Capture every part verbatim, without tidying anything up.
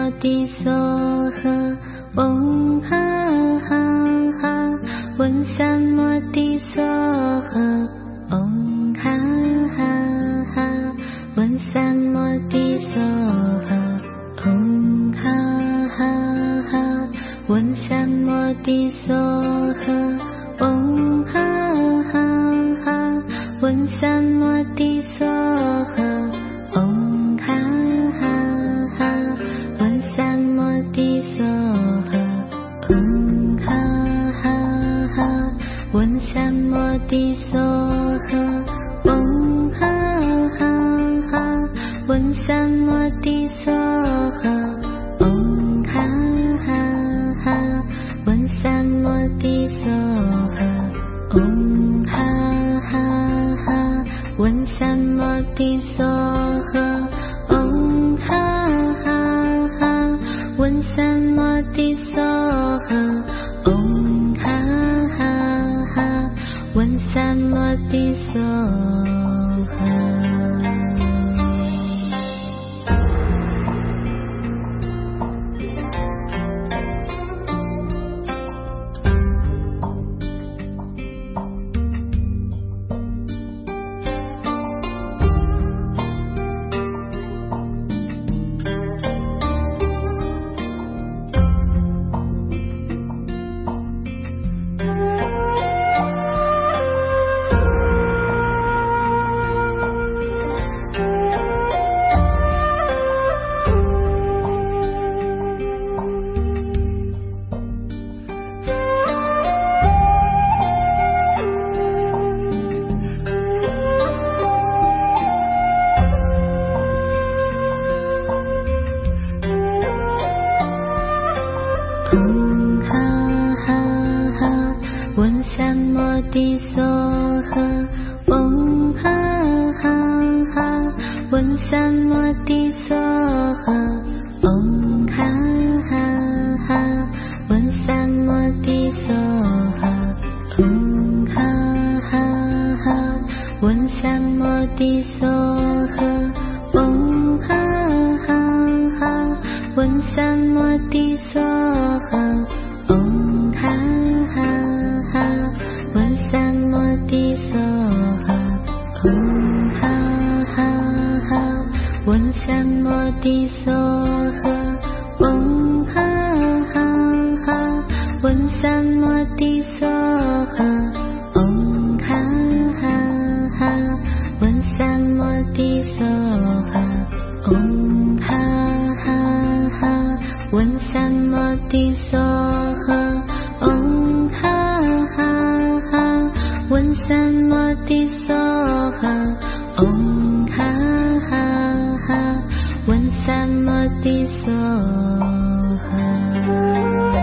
地梭哈，嗡哈哈哈，闻三摩地梭哈，嗡哈哈哈，闻三摩地梭哈，嗡哈哈哈，闻三摩地梭哈，嗡哈哈哈，闻三摩地梭哈，嗡哈哈哈，闻三摩地梭哈，嗡哈哈哈，闻三摩地梭哈，嗡哈哈哈，闻三摩地梭哈，嗡哈哈哈，闻三摩地梭哈，嗡哈哈哈，闻三摩地梭哈，嗡哈哈哈，闻三摩地梭哈，嗡哈哈哈，闻三摩地梭哈。嗡哈哈哈，闻三摩地梭哈，嗡哈哈哈，闻三摩地梭哈，嗡哈哈哈，闻三摩地梭哈，嗡哈哈哈，闻三摩地梭哈，嗡哈哈哈，闻三摩地梭哈，嗡哈哈哈，闻三摩地梭哈，嗡哈哈哈，闻三摩地梭哈，嗡哈哈哈，闻三摩地梭哈，嗡哈哈哈，闻三摩地梭哈，嗡哈哈哈，闻三摩地梭哈，嗡哈哈哈，闻三摩地梭哈，嗡哈哈哈，闻三摩地梭哈。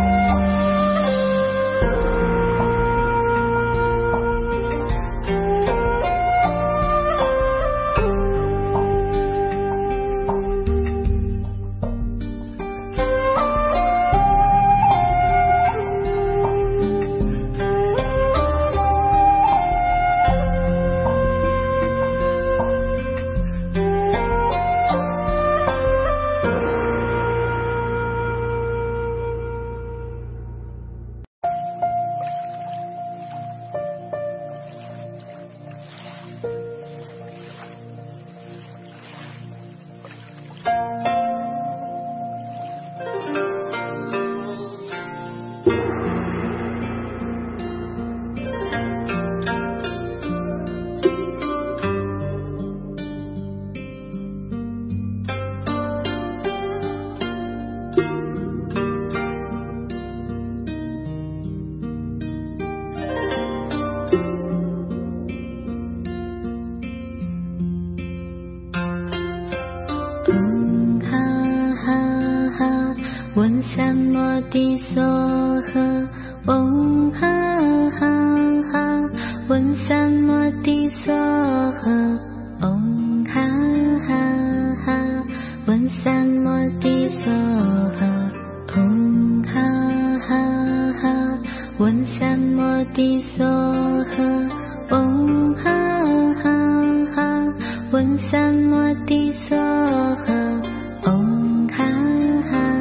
嗡哈哈哈，闻三摩地梭哈，嗡哈哈哈，闻三摩地梭哈，嗡哈哈哈，闻三摩地梭哈，嗡哈哈哈，闻三摩地梭哈，嗡哈哈哈，闻三摩地梭哈，嗡哈哈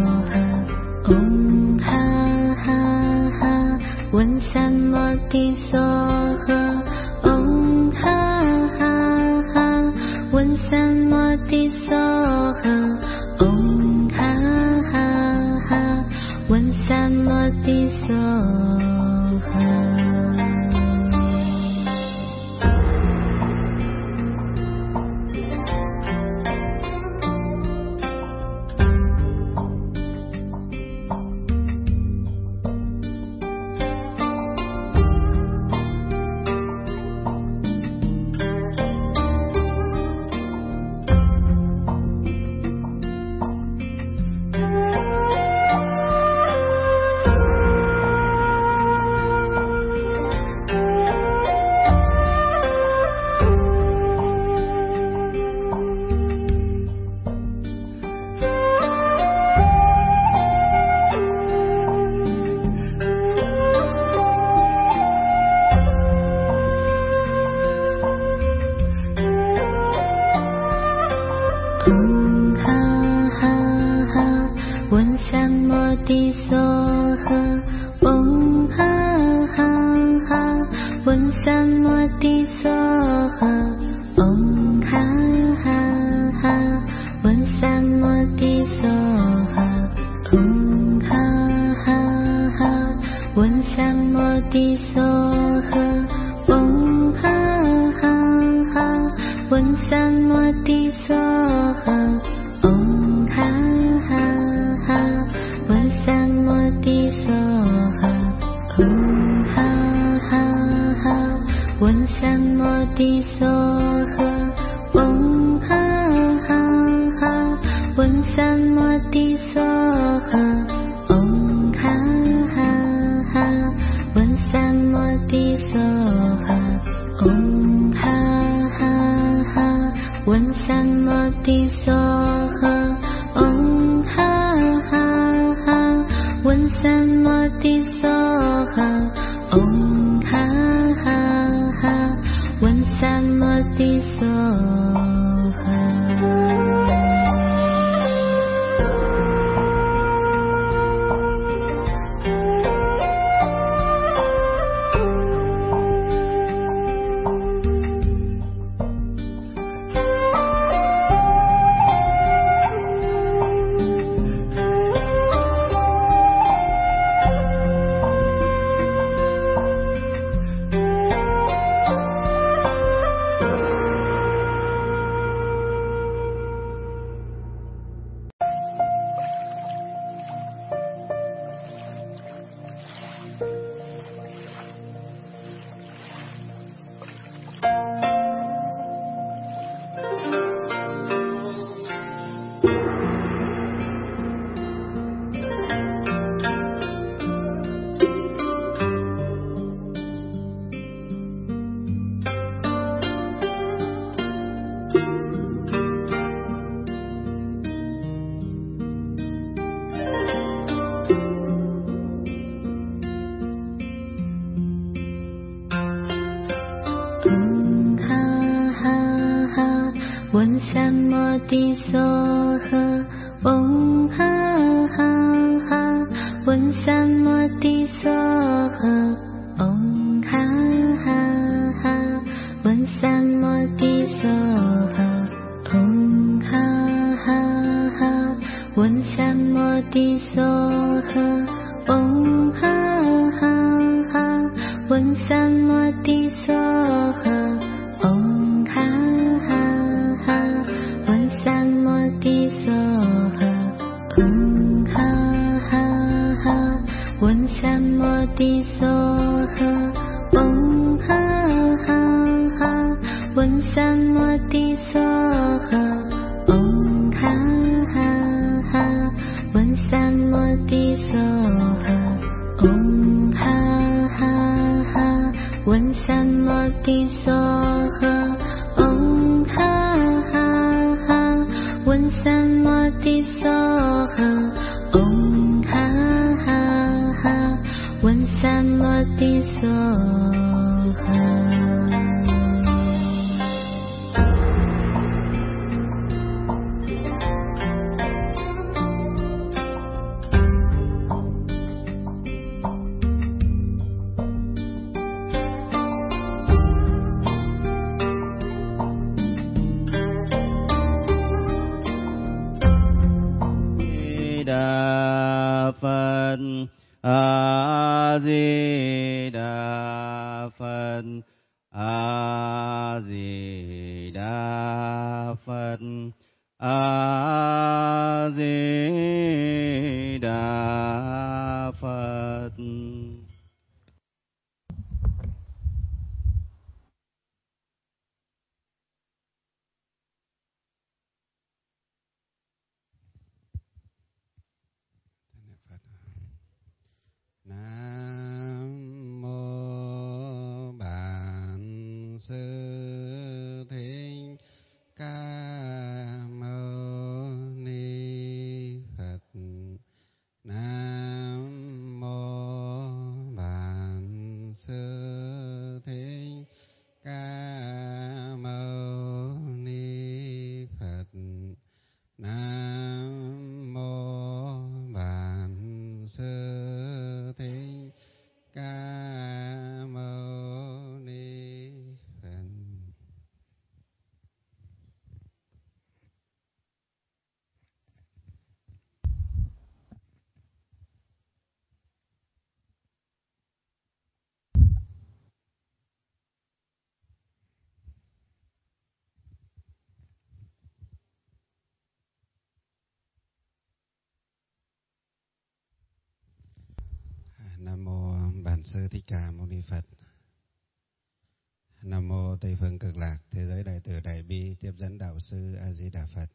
摩地娑诃，唵哈哈哈，闻三摩地娑诃。唵哈哈哈，闻三摩地娑诃，唵哈哈哈，闻三摩地娑诃，唵哈哈哈，闻三摩地娑诃，唵哈哈哈，闻三摩地娑诃，唵哈哈哈，闻三摩地娑诃。唵哈哈哈，闻三摩地娑诃，唵哈哈哈，闻三摩地娑诃，唵哈哈哈，闻三摩地娑诃，唵哈哈哈，闻三摩地娑诃，唵哈哈哈，闻三摩地娑诃，唵哈哈哈，闻三摩地娑诃，唵哈哈哈，闻三摩地娑诃。唵哈哈哈，闻三摩地娑诃，唵哈哈哈，闻三摩地娑诃，唵哈哈哈，闻三摩地娑诃，唵哈哈哈，闻三摩地娑诃，唵哈哈哈，闻三摩地娑诃，唵哈哈哈，闻三摩地娑诃，唵哈哈哈，闻三摩地娑诃，唵哈哈哈，闻三摩地娑诃，唵哈哈哈，闻三摩地娑 A Di Đà Phật. A Di Đà Phật. A Di Đà Phật. Nam mô Bản Sư Thích Ca Mâu Ni Phật. Nam mô Bản Sư Thích Ca Mâu Ni Phật. Nam mô Bản Sư Thích Ca Mâu Ni Phật. Nam mô Bản Sư Thích Ca Mâu Ni Phật. Nam mô Tây Phương Cực Lạc Thế Giới Đại Từ Đại Bi Tiếp Dẫn Đạo Sư A Di Đà Phật.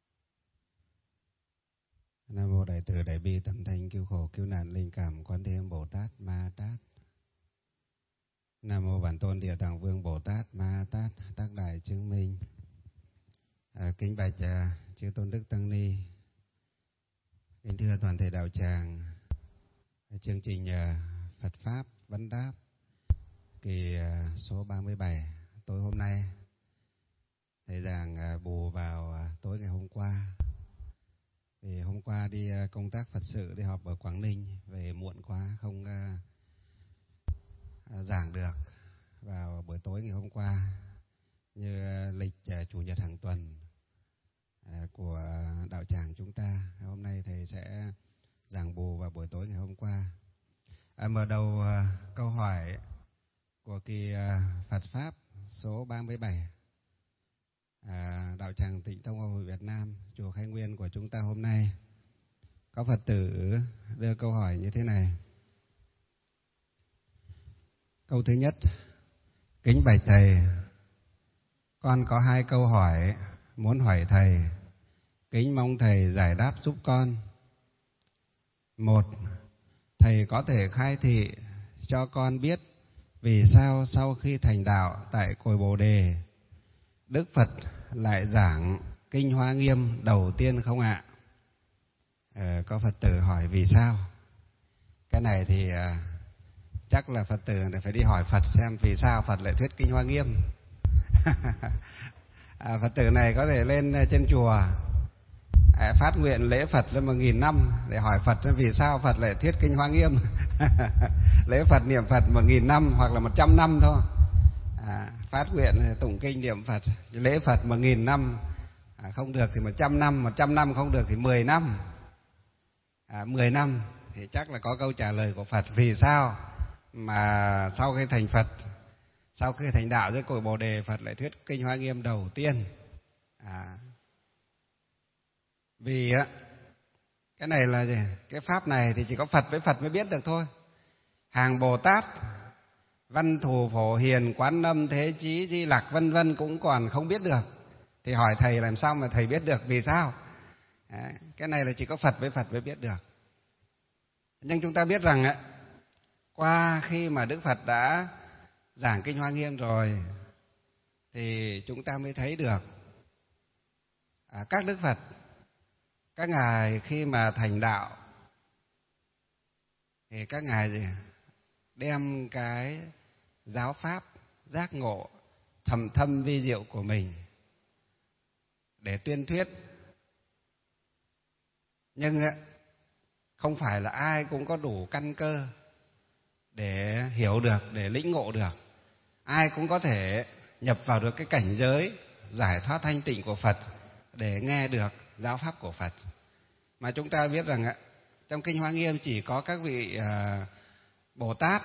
Nam mô Đại Từ Đại Bi Tâm Thanh Cứu Khổ Cứu Nạn Linh Cảm Quan Thế Âm Bồ Tát Ma Tát. Nam mô Bản Tôn Địa Tạng Vương Bồ Tát Ma Tát Tác Đại Chứng Minh. À, kính bạch à, chư Tôn Đức Tăng Ni, kính thưa toàn thể đạo tràng. Chương trình uh, Phật Pháp Vấn Đáp kỳ uh, số ba mươi bảy tối hôm nay, thầy giảng uh, bù vào uh, tối ngày hôm qua. Vì hôm qua đi uh, công tác Phật sự, đi họp ở Quảng Ninh, về muộn quá không uh, uh, giảng được vào buổi tối ngày hôm qua như uh, lịch uh, chủ nhật hàng tuần uh, của đạo tràng chúng ta. Hôm nay thầy sẽ giảng bù vào buổi tối ngày hôm qua. À, mở đầu à, câu hỏi của kỳ à, Phật Pháp số ba mươi bảy, à, đạo tràng Tịnh Tông Hòa Hội Việt Nam, chùa Khai Nguyên của chúng ta hôm nay. Có Phật tử đưa câu hỏi như thế này. Câu thứ nhất: kính bạch thầy, con có hai câu hỏi muốn hỏi thầy, kính mong thầy giải đáp giúp con. Một, thầy có thể khai thị cho con biết vì sao sau khi thành đạo tại cội Bồ Đề, Đức Phật lại giảng Kinh Hoa Nghiêm đầu tiên không ạ? Ờ, có Phật tử hỏi vì sao. Cái này thì à, chắc là Phật tử phải đi hỏi Phật xem vì sao Phật lại thuyết Kinh Hoa Nghiêm. à, Phật tử này có thể lên trên chùa phát nguyện lễ Phật lên một nghìn năm để hỏi Phật vì sao Phật lại thuyết Kinh Hoa Nghiêm. Lễ Phật niệm Phật một nghìn năm hoặc là một trăm năm thôi. À, phát nguyện tụng kinh niệm Phật lễ Phật một nghìn năm, à, không được thì một trăm năm, một trăm năm không được thì mười năm, à, mười năm thì chắc là có câu trả lời của Phật vì sao mà sau khi thành Phật, sau khi thành đạo dưới cội Bồ Đề, Phật lại thuyết Kinh Hoa Nghiêm đầu tiên. À, vì á, cái này là gì? Cái pháp này thì chỉ có Phật với Phật mới biết được thôi. Hàng Bồ Tát, Văn Thù, Phổ Hiền, Quán Âm, Thế Chí, Di Lặc vân vân cũng còn không biết được. Thì hỏi thầy làm sao mà thầy biết được vì sao? Đấy, cái này là chỉ có Phật với Phật mới biết được. Nhưng chúng ta biết rằng á, qua khi mà Đức Phật đã giảng Kinh Hoa Nghiêm rồi thì chúng ta mới thấy được à, các Đức Phật, các ngài khi mà thành đạo thì các ngài gì? Đem cái giáo pháp giác ngộ thầm thâm vi diệu của mình để tuyên thuyết. Nhưng không phải là ai cũng có đủ căn cơ để hiểu được, để lĩnh ngộ được. Ai cũng có thể nhập vào được cái cảnh giới giải thoát thanh tịnh của Phật để nghe được giáo pháp của Phật. Mà chúng ta biết rằng trong kinh Hoa Nghiêm chỉ có các vị à, Bồ Tát,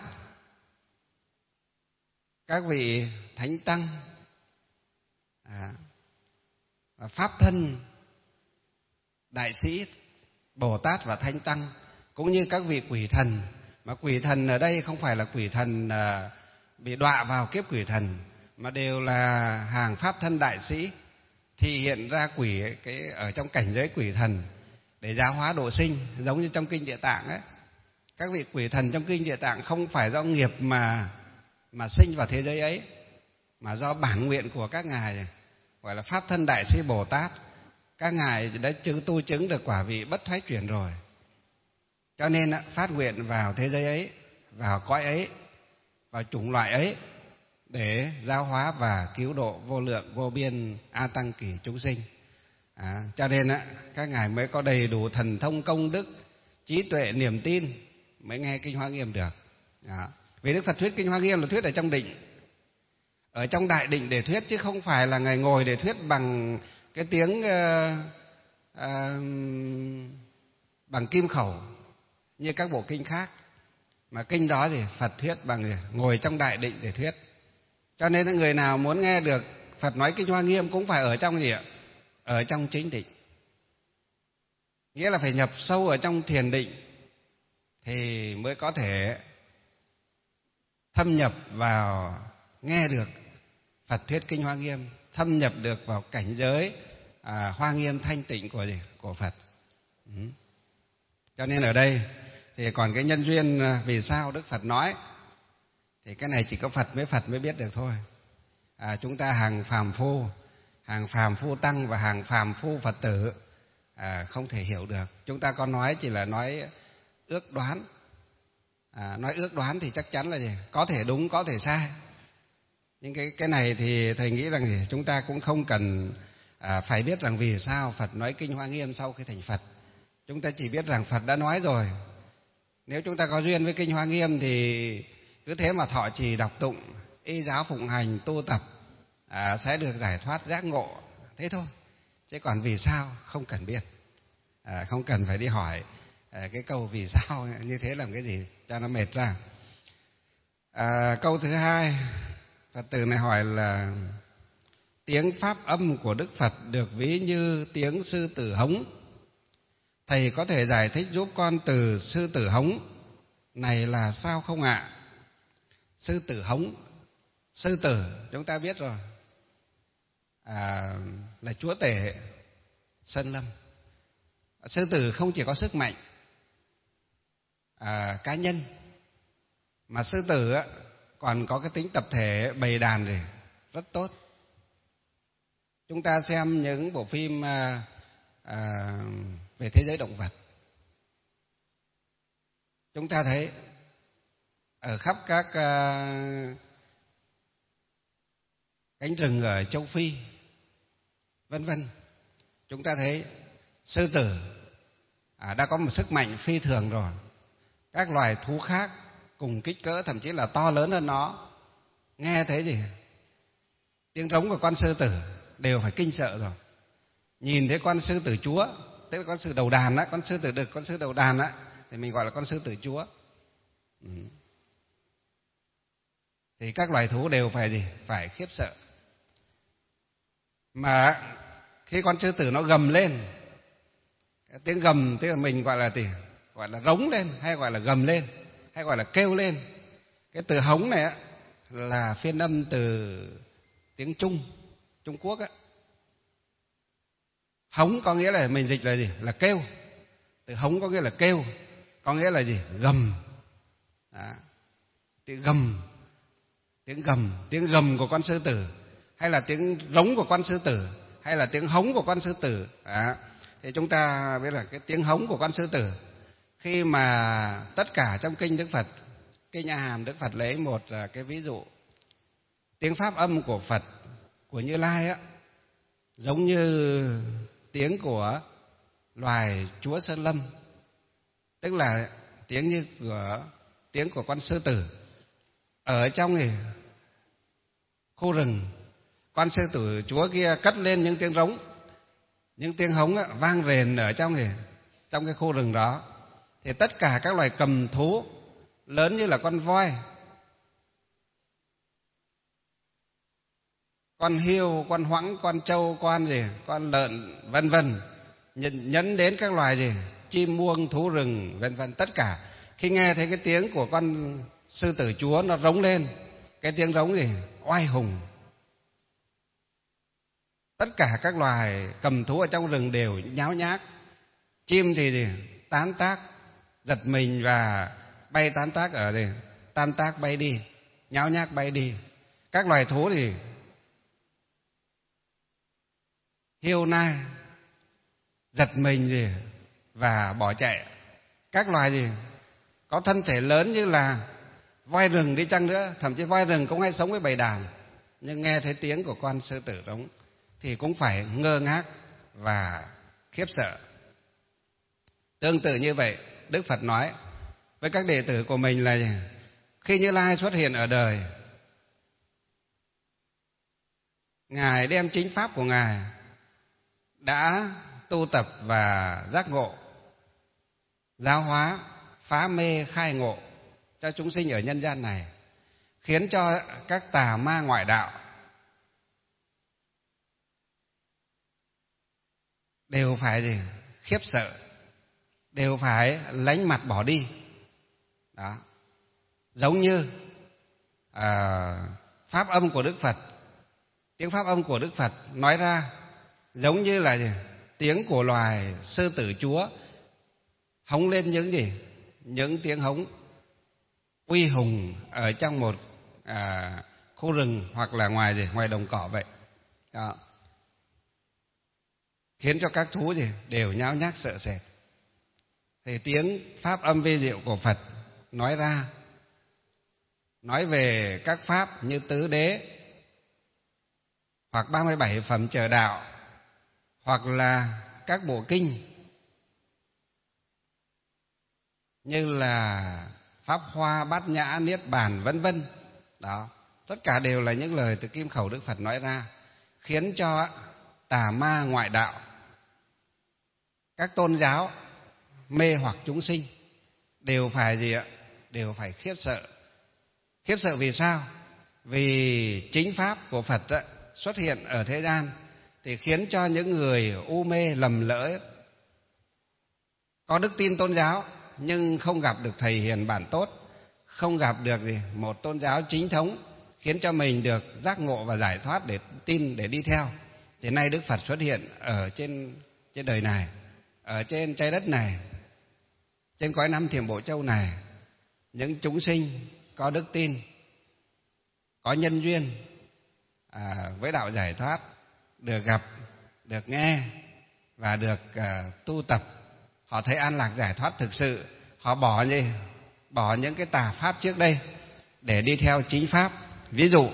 các vị thánh tăng, à, pháp thân đại sĩ Bồ Tát và thánh tăng, cũng như các vị quỷ thần. Mà quỷ thần ở đây không phải là quỷ thần à, bị đọa vào kiếp quỷ thần, mà đều là hàng pháp thân đại sĩ thì hiện ra quỷ cái ở trong cảnh giới quỷ thần để giáo hóa độ sinh, giống như trong kinh Địa Tạng ấy. Các vị quỷ thần trong kinh Địa Tạng không phải do nghiệp mà mà sinh vào thế giới ấy, mà do bản nguyện của các ngài, gọi là pháp thân đại sĩ Bồ Tát. Các ngài đã chứng tu chứng được quả vị bất thoái chuyển rồi, cho nên phát nguyện vào thế giới ấy, vào cõi ấy, vào chủng loại ấy để giáo hóa và cứu độ vô lượng vô biên a tăng kỳ chúng sinh. À, cho nên á, các ngài mới có đầy đủ thần thông công đức, trí tuệ, niềm tin mới nghe kinh Hoa Nghiêm được. À, vì Đức Phật thuyết kinh Hoa Nghiêm là thuyết ở trong định, ở trong đại định để thuyết, chứ không phải là ngài ngồi để thuyết bằng cái tiếng uh, uh, bằng kim khẩu như các bộ kinh khác. Mà kinh đó thì Phật thuyết bằng gì? Ngồi trong đại định để thuyết. Cho nên người nào muốn nghe được Phật nói kinh Hoa Nghiêm cũng phải ở trong gì ạ? Ở trong chính định. Nghĩa là phải nhập sâu ở trong thiền định thì mới có thể thâm nhập vào nghe được Phật thuyết kinh Hoa Nghiêm, thâm nhập được vào cảnh giới à, Hoa Nghiêm thanh tịnh của gì? Của Phật. Ừ. Cho nên ở đây thì còn cái nhân duyên vì sao Đức Phật nói thì cái này chỉ có Phật mới Phật mới biết được thôi. À, chúng ta hàng phàm phu, hàng phàm phu tăng và hàng phàm phu Phật tử à, không thể hiểu được. Chúng ta có nói chỉ là nói ước đoán. À, nói ước đoán thì chắc chắn là gì? Có thể đúng, có thể sai. Nhưng cái cái này thì thầy nghĩ rằng gì? Chúng ta cũng không cần à, phải biết rằng vì sao Phật nói kinh Hoa Nghiêm sau khi thành Phật. Chúng ta chỉ biết rằng Phật đã nói rồi. Nếu chúng ta có duyên với kinh Hoa Nghiêm thì cứ thế mà thọ trì đọc tụng, y giáo phụng hành tu tập à, sẽ được giải thoát giác ngộ, thế thôi. Chứ còn vì sao không cần biết, à, không cần phải đi hỏi à, cái câu vì sao như thế làm cái gì cho nó mệt ra. À, câu thứ hai, Phật tử này hỏi là tiếng pháp âm của Đức Phật được ví như tiếng sư tử hống. Thầy có thể giải thích giúp con từ sư tử hống này là sao không ạ? Sư tử hống, sư tử chúng ta biết rồi, à, là chúa tể sơn lâm. Sư tử không chỉ có sức mạnh à, cá nhân, mà sư tử á, còn có cái tính tập thể bầy đàn thì rất tốt. Chúng ta xem những bộ phim à, à, về thế giới động vật, chúng ta thấy ở khắp các uh, cánh rừng ở châu Phi, vân vân, chúng ta thấy sư tử à, đã có một sức mạnh phi thường rồi. Các loài thú khác cùng kích cỡ, thậm chí là to lớn hơn nó, nghe thấy gì tiếng rống của con sư tử đều phải kinh sợ rồi. Nhìn thấy con sư tử chúa, tức là con sư đầu đàn á, con sư tử đực, con sư đầu đàn á, thì mình gọi là con sư tử chúa. Ừ. Thì các loài thú đều phải gì? Phải khiếp sợ. Mà khi con sư tử nó gầm lên, tiếng gầm tức là mình gọi là gì? Gọi là rống lên, hay gọi là gầm lên, hay gọi là kêu lên. Cái từ hống này á, là phiên âm từ tiếng Trung, Trung Quốc á. Hống có nghĩa là mình dịch là gì? Là kêu. Từ hống có nghĩa là kêu, có nghĩa là gì? Gầm. Đó. Tiếng gầm, tiếng gầm, tiếng gầm của con sư tử, hay là tiếng rống của con sư tử, hay là tiếng hống của con sư tử. Đó. Thì chúng ta biết là cái tiếng hống của con sư tử, khi mà tất cả trong kinh Đức Phật, kinh A Hàm Đức Phật lấy một cái ví dụ, tiếng pháp âm của Phật, của Như Lai á, giống như tiếng của loài chúa sơn lâm, tức là tiếng như của tiếng của con sư tử. Ở trong này, khu rừng, con sư tử chúa kia cất lên những tiếng rống, những tiếng hống á, vang rền ở trong này, trong cái khu rừng đó. thì tất cả các loài cầm thú lớn như là con voi, con hươu, con hoãng, con trâu, con gì, con lợn, vân vân, nhấn đến các loài gì, chim muông, thú rừng, vân vân, tất cả khi nghe thấy cái tiếng của con sư tử chúa nó rống lên, cái tiếng rống gì oai hùng, tất cả các loài cầm thú ở trong rừng đều nháo nhác. Chim thì gì tán tác, giật mình và bay tán tác ở gì, tan tác bay đi, nháo nhác bay đi. Các loài thú thì hiêu nai, giật mình gì và bỏ chạy. Các loài gì có thân thể lớn như là voi rừng đi chăng nữa, thậm chí voi rừng cũng hay sống với bầy đàn, nhưng nghe thấy tiếng của con sư tử rống thì cũng phải ngơ ngác và khiếp sợ. Tương tự như vậy, Đức Phật nói với các đệ tử của mình là gì? Khi Như Lai xuất hiện ở đời, Ngài đem chính pháp của Ngài đã tu tập và giác ngộ, giáo hóa, phá mê, khai ngộ cho chúng sinh ở nhân gian này, khiến cho các tà ma ngoại đạo đều phải gì? Khiếp sợ, đều phải lánh mặt bỏ đi. Đó, giống như à, pháp âm của Đức Phật, tiếng pháp âm của Đức Phật nói ra giống như là gì? Tiếng của loài sư tử chúa hống lên những gì? Những tiếng hống uy hùng ở trong một à, khu rừng hoặc là ngoài gì? Ngoài đồng cỏ vậy. Đó, khiến cho các thú gì? Đều nháo nhác sợ sệt. Thì tiếng pháp âm vi diệu của Phật nói ra, nói về các pháp như tứ đế hoặc ba mươi bảy phẩm chờ đạo, hoặc là các bộ kinh như là Pháp Hoa, Bát Nhã, Niết Bàn, vân vân. Đó, tất cả đều là những lời từ kim khẩu Đức Phật nói ra, khiến cho tà ma ngoại đạo, các tôn giáo mê hoặc chúng sinh đều phải gì ạ? Đều phải khiếp sợ. Khiếp sợ vì sao? Vì chính pháp của Phật á, xuất hiện ở thế gian thì khiến cho những người u mê lầm lỡ, có đức tin tôn giáo nhưng không gặp được thầy hiền bản tốt, không gặp được gì một tôn giáo chính thống khiến cho mình được giác ngộ và giải thoát để tin, để đi theo. Thì nay Đức Phật xuất hiện ở trên trên đời này, ở trên trái đất này, trên cõi Nam Thiểm Bộ Châu này, những chúng sinh có đức tin, có nhân duyên à, với đạo giải thoát, được gặp, được nghe và được à, tu tập, họ thấy an lạc giải thoát thực sự, họ bỏ gì? Bỏ những cái tà pháp trước đây để đi theo chính pháp. Ví dụ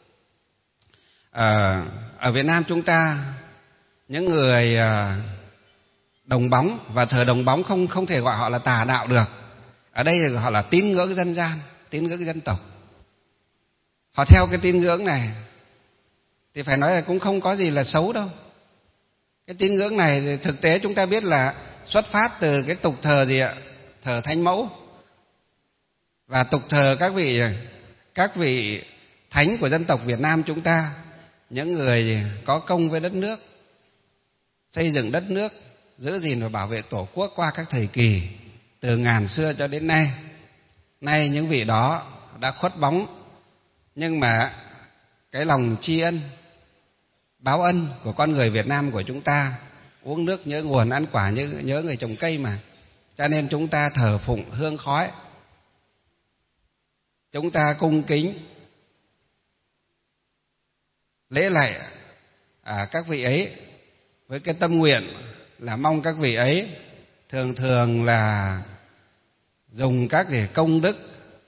à, ở Việt Nam chúng ta, những người à, đồng bóng và thờ đồng bóng không không thể gọi họ là tà đạo được. Ở đây họ là tín ngưỡng dân gian, tín ngưỡng dân tộc. Họ theo cái tín ngưỡng này thì phải nói là cũng không có gì là xấu đâu. Cái tín ngưỡng này thì thực tế chúng ta biết là xuất phát từ cái tục thờ gì ạ? Thờ Thánh Mẫu và tục thờ các vị các vị thánh của dân tộc Việt Nam chúng ta, những người có công với đất nước, xây dựng đất nước, giữ gìn và bảo vệ Tổ quốc qua các thời kỳ từ ngàn xưa cho đến nay. Nay những vị đó đã khuất bóng, nhưng mà cái lòng tri ân, báo ân của con người Việt Nam của chúng ta, uống nước nhớ nguồn, ăn quả nhớ, nhớ người trồng cây mà, cho nên chúng ta thờ phụng hương khói, chúng ta cung kính lễ lạy à, các vị ấy với cái tâm nguyện là mong các vị ấy thường thường là dùng các gì công đức,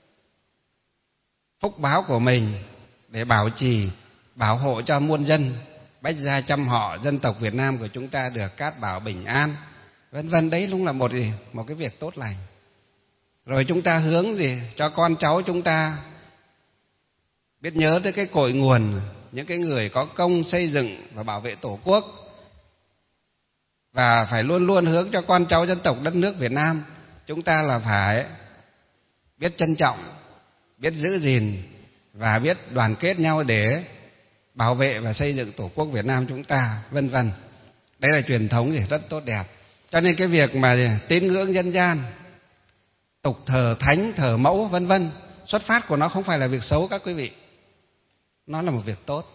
phúc báo của mình để bảo trì, bảo hộ cho muôn dân, bách gia trăm họ dân tộc Việt Nam của chúng ta được cát bảo bình an, vân vân. Đấy cũng là một gì một cái việc tốt lành. Rồi chúng ta hướng gì cho con cháu chúng ta biết nhớ tới cái cội nguồn, những cái người có công xây dựng và bảo vệ Tổ quốc, và phải luôn luôn hướng cho con cháu dân tộc đất nước Việt Nam chúng ta là phải biết trân trọng, biết giữ gìn và biết đoàn kết nhau để bảo vệ và xây dựng Tổ quốc Việt Nam chúng ta, vân vân. Đấy là truyền thống gì rất tốt đẹp. Cho nên cái việc mà tín ngưỡng dân gian, tục thờ thánh, thờ mẫu, vân vân, xuất phát của nó không phải là việc xấu các quý vị. Nó là một việc tốt.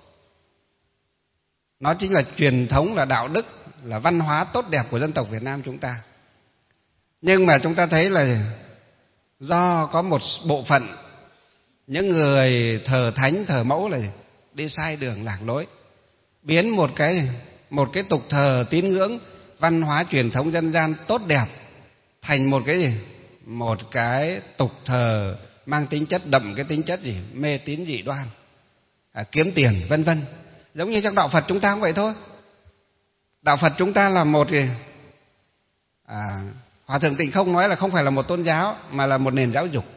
Nó chính là truyền thống, là đạo đức, là văn hóa tốt đẹp của dân tộc Việt Nam chúng ta. Nhưng mà chúng ta thấy là do có một bộ phận những người thờ thánh, thờ mẫu là đi sai đường lạc lối, biến một cái một cái tục thờ tín ngưỡng, văn hóa truyền thống dân gian tốt đẹp thành một cái gì? Một cái tục thờ mang tính chất, đậm cái tính chất gì? Mê tín dị đoan, à, kiếm tiền, vân vân. Giống như trong đạo Phật chúng ta cũng vậy thôi. Đạo Phật chúng ta là một gì? À, Hòa thượng Tịnh Không nói là không phải là một tôn giáo mà là một nền giáo dục.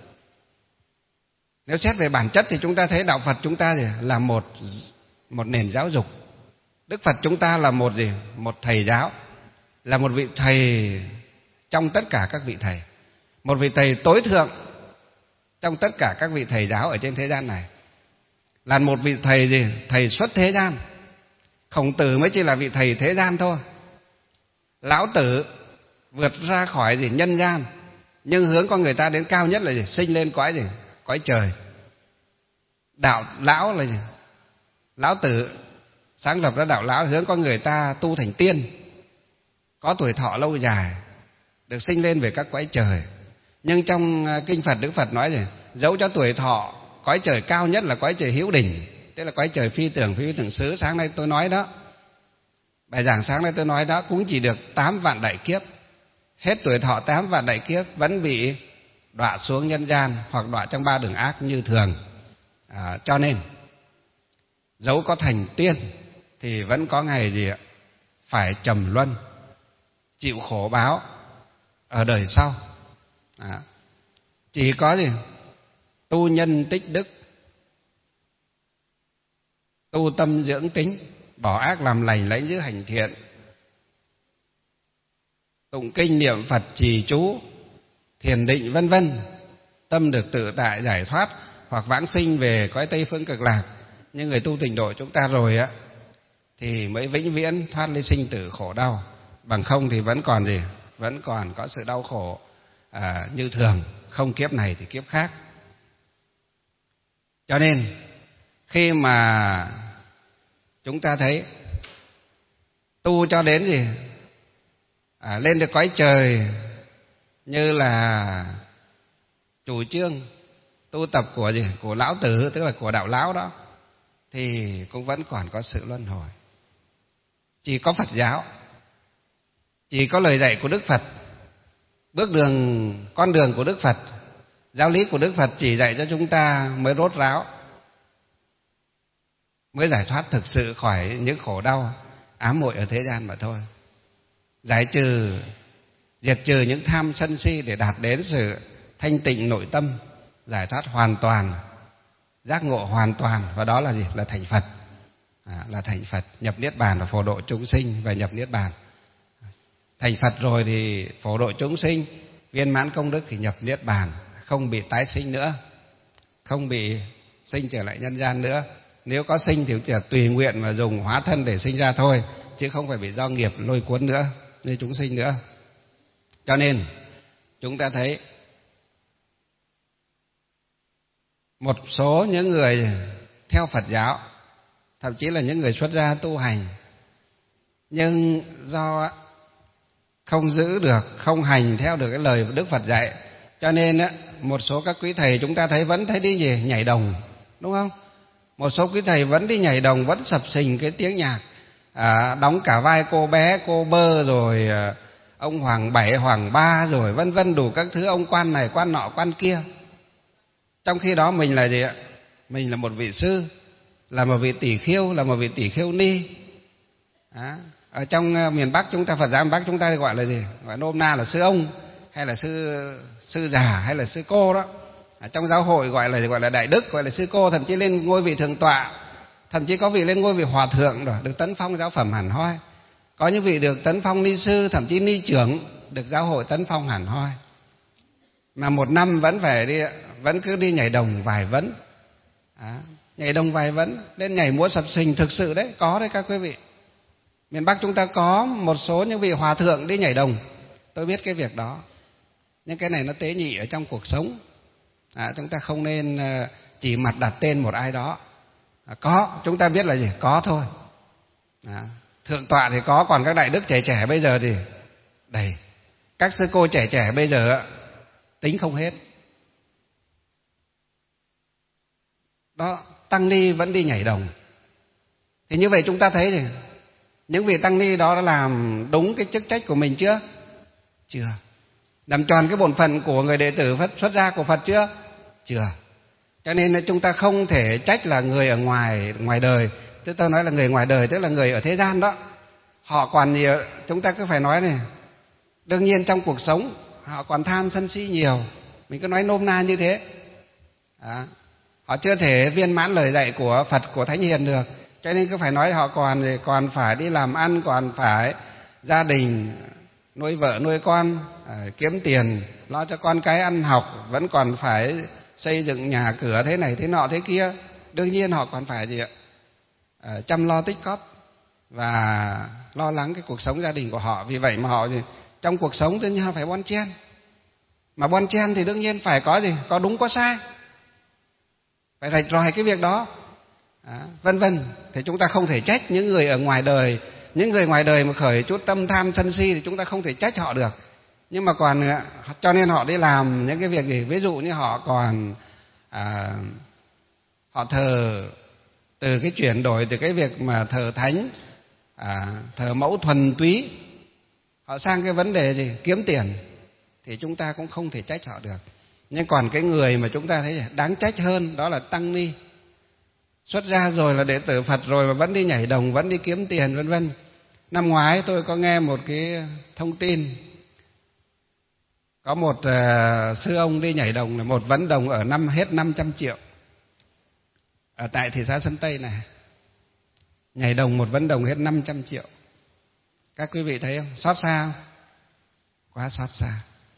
Nếu xét về bản chất thì chúng ta thấy đạo Phật chúng ta là một một nền giáo dục. Đức Phật chúng ta là một gì? Một thầy giáo, là một vị thầy trong tất cả các vị thầy, một vị thầy tối thượng trong tất cả các vị thầy giáo ở trên thế gian này, là một vị thầy gì? Thầy xuất thế gian. Khổng Tử mới chỉ là vị thầy thế gian thôi. Lão Tử vượt ra khỏi gì? Nhân gian, nhưng hướng con người ta đến cao nhất là gì? Sinh lên cõi gì? Cõi trời. Đạo lão là gì? Lão Tử sáng lập ra đạo lão, hướng con người ta tu thành tiên, có tuổi thọ lâu dài, được sinh lên về các cõi trời. Nhưng trong kinh Phật, Đức Phật nói gì? Dẫu cho tuổi thọ, cõi trời cao nhất là cõi trời hữu đỉnh, tức là cõi trời phi tưởng, phi tưởng xứ. Sáng nay tôi nói đó, bài giảng sáng nay tôi nói đó, cũng chỉ được tám vạn đại kiếp. Hết tuổi thọ tám vạn đại kiếp vẫn bị đọa xuống nhân gian hoặc đọa trong ba đường ác như thường. À, cho nên dẫu có thành tiên thì vẫn có ngày gì ạ? Phải trầm luân, chịu khổ báo ở đời sau. À, chỉ có gì? Tu nhân tích đức, tu tâm dưỡng tính, bỏ ác làm lành, lãnh giữ hành thiện, tụng kinh niệm Phật, trì chú, thiền định, vân vân, tâm được tự tại giải thoát hoặc vãng sinh về cõi Tây Phương Cực Lạc. Nhưng người tu tịnh độ chúng ta rồi á thì mới vĩnh viễn thoát ly sinh tử khổ đau. Bằng không thì vẫn còn gì? Vẫn còn có sự đau khổ à, như thường, không kiếp này thì kiếp khác. Cho nên khi mà chúng ta thấy tu cho đến gì? À, lên được cõi trời như là chủ trương tu tập của gì? Của Lão Tử, tức là của đạo lão đó, thì cũng vẫn còn có sự luân hồi. Chỉ có Phật giáo, chỉ có lời dạy của Đức Phật, bước đường, con đường của Đức Phật, giáo lý của Đức Phật chỉ dạy cho chúng ta mới rốt ráo, mới giải thoát thực sự khỏi những khổ đau ám muội ở thế gian mà thôi. Giải trừ, diệt trừ những tham sân si để đạt đến sự thanh tịnh nội tâm, giải thoát hoàn toàn, giác ngộ hoàn toàn, và đó là gì? Là thành Phật. À, là thành Phật, nhập niết bàn, là phổ độ chúng sinh và nhập niết bàn. Thành Phật rồi thì phổ độ chúng sinh, viên mãn công đức thì nhập niết bàn, không bị tái sinh nữa, không bị sinh trở lại nhân gian nữa. Nếu có sinh thì chỉ là tùy nguyện mà dùng hóa thân để sinh ra thôi, chứ không phải bị do nghiệp lôi cuốn nữa, như chúng sinh nữa. Cho nên chúng ta thấy một số những người theo Phật giáo, thậm chí là những người xuất gia tu hành, nhưng do không giữ được, không hành theo được cái lời Đức Phật dạy, cho nên một số các quý thầy chúng ta thấy vẫn thấy đi gì? Nhảy đồng, đúng không? Một số quý thầy vẫn đi nhảy đồng, vẫn sập sình cái tiếng nhạc, à, đóng cả vai cô bé, cô bơ, rồi à, ông Hoàng Bảy, Hoàng Ba, rồi vân vân đủ các thứ, ông quan này, quan nọ, quan kia. Trong khi đó mình là gì ạ? Mình là một vị sư, là một vị tỷ khiêu, là một vị tỷ khiêu ni. À, ở trong miền Bắc chúng ta, Phật giáo miền Bắc chúng ta gọi là gì? Gọi nôm na là sư ông, hay là sư sư già, hay là sư cô đó. Ở trong giáo hội gọi là gọi là đại đức, gọi là sư cô, thậm chí lên ngôi vị thượng tọa, thậm chí có vị lên ngôi vị hòa thượng rồi, được tấn phong giáo phẩm hẳn hoi. Có những vị được tấn phong ni sư, thậm chí ni trưởng, được giáo hội tấn phong hẳn hoi. mà một năm vẫn phải đi, vẫn cứ đi nhảy đồng vài vấn. À, nhảy đồng vài vấn, đến nhảy múa sập sình thực sự đấy, có đấy các quý vị. Miền Bắc chúng ta có một số những vị hòa thượng đi nhảy đồng, tôi biết cái việc đó. Nhưng cái này nó tế nhị ở trong cuộc sống. À, chúng ta không nên chỉ mặt đặt tên một ai đó. À, có, chúng ta biết là gì? Có thôi. À, thượng tọa thì có, còn các đại đức trẻ trẻ bây giờ thì đầy. Các sư cô trẻ trẻ bây giờ tính không hết. Đó, tăng ni vẫn đi nhảy đồng. Thì như vậy chúng ta thấy thì những vị tăng ni đó đã làm đúng cái chức trách của mình chưa? Chưa. Làm tròn cái bổn phận của người đệ tử xuất gia của Phật chưa? Chưa. Cho nên chúng ta không thể trách là người ở ngoài ngoài đời. Tức tôi nói là người ngoài đời tức là người ở thế gian đó. Họ còn nhiều, chúng ta cứ phải nói này. Đương nhiên trong cuộc sống họ còn tham sân si nhiều. Mình cứ nói nôm na như thế. Đó. Họ chưa thể viên mãn lời dạy của Phật, của Thánh Hiền được. Cho nên cứ phải nói họ còn còn phải đi làm ăn, còn phải gia đình nuôi vợ nuôi con, kiếm tiền lo cho con cái ăn học, vẫn còn phải xây dựng nhà cửa thế này thế nọ thế kia. Đương nhiên họ còn phải gì ạ? À, chăm lo tích cóp và lo lắng cái cuộc sống gia đình của họ. Vì vậy mà họ gì? Trong cuộc sống tự nhiên họ phải bon chen. Mà bon chen thì đương nhiên phải có gì? Có đúng có sai. Phải rạch ròi cái việc đó. À, vân vân. Thì chúng ta không thể trách những người ở ngoài đời. Những người ngoài đời mà khởi chút tâm tham sân si thì chúng ta không thể trách họ được. Nhưng mà còn cho nên họ đi làm những cái việc gì? Ví dụ như họ còn à, họ thờ từ cái chuyển đổi từ cái việc mà thờ thánh, à, thờ mẫu thuần túy, họ sang cái vấn đề gì? Kiếm tiền. Thì chúng ta cũng không thể trách họ được. Nhưng còn cái người mà chúng ta thấy đáng trách hơn đó là tăng ni. Xuất gia rồi, là đệ tử Phật rồi mà vẫn đi nhảy đồng, vẫn đi kiếm tiền vân vân. Năm ngoái tôi có nghe một cái thông tin, có một uh, sư ông đi nhảy đồng là một vấn đồng ở năm hết năm trăm triệu ở tại thị xã Sơn Tây này. Nhảy đồng một vấn đồng hết năm trăm triệu. Các quý vị thấy không? Xót xa không? Quá xót xa.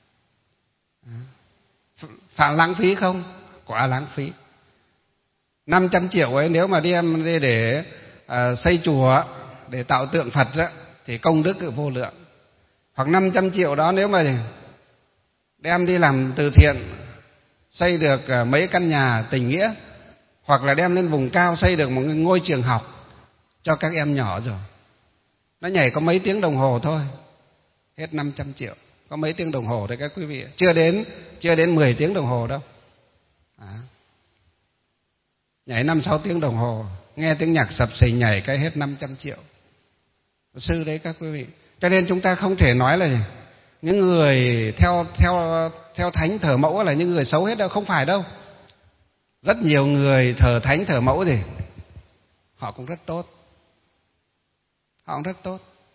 Phạm lãng phí không? Quá lãng phí. Năm trăm triệu ấy nếu mà đem đi để uh, xây chùa, để tạo tượng Phật đó, thì công đức vô lượng. Hoặc năm trăm triệu đó nếu mà đem đi làm từ thiện, xây được uh, mấy căn nhà tình nghĩa, hoặc là đem lên vùng cao xây được một ngôi trường học cho các em nhỏ rồi. Nó nhảy có mấy tiếng đồng hồ thôi, hết năm trăm triệu. Có mấy tiếng đồng hồ đấy các quý vị, chưa đến chưa đến mười tiếng đồng hồ đâu. À. Nhảy năm sáu tiếng đồng hồ, nghe tiếng nhạc sập sình nhảy cái hết năm trăm triệu. Sư đấy các quý vị. Cho nên chúng ta không thể nói là những người theo theo theo thánh thờ mẫu là những người xấu hết đâu, không phải đâu. Rất nhiều người thờ thánh thờ mẫu thì họ cũng rất tốt. Họ cũng rất tốt.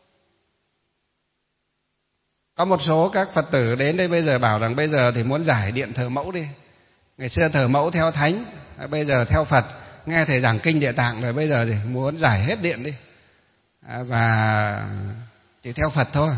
Có một số các Phật tử đến đây bây giờ bảo rằng bây giờ thì muốn giải điện thờ mẫu đi. Ngày xưa thờ mẫu theo thánh, bây giờ theo Phật, nghe thầy giảng kinh Địa Tạng rồi, bây giờ thì muốn giải hết điện đi, à, và chỉ theo Phật thôi.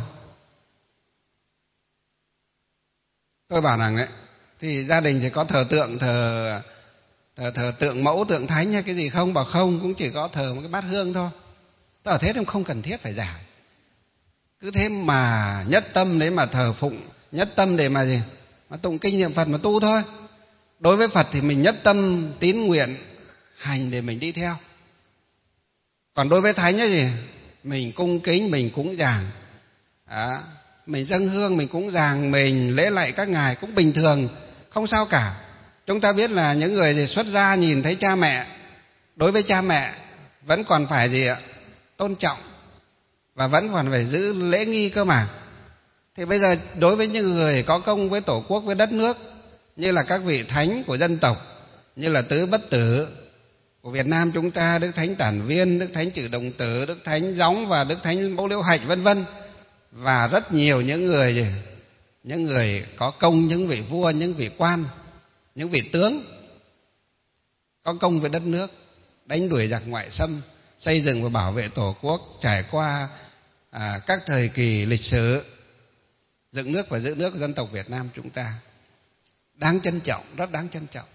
Tôi bảo rằng đấy, thì gia đình chỉ có thờ tượng, thờ, thờ, thờ tượng mẫu, tượng thánh hay cái gì không? Bảo không, cũng chỉ có thờ một cái bát hương thôi. Tôi bảo thế thì không cần thiết phải giải. Cứ thế mà nhất tâm đấy mà thờ phụng, nhất tâm để mà gì? Mà tụng kinh niệm Phật mà tu thôi. Đối với Phật thì mình nhất tâm tín nguyện hành để mình đi theo. Còn đối với thánh ấy gì? Mình cung kính, mình cúng dường, à, mình dâng hương, mình cúng dường, mình lễ lạy các ngài cũng bình thường, không sao cả. Chúng ta biết là những người xuất gia nhìn thấy cha mẹ, đối với cha mẹ vẫn còn phải gì ạ? Tôn trọng và vẫn còn phải giữ lễ nghi cơ mà. Thì bây giờ đối với những người có công với Tổ quốc, với đất nước, như là các vị thánh của dân tộc, như là Tứ Bất Tử của Việt Nam chúng ta, Đức Thánh Tản Viên, Đức Thánh Trừ Đồng Tử, Đức Thánh Gióng và Đức Thánh Mẫu Liễu Hạnh vân vân, và rất nhiều những người gì? Những người có công, những vị vua, những vị quan, những vị tướng có công với đất nước, đánh đuổi giặc ngoại xâm, xây dựng và bảo vệ Tổ quốc, trải qua à, các thời kỳ lịch sử dựng nước và giữ nước của dân tộc Việt Nam chúng ta. đáng trân trọng, rất đáng trân trọng.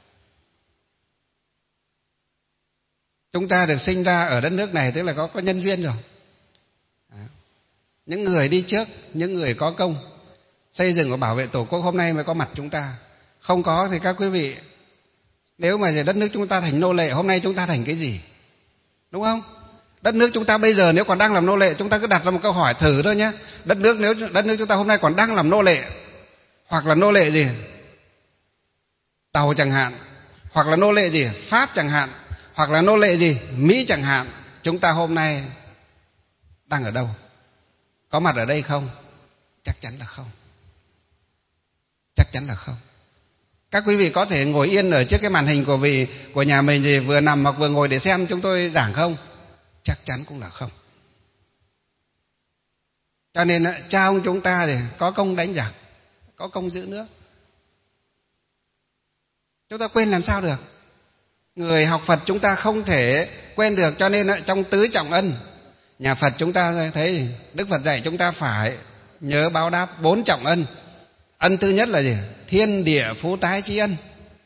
Chúng ta được sinh ra ở đất nước này tức là có, có nhân duyên rồi. À, những người đi trước, những người có công xây dựng và bảo vệ Tổ quốc hôm nay mới có mặt chúng ta. Không có thì các quý vị, nếu mà đất nước chúng ta thành nô lệ, hôm nay chúng ta thành cái gì? Đúng không? Đất nước chúng ta bây giờ nếu còn đang làm nô lệ, chúng ta cứ đặt ra một câu hỏi thử thôi nhé. Đất nước nếu đất nước chúng ta hôm nay còn đang làm nô lệ, hoặc là nô lệ gì? Tàu chẳng hạn, hoặc là nô lệ gì? Pháp chẳng hạn, hoặc là nô lệ gì? Mỹ chẳng hạn. Chúng ta hôm nay đang ở đâu? Có mặt ở đây không? Chắc chắn là không. Chắc chắn là không. Các quý vị có thể ngồi yên ở trước cái màn hình của vị của nhà mình gì vừa nằm hoặc vừa ngồi để xem chúng tôi giảng không? Chắc chắn cũng là không. Cho nên cha ông chúng ta thì có công đánh giặc, có công giữ nước. Chúng ta quên làm sao được? Người học Phật chúng ta không thể quên được. Cho nên trong tứ trọng ân, nhà Phật chúng ta thấy Đức Phật dạy chúng ta phải nhớ báo đáp bốn trọng ân. Ân thứ nhất là gì? Thiên địa phú tái tri ân.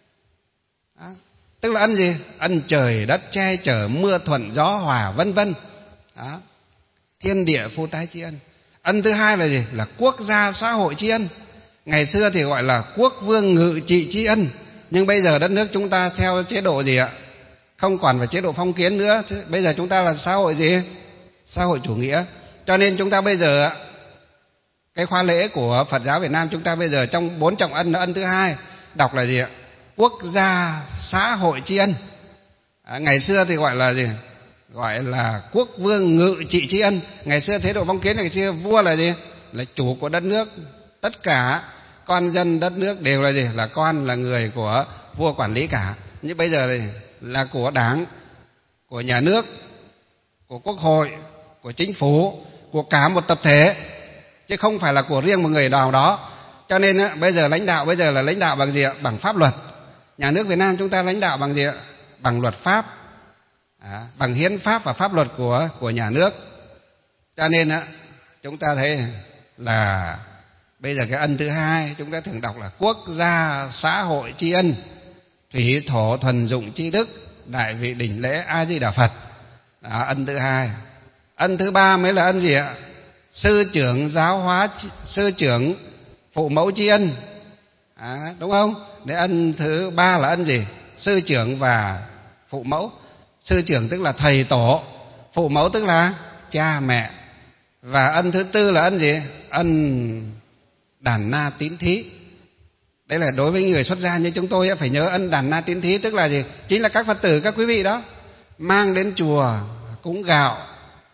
Đó. Tức là ân gì? Ân trời đất che chở, mưa thuận gió hòa vân vân. Đó. Thiên địa phú tái tri ân. Ân thứ hai là gì? Là quốc gia xã hội tri ân. Ngày xưa thì gọi là quốc vương ngự trị tri ân, nhưng bây giờ đất nước chúng ta theo chế độ gì ạ? Không còn phải chế độ phong kiến nữa. Bây giờ chúng ta là xã hội gì? Xã hội chủ nghĩa. Cho nên chúng ta bây giờ, cái khóa lễ của Phật giáo Việt Nam chúng ta bây giờ trong bốn trọng ân, ân thứ hai đọc là gì ạ? Quốc gia xã hội tri ân. À, ngày xưa thì gọi là gì? Gọi là quốc vương ngự trị tri ân. Ngày xưa chế độ phong kiến, ngày xưa vua là gì? Là chủ của đất nước. Tất cả con dân đất nước đều là gì? Là con, là người của vua quản lý cả. Nhưng bây giờ là của đảng, của nhà nước, của quốc hội, của chính phủ, của cả một tập thể, chứ không phải là của riêng một người nào đó. Cho nên bây giờ lãnh đạo bây giờ là lãnh đạo bằng gì ạ? Bằng pháp luật. Nhà nước Việt Nam chúng ta lãnh đạo bằng gì ạ? Bằng luật pháp, à, bằng hiến pháp và pháp luật của của nhà nước. Cho nên chúng ta thấy là bây giờ cái ân thứ hai chúng ta thường đọc là quốc gia xã hội tri ân, thủy thổ thuần dụng tri đức, đại vị đỉnh lễ A Di Đà Phật. Đó, ân thứ hai. Ân thứ ba mới là ân gì ạ? Sư trưởng giáo hóa, sư trưởng phụ mẫu tri ân. À, đúng không? Để ân thứ ba là ân gì? Sư trưởng và phụ mẫu. Sư trưởng tức là thầy tổ, phụ mẫu tức là cha mẹ. Và ân thứ tư là ân gì? Ân đàn na tín thí. Đấy là đối với người xuất gia như chúng tôi phải nhớ ân đàn na tín thí, tức là gì? Chính là các Phật tử, các quý vị đó mang đến chùa cúng gạo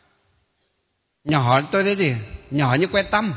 nhỏ, tôi thấy gì? Nhỏ như que tăm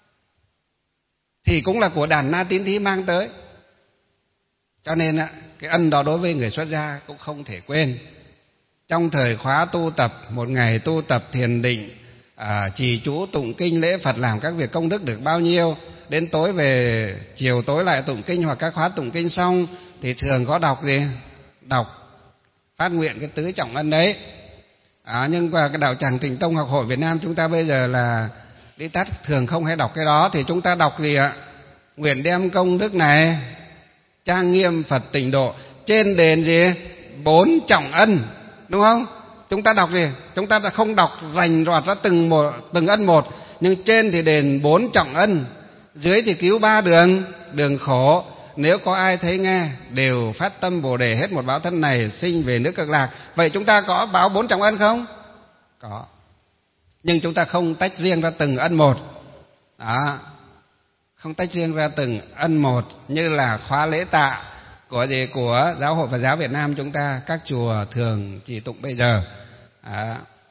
thì cũng là của đàn na tín thí mang tới. Cho nên cái ân đó đối với người xuất gia cũng không thể quên. Trong thời khóa tu tập, một ngày tu tập thiền định, à, trì chú tụng kinh lễ Phật, làm các việc công đức được bao nhiêu, đến tối về, chiều tối lại tụng kinh, hoặc các khóa tụng kinh xong thì thường có đọc gì? Đọc phát nguyện cái tứ trọng ân đấy. À, nhưng mà cái đạo tràng Tịnh Tông Học hội Việt Nam chúng ta bây giờ là đi tắt, thường không hay đọc cái đó. Thì chúng ta đọc gì ạ? Nguyện đem công đức này trang nghiêm Phật tịnh độ trên đền gì? Bốn trọng ân, đúng không? Chúng ta đọc gì? Chúng ta đã không đọc rành rọt ra từng một, từng ân một, nhưng trên thì đền bốn trọng ân, dưới thì cứu ba đường đường khổ. Nếu có ai thấy nghe đều phát tâm Bồ đề, hết một báo thân này sinh về nước Cực Lạc. Vậy chúng ta có báo bốn trọng ân không? Có. Nhưng chúng ta không tách riêng ra từng ân một. Đó. Không tách riêng ra từng ân một, như là khóa lễ tạ của gì của Giáo hội Phật giáo Việt Nam chúng ta, các chùa thường trì tụng bây giờ. Đó.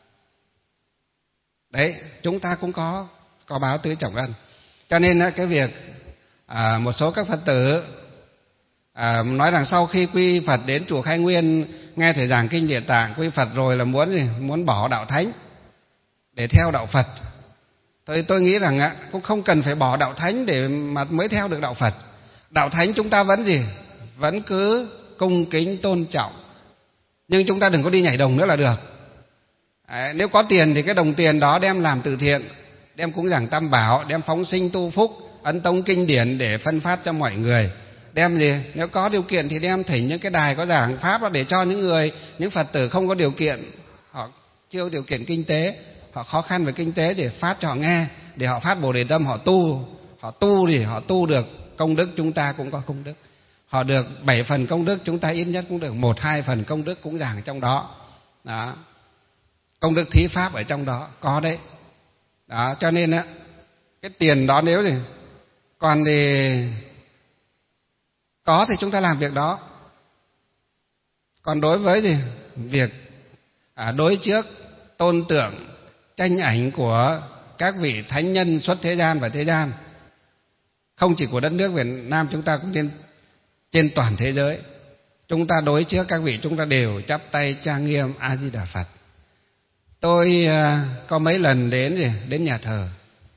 Đấy, chúng ta cũng có có báo tứ trọng ân. Cho nên cái việc à, một số các Phật tử à, nói rằng sau khi quy Phật đến chùa Khai Nguyên nghe thầy giảng kinh Địa Tạng, quy Phật rồi là muốn gì? Muốn bỏ đạo thánh để theo đạo Phật. Tôi tôi nghĩ rằng á, cũng không cần phải bỏ đạo thánh để mà mới theo được đạo Phật. Đạo thánh chúng ta vẫn gì? Vẫn cứ cung kính tôn trọng, nhưng chúng ta đừng có đi nhảy đồng nữa là được. Đấy, nếu có tiền thì cái đồng tiền đó đem làm từ thiện, đem cúng dường Tam Bảo, đem phóng sinh tu phúc, ấn tống kinh điển để phân phát cho mọi người. đem gì, nếu có điều kiện thì đem thỉnh những cái đài có giảng pháp đó để cho những người, những Phật tử không có điều kiện, họ chưa có điều kiện kinh tế, họ khó khăn về kinh tế, để phát cho họ nghe, để họ phát Bồ Đề tâm, họ tu, họ tu thì họ tu được công đức, chúng ta cũng có công đức. Họ được bảy phần công đức, chúng ta ít nhất cũng được một hai phần công đức cũng giảng trong đó. Đó. Công đức thí pháp ở trong đó có đấy. Đó, cho nên á, cái tiền đó nếu gì còn thì có thì chúng ta làm việc đó. Còn đối với gì việc à, đối trước tôn tượng tranh ảnh của các vị thánh nhân xuất thế gian và thế gian, không chỉ của đất nước Việt Nam chúng ta, cũng trên trên toàn thế giới, chúng ta đối trước các vị, chúng ta đều chắp tay trang nghiêm A Di Đà Phật. Tôi à, có mấy lần đến gì đến nhà thờ.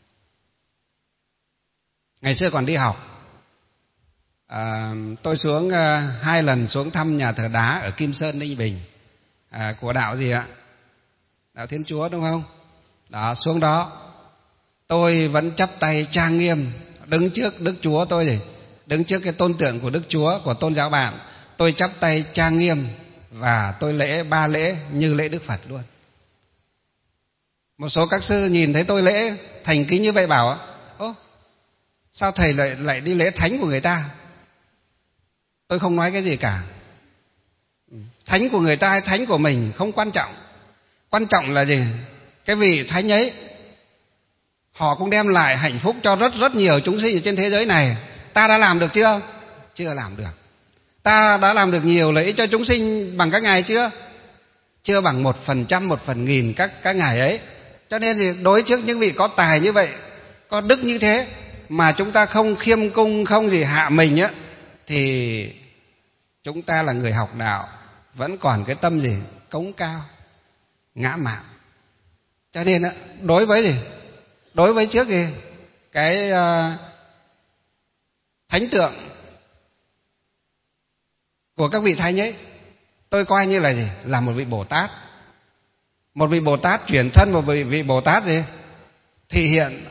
Ngày xưa còn đi học, à, tôi xuống à, hai lần xuống thăm nhà thờ đá ở Kim Sơn, Ninh Bình, à, của đạo gì ạ? Đạo Thiên Chúa đúng không? Đó, xuống đó tôi vẫn chắp tay trang nghiêm, đứng trước Đức Chúa tôi gì, đứng trước cái tôn tượng của Đức Chúa của tôn giáo bạn, tôi chắp tay trang nghiêm và tôi lễ ba lễ như lễ Đức Phật luôn. Một số các sư nhìn thấy tôi lễ thành kính như vậy bảo: ố, sao thầy lại lại đi lễ thánh của người ta? Tôi không nói cái gì cả. Thánh của người ta hay thánh của mình không quan trọng. Quan trọng là gì? Cái vị thánh ấy họ cũng đem lại hạnh phúc cho rất rất nhiều chúng sinh ở trên thế giới này. Ta đã làm được chưa? Chưa làm được. Ta đã làm được nhiều lợi ích cho chúng sinh bằng các ngài chưa? Chưa bằng một phần trăm, một phần nghìn các các ngài ấy. Cho nên thì đối trước những vị có tài như vậy, có đức như thế, mà chúng ta không khiêm cung, không gì hạ mình á, thì chúng ta là người học đạo vẫn còn cái tâm gì cống cao, ngã mạn. Cho nên á, đối với gì, đối với trước gì cái uh, thánh tượng của các vị thánh ấy, tôi coi như là gì, là một vị Bồ Tát. Một vị Bồ Tát chuyển thân, một vị, vị Bồ Tát gì thị hiện.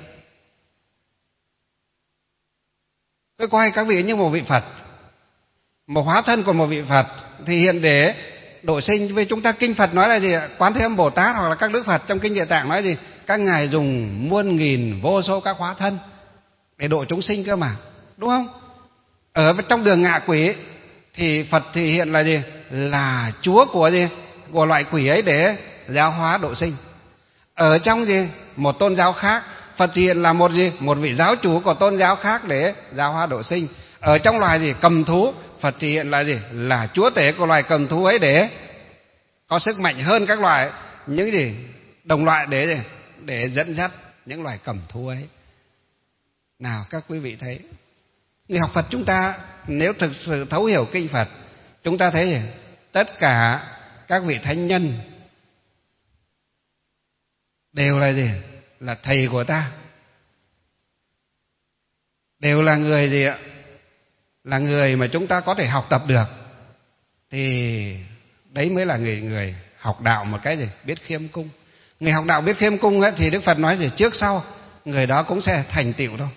Tôi coi các vị như một vị Phật, một hóa thân của một vị Phật thị hiện để độ sinh. Vì chúng ta kinh Phật nói là gì? Quán Thế Âm Bồ Tát hoặc là các Đức Phật trong kinh Địa Tạng nói gì? Các ngài dùng muôn nghìn vô số các hóa thân để độ chúng sinh cơ mà, đúng không? Ở trong đường ngạ quỷ thì Phật thị hiện là gì? Là Chúa của gì? Của loại quỷ ấy để giáo hóa độ sinh. Ở trong gì? Một tôn giáo khác, Phật thị hiện là một gì? Một vị giáo chủ của tôn giáo khác để giáo hóa độ sinh. Ở trong loài gì? Cầm thú, Phật thị hiện là gì? Là chúa tể của loài cầm thú ấy để có sức mạnh hơn các loài những gì đồng loại để để dẫn dắt những loài cầm thú ấy. Nào các quý vị thấy, người học Phật chúng ta nếu thực sự thấu hiểu kinh Phật, chúng ta thấy gì? Tất cả các vị thánh nhân đều là gì? Là thầy của ta, đều là người gì ạ? Là người mà chúng ta có thể học tập được. Thì đấy mới là người người học đạo một cái gì? Biết khiêm cung. Người học đạo biết khiêm cung ấy, thì Đức Phật nói gì? Trước sau người đó cũng sẽ thành tựu đâu.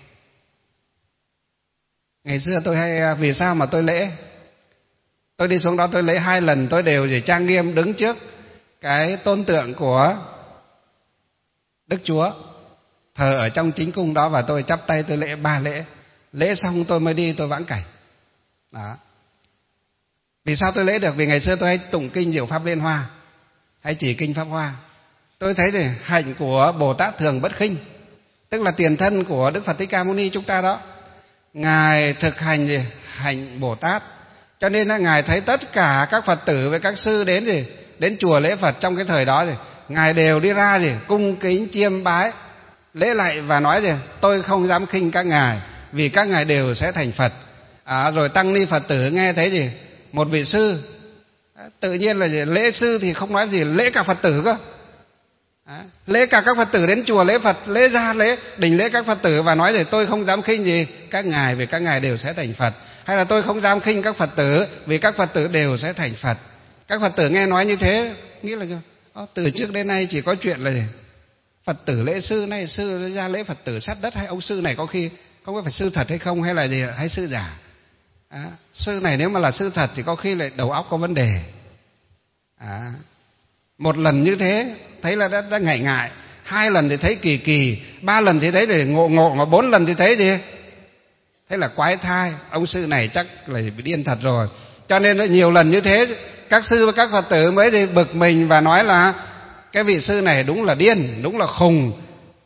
Ngày xưa tôi hay, vì sao mà tôi lễ, tôi đi xuống đó tôi lễ hai lần, tôi đều gì? Trang nghiêm đứng trước cái tôn tượng của Đức Chúa thờ ở trong chính cung đó, và tôi chắp tay tôi lễ ba lễ. Lễ xong tôi mới đi tôi vãng cảnh. Đó. Vì sao tôi lễ được? Vì ngày xưa tôi hay tụng kinh Diệu Pháp Liên Hoa, hay chỉ kinh Pháp Hoa. Tôi thấy thì hạnh của Bồ Tát Thường Bất Khinh, tức là tiền thân của Đức Phật Thích Ca Mâu Ni chúng ta đó, ngài thực hành gì? Hạnh Bồ Tát. Cho nên là ngài thấy tất cả các Phật tử với các sư đến gì? Đến chùa lễ Phật trong cái thời đó gì? Ngài đều đi ra gì? Cung kính chiêm bái lễ lạy và nói gì? Tôi không dám khinh các ngài, vì các ngài đều sẽ thành Phật. À, rồi tăng ni Phật tử nghe thấy gì? Một vị sư, tự nhiên là gì? Lễ sư thì không nói gì, lễ cả Phật tử cơ. À, lễ cả các Phật tử đến chùa lễ Phật, lễ ra lễ đỉnh lễ các Phật tử và nói gì? Tôi không dám khinh gì các ngài, vì các ngài đều sẽ thành Phật. Hay là tôi không dám khinh các Phật tử, vì các Phật tử đều sẽ thành Phật. Các Phật tử nghe nói như thế nghĩ là từ trước đến nay chỉ có chuyện là gì? Phật tử lễ sư này, sư ra lễ Phật tử sát đất, hay ông sư này có khi không biết phải sư thật hay không, hay là gì, hay sư giả. À, sư này nếu mà là sư thật thì có khi lại đầu óc có vấn đề. À, một lần như thế thấy là đã, đã ngại ngại, hai lần thì thấy kỳ kỳ, ba lần thì thấy thì ngộ ngộ, mà bốn lần thì thấy gì? Thế là quái thai, ông sư này chắc là bị điên thật rồi. Cho nên nhiều lần như thế các sư và các Phật tử mới thì bực mình và nói là cái vị sư này đúng là điên, đúng là khùng.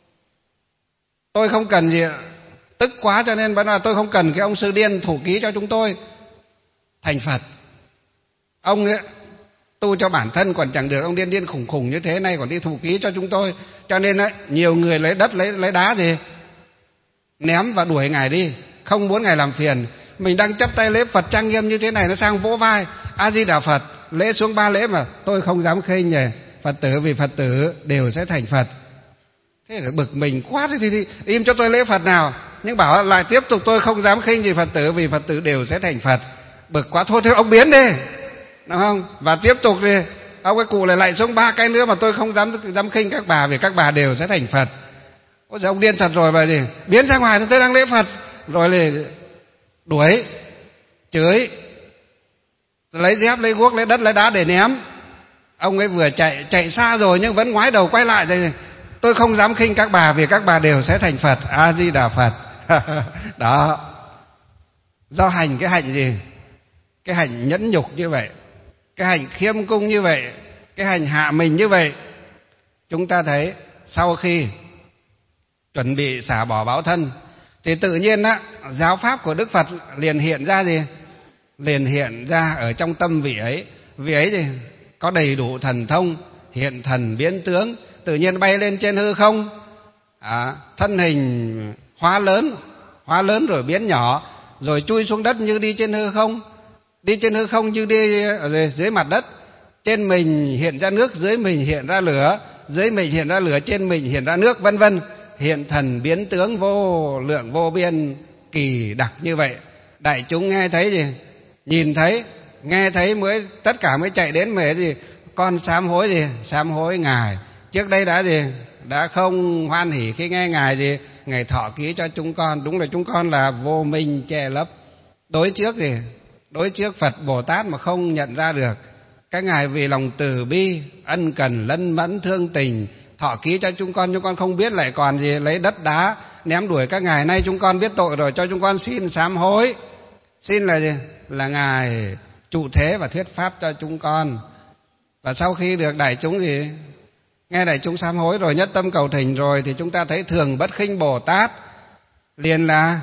Tôi không cần gì, tức quá cho nên vẫn là tôi không cần cái ông sư điên thủ ký cho chúng tôi thành Phật. Ông ấy tu cho bản thân còn chẳng được, ông điên điên khùng khùng như thế này còn đi thủ ký cho chúng tôi. Cho nên ấy, nhiều người lấy đất lấy lấy đá gì ném và đuổi ngài đi, không muốn ngài làm phiền. Mình đang chắp tay lễ Phật trang nghiêm như thế này, nó sang vỗ vai A Di Đà Phật, lễ xuống ba lễ mà tôi không dám khinh nhỉ Phật tử, vì Phật tử đều sẽ thành Phật. Thế là bực mình quá, thì, thì im cho tôi lễ Phật nào, nhưng bảo lại tiếp tục tôi không dám khinh gì Phật tử, vì Phật tử đều sẽ thành Phật. Bực quá, thôi thế ông biến đi, đúng không? Và tiếp tục thì ông cái cụ lại lại xuống ba cái nữa mà tôi không dám dám khinh các bà, vì các bà đều sẽ thành Phật. Ôi giời, ông điên thật rồi, bà gì biến ra ngoài, tôi đang lễ Phật rồi thì đuổi chửi, lấy dép lấy guốc lấy đất lấy đá để ném. Ông ấy vừa chạy chạy xa rồi nhưng vẫn ngoái đầu quay lại thì tôi không dám khinh các bà, vì các bà đều sẽ thành Phật. A Di Đà Phật. Đó, do hành cái hạnh gì? Cái hành nhẫn nhục như vậy, cái hành khiêm cung như vậy, cái hành hạ mình như vậy, chúng ta thấy sau khi chuẩn bị xả bỏ báo thân thì tự nhiên á, giáo pháp của Đức Phật liền hiện ra gì? Liền hiện ra ở trong tâm vị ấy. Vị ấy thì có đầy đủ thần thông, hiện thần biến tướng, tự nhiên bay lên trên hư không, à, thân hình hóa lớn, hóa lớn rồi biến nhỏ, rồi chui xuống đất như đi trên hư không, đi trên hư không như đi ở dưới mặt đất. Trên mình hiện ra nước, dưới mình hiện ra lửa, dưới mình hiện ra lửa, trên mình hiện ra nước, vân vân. Hiện thần biến tướng vô lượng vô biên kỳ đặc như vậy. Đại chúng nghe thấy gì? Nhìn thấy, nghe thấy mới tất cả mới chạy đến mời gì? Con sám hối gì? Sám hối ngài. Trước đây đã gì? Đã không hoan hỉ khi nghe ngài gì? Ngài thọ ký cho chúng con. Đúng là chúng con là vô minh che lấp. Đối trước gì? Đối trước Phật Bồ Tát mà không nhận ra được. Các ngài vì lòng từ bi, ân cần, lân mẫn, thương tình, thọ ký cho chúng con, chúng con không biết lại còn gì lấy đất đá ném đuổi các ngài. Nay chúng con biết tội rồi, cho chúng con xin sám hối. Xin là gì? Là ngài trụ thế và thuyết pháp cho chúng con. Và sau khi được đại chúng gì nghe đại chúng sám hối rồi, nhất tâm cầu thỉnh rồi, thì chúng ta thấy Thường Bất Khinh Bồ Tát liền là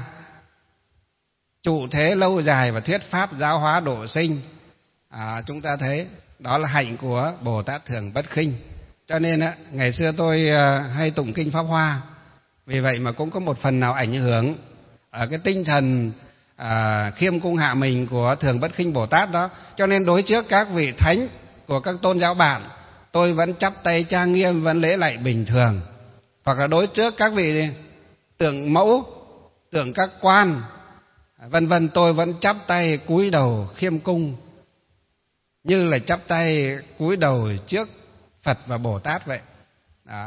trụ thế lâu dài và thuyết pháp giáo hóa độ sinh. À, chúng ta thấy đó là hạnh của Bồ Tát Thường Bất Khinh. Cho nên á, ngày xưa tôi hay tụng kinh Pháp Hoa, vì vậy mà cũng có một phần nào ảnh hưởng ở cái tinh thần à, khiêm cung hạ mình của Thường Bất Khinh Bồ Tát đó. Cho nên đối trước các vị thánh của các tôn giáo bạn, tôi vẫn chắp tay trang nghiêm, vẫn lễ lạy bình thường. Hoặc là đối trước các vị tượng mẫu, tượng các quan, vân vân, tôi vẫn chắp tay cúi đầu khiêm cung, như là chắp tay cúi đầu trước Phật và Bồ Tát vậy. Đó.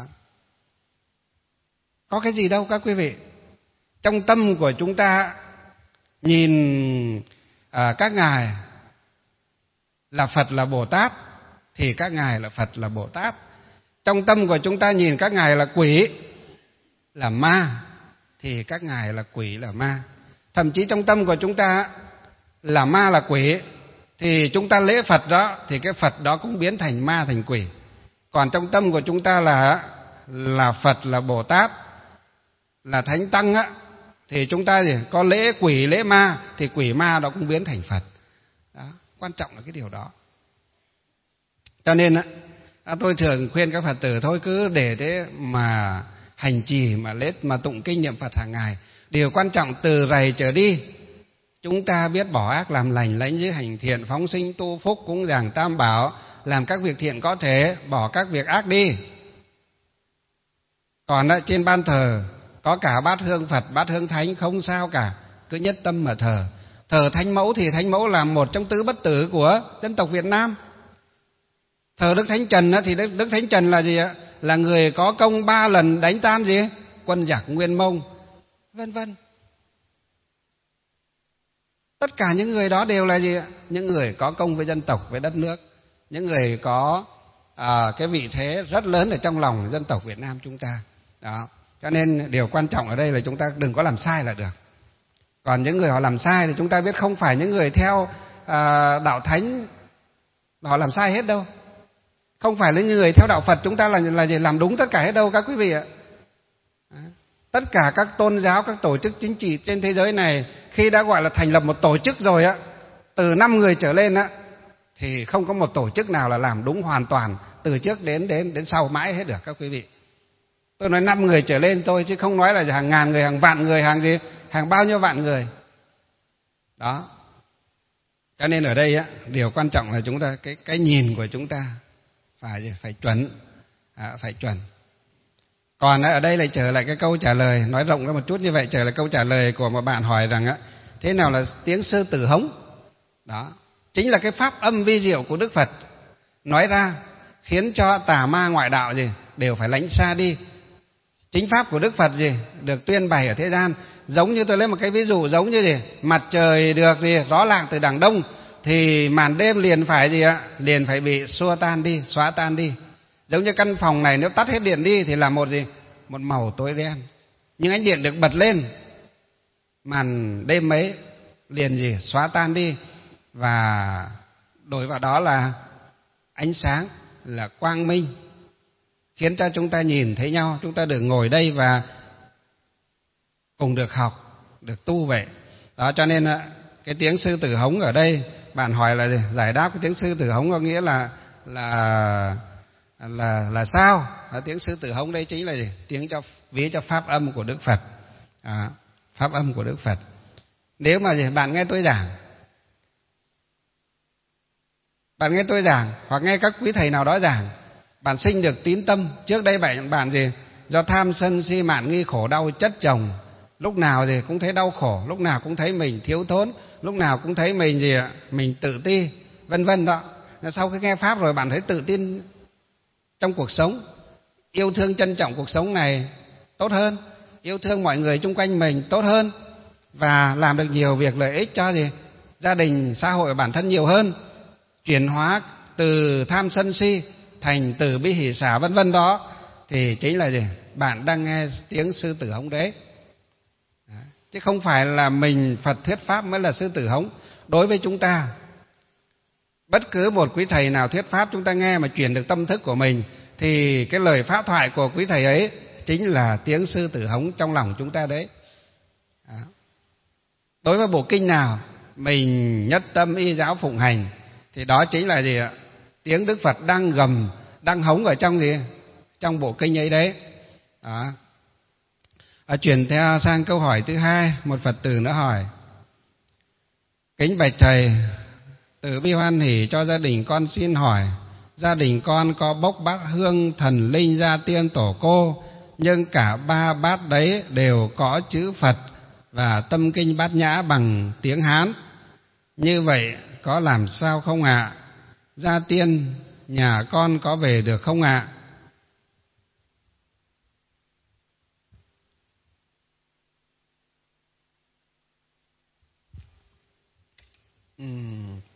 Có cái gì đâu các quý vị. Trong tâm của chúng ta nhìn à, các ngài là Phật là Bồ Tát thì các ngài là Phật là Bồ Tát. Trong tâm của chúng ta nhìn các ngài là quỷ là ma thì các ngài là quỷ là ma. Thậm chí trong tâm của chúng ta là ma là quỷ thì chúng ta lễ Phật đó thì cái Phật đó cũng biến thành ma thành quỷ. Còn trong tâm của chúng ta là là Phật là Bồ Tát là Thánh Tăng á, thì chúng ta thì có lễ quỷ lễ ma thì quỷ ma đó cũng biến thành Phật. Đó, quan trọng là cái điều đó. Cho nên á, tôi thường khuyên các Phật tử thôi cứ để thế mà hành trì mà lễ mà tụng kinh niệm Phật hàng ngày. Điều quan trọng từ rày trở đi, chúng ta biết bỏ ác làm lành, lãnh giới hành thiện, phóng sinh tu phúc, cúng dường tam bảo, làm các việc thiện có thể, bỏ các việc ác đi. Còn ở trên ban thờ có cả bát hương Phật, bát hương Thánh không sao cả, cứ nhất tâm mà thờ. Thờ Thánh Mẫu thì Thánh Mẫu là một trong tứ bất tử của dân tộc Việt Nam. Thờ Đức Thánh Trần thì Đức, Đức Thánh Trần là gì ạ? Là người có công ba lần đánh tan gì? Quân giặc Nguyên Mông, vân vân. Tất cả những người đó đều là gì ạ? Những người có công với dân tộc, với đất nước, những người có à, cái vị thế rất lớn ở trong lòng dân tộc Việt Nam chúng ta. Đó. Cho nên điều quan trọng ở đây là chúng ta đừng có làm sai là được. Còn những người họ làm sai thì chúng ta biết không phải những người theo à, đạo thánh họ làm sai hết đâu. Không phải là những người theo đạo Phật chúng ta là là gì làm đúng tất cả hết đâu các quý vị ạ. Tất cả các tôn giáo, các tổ chức chính trị trên thế giới này khi đã gọi là thành lập một tổ chức rồi á, từ năm người trở lên á, thì không có một tổ chức nào là làm đúng hoàn toàn từ trước đến đến đến sau mãi hết được các quý vị. Tôi nói năm người trở lên thôi chứ không nói là hàng ngàn người, hàng vạn người, hàng gì, hàng bao nhiêu vạn người. Đó. Cho nên ở đây á, điều quan trọng là chúng ta cái cái nhìn của chúng ta phải phải chuẩn, à, phải chuẩn. Còn ở đây lại trở lại cái câu trả lời, nói rộng ra một chút như vậy, trở lại câu trả lời của một bạn hỏi rằng á, thế nào là tiếng sư tử hống? Đó, chính là cái pháp âm vi diệu của Đức Phật nói ra khiến cho tà ma ngoại đạo gì đều phải lánh xa đi. Chính pháp của Đức Phật gì được tuyên bày ở thế gian, giống như tôi lấy một cái ví dụ, giống như gì mặt trời được gì rõ ràng từ đằng đông thì màn đêm liền phải gì ạ, liền phải bị xua tan đi, xóa tan đi. Giống như căn phòng này nếu tắt hết điện đi thì là một gì, một màu tối đen. Nhưng ánh điện được bật lên, màn đêm ấy liền gì xóa tan đi và đổi vào đó là ánh sáng, là quang minh, khiến cho chúng ta nhìn thấy nhau, chúng ta được ngồi đây và cùng được học, được tu vậy. Đó, cho nên cái tiếng sư tử hống ở đây, bạn hỏi là gì? Giải đáp cái tiếng sư tử hống có nghĩa là là là là sao? Đó, tiếng sư tử hống đây chính là gì? Tiếng cho ví cho pháp âm của Đức Phật. À, pháp âm của Đức Phật. Nếu mà gì, bạn nghe tôi giảng, bạn nghe tôi giảng hoặc nghe các quý thầy nào đó giảng, bạn sinh được tín tâm. Trước đây bạn bạn gì do tham sân si mạn nghi khổ đau chất chồng, lúc nào gì cũng thấy đau khổ, lúc nào cũng thấy mình thiếu thốn, lúc nào cũng thấy mình gì ạ, mình tự ti, vân vân đó. Sau khi nghe pháp rồi bạn thấy tự tin trong cuộc sống, yêu thương trân trọng cuộc sống này tốt hơn, yêu thương mọi người chung quanh mình tốt hơn và làm được nhiều việc lợi ích cho gì gia đình, xã hội, bản thân nhiều hơn, chuyển hóa từ tham sân si thành từ bi hỷ xả vân vân đó, thì chính là gì? Bạn đang nghe tiếng sư tử hống đấy. Chứ không phải là mình Phật thuyết pháp mới là sư tử hống. Đối với chúng ta, bất cứ một quý thầy nào thuyết pháp chúng ta nghe mà chuyển được tâm thức của mình thì cái lời pháp thoại của quý thầy ấy chính là tiếng sư tử hống trong lòng chúng ta đấy. Đó. Đối với bộ kinh nào mình nhất tâm y giáo phụng hành thì đó chính là gì ạ? Tiếng Đức Phật đang gầm, đang hống ở trong gì? Trong bộ kinh ấy đấy. Đó. À, chuyển theo sang câu hỏi thứ hai, một Phật tử nữa hỏi: kính bạch thầy, từ bi hoan hỷ cho gia đình con xin hỏi, gia đình con có bốc bát hương thần linh gia tiên tổ cô, nhưng cả ba bát đấy đều có chữ Phật và tâm kinh Bát Nhã bằng tiếng Hán. Như vậy có làm sao không ạ? Gia tiên nhà con có về được không ạ? Uhm.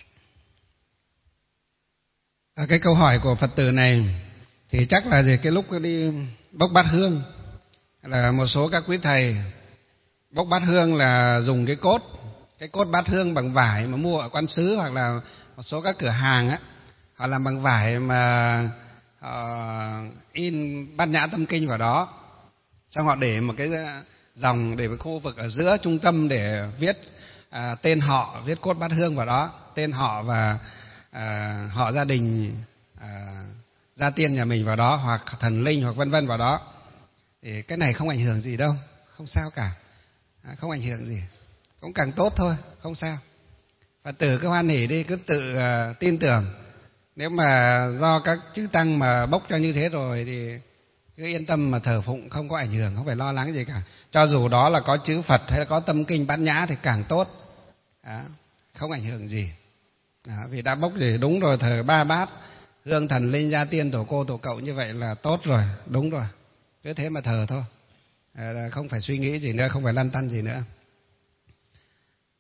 À, cái câu hỏi của Phật tử này thì chắc là gì, cái lúc đi bốc bát hương là một số các quý thầy bốc bát hương là dùng cái cốt, cái cốt bát hương bằng vải mà mua ở quán sứ hoặc là một số các cửa hàng á, họ làm bằng vải mà uh, in Bát Nhã tâm kinh vào đó, xong họ để một cái dòng, để một khu vực ở giữa trung tâm để viết à, tên họ, viết cốt bát hương vào đó, tên họ và à, họ gia đình, à, gia tiên nhà mình vào đó, hoặc thần linh hoặc vân vân vào đó. Thì cái này không ảnh hưởng gì đâu, không sao cả, à, không ảnh hưởng gì, cũng càng tốt thôi, không sao. Phật tử cứ hoan hỉ đi, cứ tự uh, tin tưởng. Nếu mà do các chư tăng mà bốc cho như thế rồi thì cứ yên tâm mà thờ phụng, không có ảnh hưởng, không phải lo lắng gì cả. Cho dù đó là có chữ Phật hay là có tâm kinh Bát Nhã thì càng tốt, đó, không ảnh hưởng gì. Đó, vì đã bốc gì đúng rồi, thờ ba bát hương thần linh gia tiên tổ cô tổ cậu như vậy là tốt rồi, đúng rồi, cứ thế mà thờ thôi, à, không phải suy nghĩ gì nữa, không phải lăn tăn gì nữa.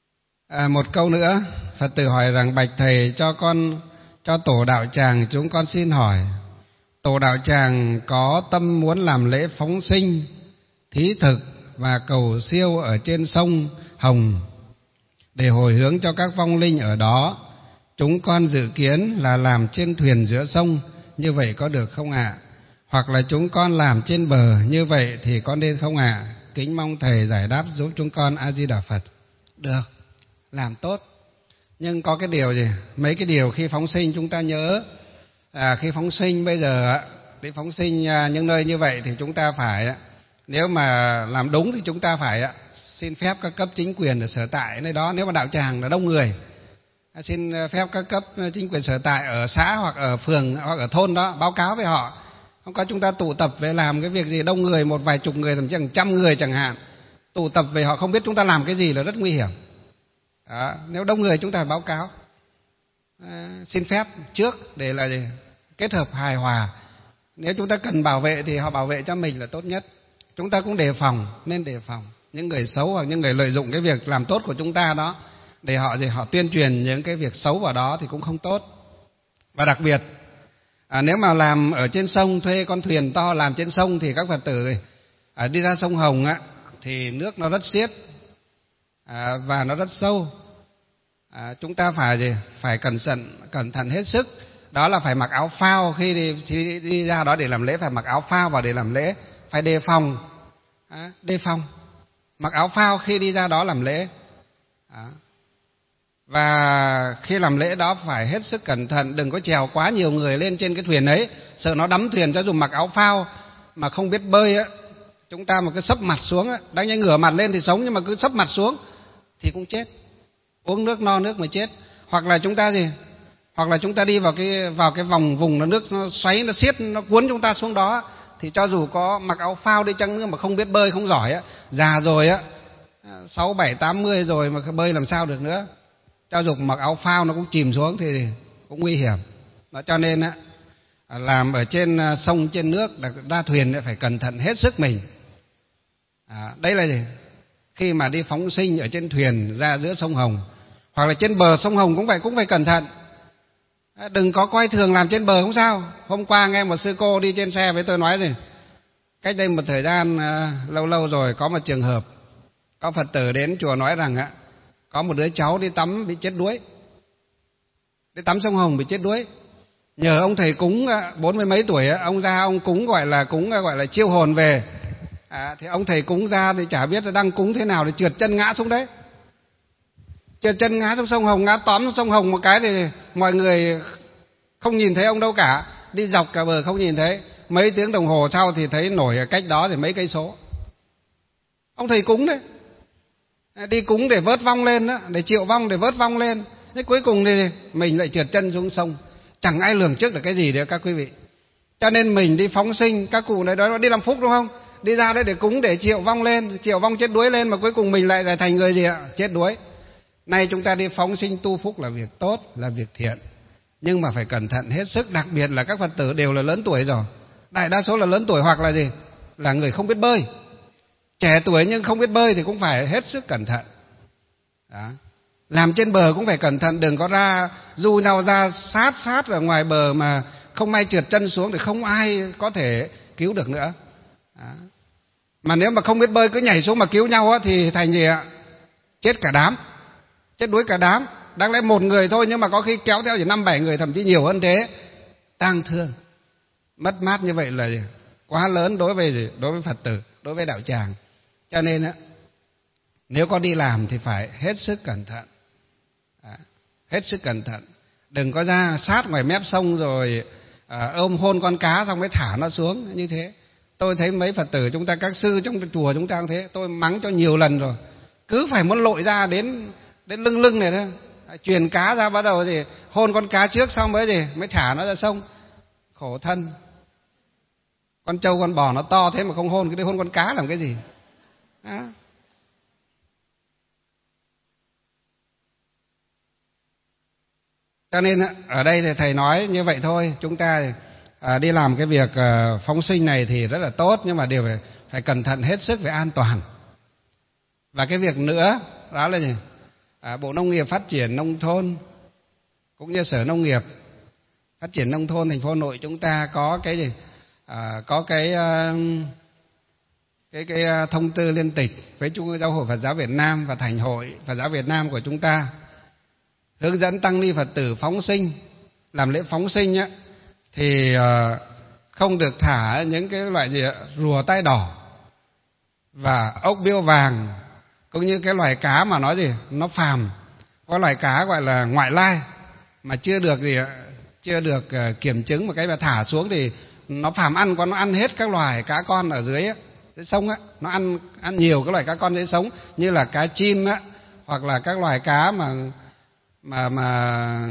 À, một câu nữa, Phật tử hỏi rằng: bạch thầy, cho con cho tổ đạo tràng chúng con xin hỏi, tổ đạo tràng có tâm muốn làm lễ phóng sinh, thí thực và cầu siêu ở trên sông Hồng để hồi hướng cho các vong linh ở đó. Chúng con dự kiến là làm trên thuyền giữa sông, như vậy có được không ạ? À? Hoặc là chúng con làm trên bờ, như vậy thì có nên không ạ? À? Kính mong thầy giải đáp giúp chúng con. A Di Đà Phật. Được, làm tốt. Nhưng có cái điều gì? Mấy cái điều khi phóng sinh chúng ta nhớ. À, khi phóng sinh bây giờ, để phóng sinh những nơi như vậy thì chúng ta phải, nếu mà làm đúng thì chúng ta phải xin phép các cấp chính quyền ở sở tại nơi đó. Nếu mà đạo tràng là đông người, xin phép các cấp chính quyền sở tại ở xã hoặc ở phường hoặc ở thôn đó, báo cáo với họ. Không có chúng ta tụ tập về làm cái việc gì đông người, một vài chục người, thậm chí hàng trăm người chẳng hạn, tụ tập về họ không biết chúng ta làm cái gì là rất nguy hiểm. Đó, nếu đông người chúng ta phải báo cáo, à, xin phép trước để là gì? Kết hợp hài hòa. Nếu chúng ta cần bảo vệ thì họ bảo vệ cho mình là tốt nhất. Chúng ta cũng đề phòng, nên đề phòng những người xấu hoặc những người lợi dụng cái việc làm tốt của chúng ta đó để họ gì họ tuyên truyền những cái việc xấu vào đó thì cũng không tốt. Và đặc biệt, à, nếu mà làm ở trên sông, thuê con thuyền to làm trên sông thì các Phật tử à, đi ra sông Hồng á, thì nước nó rất xiết, à, và nó rất sâu. À, chúng ta phải gì phải cẩn thận cẩn thận hết sức. Đó là phải mặc áo phao khi đi, khi đi ra đó để làm lễ, phải mặc áo phao vào để làm lễ, phải đề phòng, à, đề phòng mặc áo phao khi đi ra đó làm lễ. À, và khi làm lễ đó phải hết sức cẩn thận, đừng có chèo quá nhiều người lên trên cái thuyền ấy, sợ nó đắm thuyền. Cho dù mặc áo phao mà không biết bơi á, chúng ta mà cứ sấp mặt xuống á, đáng nhẽ ngửa mặt lên thì sống, nhưng mà cứ sấp mặt xuống thì cũng chết, uống nước no nước mới chết. Hoặc là chúng ta gì hoặc là chúng ta đi vào cái vào cái vòng vùng nó nước nó xoáy, nó xiết, nó cuốn chúng ta xuống đó, thì cho dù có mặc áo phao đi chăng nữa mà không biết bơi, không giỏi á, già rồi á, sáu bảy tám mươi rồi mà bơi làm sao được nữa. Cho dù mặc áo phao nó cũng chìm xuống thì cũng nguy hiểm. Đó, cho nên á, làm ở trên sông trên nước, ra thuyền phải cẩn thận hết sức mình. À, đây là gì? Khi mà đi phóng sinh ở trên thuyền ra giữa sông Hồng hoặc là trên bờ sông Hồng cũng phải cũng phải cẩn thận. À, đừng có coi thường làm trên bờ không sao. Hôm qua nghe một sư cô đi trên xe với tôi nói gì, cách đây một thời gian à, lâu lâu rồi có một trường hợp có Phật tử đến chùa nói rằng á, có một đứa cháu đi tắm bị chết đuối, đi tắm sông Hồng bị chết đuối. Nhờ ông thầy cúng bốn mươi mấy tuổi, ông ra ông cúng gọi là cúng gọi là chiêu hồn về. À, thì ông thầy cúng ra thì chả biết là đang cúng thế nào thì trượt chân ngã xuống đấy, trượt chân ngã xuống sông Hồng, ngã tóm xuống sông Hồng một cái thì mọi người không nhìn thấy ông đâu cả, đi dọc cả bờ không nhìn thấy. Mấy tiếng đồng hồ sau thì thấy nổi ở cách đó thì mấy cây số. Ông thầy cúng đấy, đi cúng để vớt vong lên đó, để triệu vong, để vớt vong lên. Thế cuối cùng thì mình lại trượt chân xuống sông, chẳng ai lường trước được cái gì đấy các quý vị. Cho nên mình đi phóng sinh, các cụ này đó đi làm phúc đúng không? Đi ra đấy để cúng, để triệu vong lên, triệu vong chết đuối lên, mà cuối cùng mình lại lại thành người gì ạ? Chết đuối. Nay chúng ta đi phóng sinh tu phúc là việc tốt, là việc thiện, nhưng mà phải cẩn thận hết sức. Đặc biệt là các Phật tử đều là lớn tuổi rồi, đại đa số là lớn tuổi hoặc là gì, là người không biết bơi. Trẻ tuổi nhưng không biết bơi thì cũng phải hết sức cẩn thận. Đó. Làm trên bờ cũng phải cẩn thận, đừng có ra du nhau ra sát sát ở ngoài bờ mà không may trượt chân xuống thì không ai có thể cứu được nữa. Đó. Mà nếu mà không biết bơi cứ nhảy xuống mà cứu nhau á, thì thành gì ạ? Chết cả đám, chết đuối cả đám. Đáng lẽ một người thôi nhưng mà có khi kéo theo chỉ năm bảy người, thậm chí nhiều hơn thế. Tang thương, mất mát như vậy là quá lớn đối với gì? Đối với Phật tử, đối với đạo tràng. Cho nên á, nếu có đi làm thì phải hết sức cẩn thận. À, hết sức cẩn thận, đừng có ra sát ngoài mép sông rồi à, ôm hôn con cá xong mới thả nó xuống như thế. Tôi thấy mấy Phật tử chúng ta, các sư trong chùa chúng ta cũng thế, tôi mắng cho nhiều lần rồi, cứ phải muốn lội ra đến đến lưng lưng này thôi, à, truyền cá ra bắt đầu gì hôn con cá trước xong mới gì mới thả nó ra sông. Khổ thân, con trâu con bò nó to thế mà không hôn, cứ đi hôn con cá làm cái gì? Đó. Cho nên ở đây thì thầy nói như vậy thôi. Chúng ta à, đi làm cái việc à, phóng sinh này thì rất là tốt, nhưng mà đều phải, phải cẩn thận hết sức về an toàn. Và cái việc nữa đó là gì? à, Bộ Nông nghiệp Phát triển Nông thôn cũng như Sở Nông nghiệp Phát triển Nông thôn thành phố Hà Nội chúng ta có cái gì? À, có cái cái cái thông tư liên tịch với Trung ương Giáo hội Phật giáo Việt Nam và Thành hội Phật giáo Việt Nam của chúng ta hướng dẫn tăng ni Phật tử phóng sinh, làm lễ phóng sinh á, thì không được thả những cái loại gì rùa tai đỏ và ốc biêu vàng, cũng như cái loài cá mà nói gì nó phàm, có loài cá gọi là ngoại lai mà chưa được gì chưa được kiểm chứng, một cái mà thả xuống thì nó phàm ăn, có nó ăn hết các loài cá con ở dưới, dưới sông á, nó ăn ăn nhiều các loài cá con dưới sống như là cá chim á, hoặc là các loài cá mà mà mà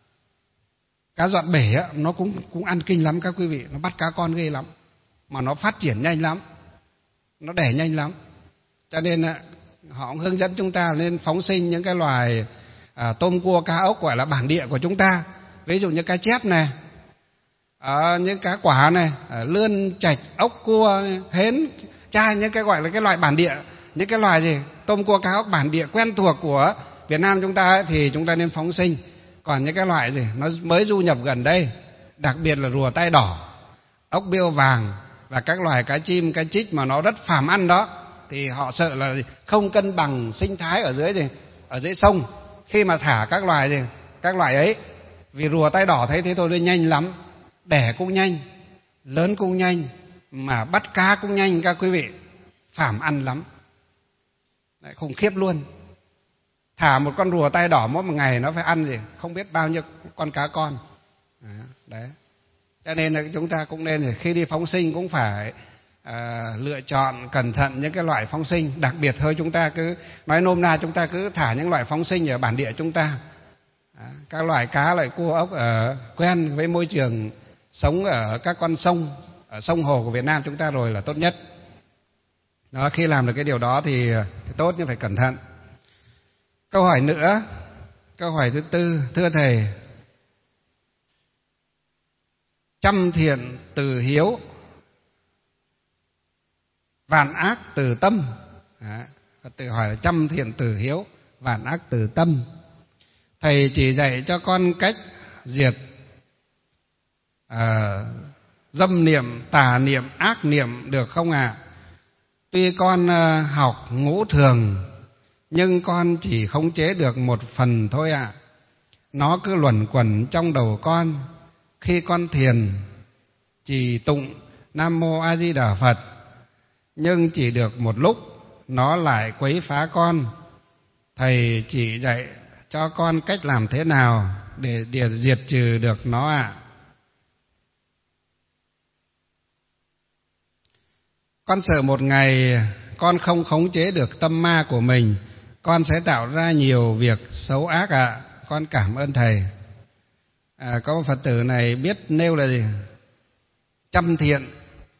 cá dọn bể á, nó cũng cũng ăn kinh lắm các quý vị, nó bắt cá con ghê lắm, mà nó phát triển nhanh lắm, nó đẻ nhanh lắm, cho nên họ cũng hướng dẫn chúng ta nên phóng sinh những cái loài à, tôm cua cá ốc gọi là bản địa của chúng ta, ví dụ như cá chép này, à, những cá quả này, à, lươn, trạch, ốc, cua, hến, chai, những cái gọi là cái loài bản địa, những cái loài gì tôm cua cá ốc bản địa quen thuộc của Việt Nam chúng ta ấy, thì chúng ta nên phóng sinh. Còn những cái loại gì nó mới du nhập gần đây, đặc biệt là rùa tai đỏ, ốc biêu vàng và các loài cá chim, cá chích mà nó rất phàm ăn đó, thì họ sợ là không cân bằng sinh thái ở dưới gì ở dưới sông khi mà thả các loài gì các loài ấy, vì rùa tai đỏ thấy thế thôi nó nhanh lắm, đẻ cũng nhanh, lớn cũng nhanh, mà bắt cá cũng nhanh các quý vị, phàm ăn lắm. Đấy, khủng khiếp luôn. Thả một con rùa tai đỏ mỗi một ngày nó phải ăn gì không biết bao nhiêu con cá con. Đấy. Cho nên là chúng ta cũng nên khi đi phóng sinh cũng phải à, lựa chọn cẩn thận những cái loại phóng sinh, đặc biệt thôi chúng ta cứ nói nôm na chúng ta cứ thả những loại phóng sinh ở bản địa chúng ta. À, các loại cá, loại cua, ốc ở quen với môi trường sống ở các con sông, ở sông hồ của Việt Nam chúng ta rồi là tốt nhất. Đó, khi làm được cái điều đó thì, thì tốt, nhưng phải cẩn thận. Câu hỏi nữa, câu hỏi thứ tư, thưa Thầy, trăm thiện từ hiếu, vạn ác từ tâm. Đó, tự hỏi là trăm thiện từ hiếu, vạn ác từ tâm. Thầy chỉ dạy cho con cách diệt à, dâm niệm, tà niệm, ác niệm được không ạ? À? Tuy con à, học ngũ thường, nhưng con chỉ khống chế được một phần thôi ạ. À. Nó cứ luẩn quẩn trong đầu con. Khi con thiền, trì tụng Nam Mô A Di Đà Phật, nhưng chỉ được một lúc, nó lại quấy phá con. Thầy chỉ dạy cho con cách làm thế nào để, để diệt trừ được nó ạ. À. Con sợ một ngày con không khống chế được tâm ma của mình, con sẽ tạo ra nhiều việc xấu ác ạ. À. Con cảm ơn Thầy. À, có một Phật tử này biết nêu là gì? Trăm thiện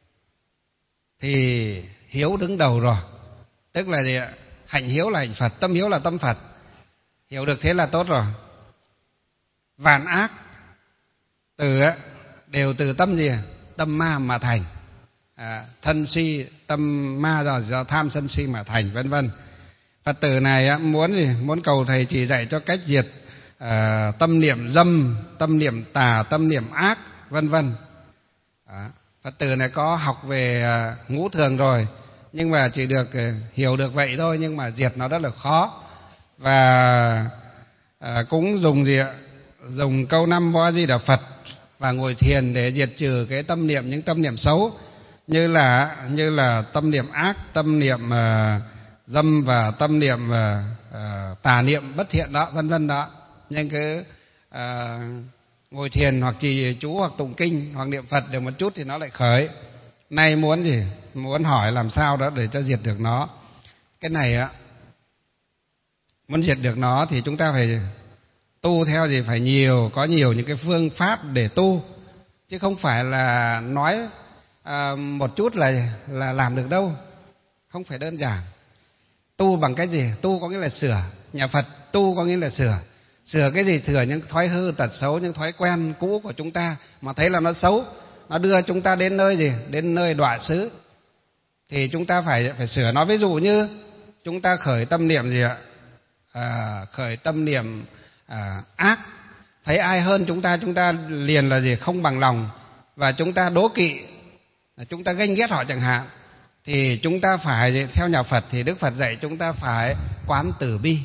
thì hiếu đứng đầu rồi. Tức là gì ạ? Hạnh hiếu là hạnh Phật, tâm hiếu là tâm Phật. Hiểu được thế là tốt rồi. Vạn ác từ đều từ tâm gì? Tâm ma mà thành. À, thân si, tâm ma do, do tham sân si mà thành, vân vân. Phật tử này muốn gì? Muốn cầu Thầy chỉ dạy cho cách diệt à, tâm niệm dâm, tâm niệm tà, tâm niệm ác, vân vân. Phật tử này có học về à, ngũ thường rồi, nhưng mà chỉ được à, hiểu được vậy thôi, nhưng mà diệt nó rất là khó. Và à, cũng dùng gì ạ? Dùng câu Nam Mô A Di Đà Phật và ngồi thiền để diệt trừ cái tâm niệm, những tâm niệm xấu như là như là tâm niệm ác, tâm niệm à, dâm và tâm niệm à, à, tà niệm bất thiện đó, vân vân đó. Nhưng cứ à, ngồi thiền hoặc trì chú hoặc tụng kinh hoặc niệm Phật được một chút thì nó lại khởi. Nay muốn gì? Muốn hỏi làm sao đó để cho diệt được nó. Cái này á, muốn diệt được nó thì chúng ta phải tu theo gì? Phải nhiều, có nhiều những cái phương pháp để tu, chứ không phải là nói à, một chút là là làm được đâu. Không phải đơn giản. Tu bằng cái gì? Tu có nghĩa là sửa. Nhà Phật tu có nghĩa là sửa. Sửa cái gì? Sửa những thói hư tật xấu, những thói quen cũ của chúng ta mà thấy là nó xấu, nó đưa chúng ta đến nơi gì? Đến nơi đọa xứ. Thì chúng ta phải phải sửa nó. Ví dụ như chúng ta khởi tâm niệm gì ạ? à, khởi tâm niệm à, ác, thấy ai hơn chúng ta, chúng ta liền là gì? Không bằng lòng, và chúng ta đố kỵ, chúng ta ganh ghét họ chẳng hạn, thì chúng ta phải, theo nhà Phật thì Đức Phật dạy chúng ta phải quán từ bi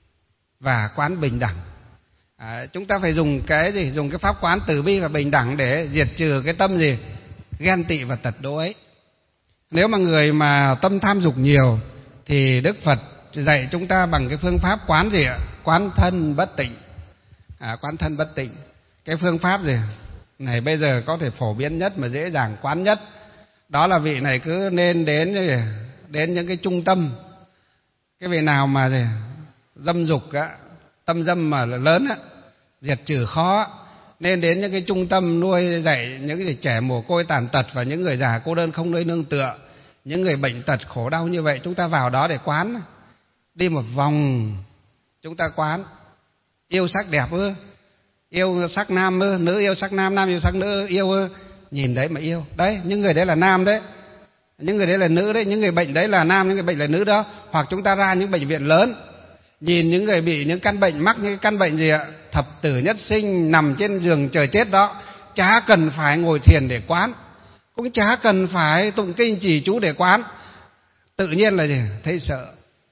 và quán bình đẳng. À, chúng ta phải dùng cái gì? Dùng cái pháp quán từ bi và bình đẳng để diệt trừ cái tâm gì? Ghen tị và tật đố ấy. Nếu mà người mà tâm tham dục nhiều thì Đức Phật dạy chúng ta bằng cái phương pháp quán gì ạ? Quán thân bất tịnh. À, quán thân bất tịnh. Cái phương pháp gì? Này bây giờ có thể phổ biến nhất mà dễ dàng quán nhất. Đó là vị này cứ nên đến đến những cái trung tâm. Cái vị nào mà gì? Dâm dục á, tâm dâm mà lớn á, diệt trừ khó, nên đến những cái trung tâm nuôi dạy những cái trẻ mồ côi tàn tật và những người già cô đơn không nơi nương tựa, những người bệnh tật khổ đau như vậy. Chúng ta vào đó để quán, đi một vòng chúng ta quán. Yêu sắc đẹp ư? Yêu sắc nam ư? Nữ yêu sắc nam, nam yêu sắc nữ yêu ư? Nhìn đấy mà yêu. Đấy, những người đấy là nam đấy, những người đấy là nữ đấy, những người bệnh đấy là nam, những người bệnh là nữ đó. Hoặc chúng ta ra những bệnh viện lớn, nhìn những người bị những căn bệnh, mắc những căn bệnh gì ạ? Thập tử nhất sinh, nằm trên giường chờ chết đó, chả cần phải ngồi thiền để quán, cũng chả cần phải tụng kinh trì chú để quán, tự nhiên là gì? Thấy sợ.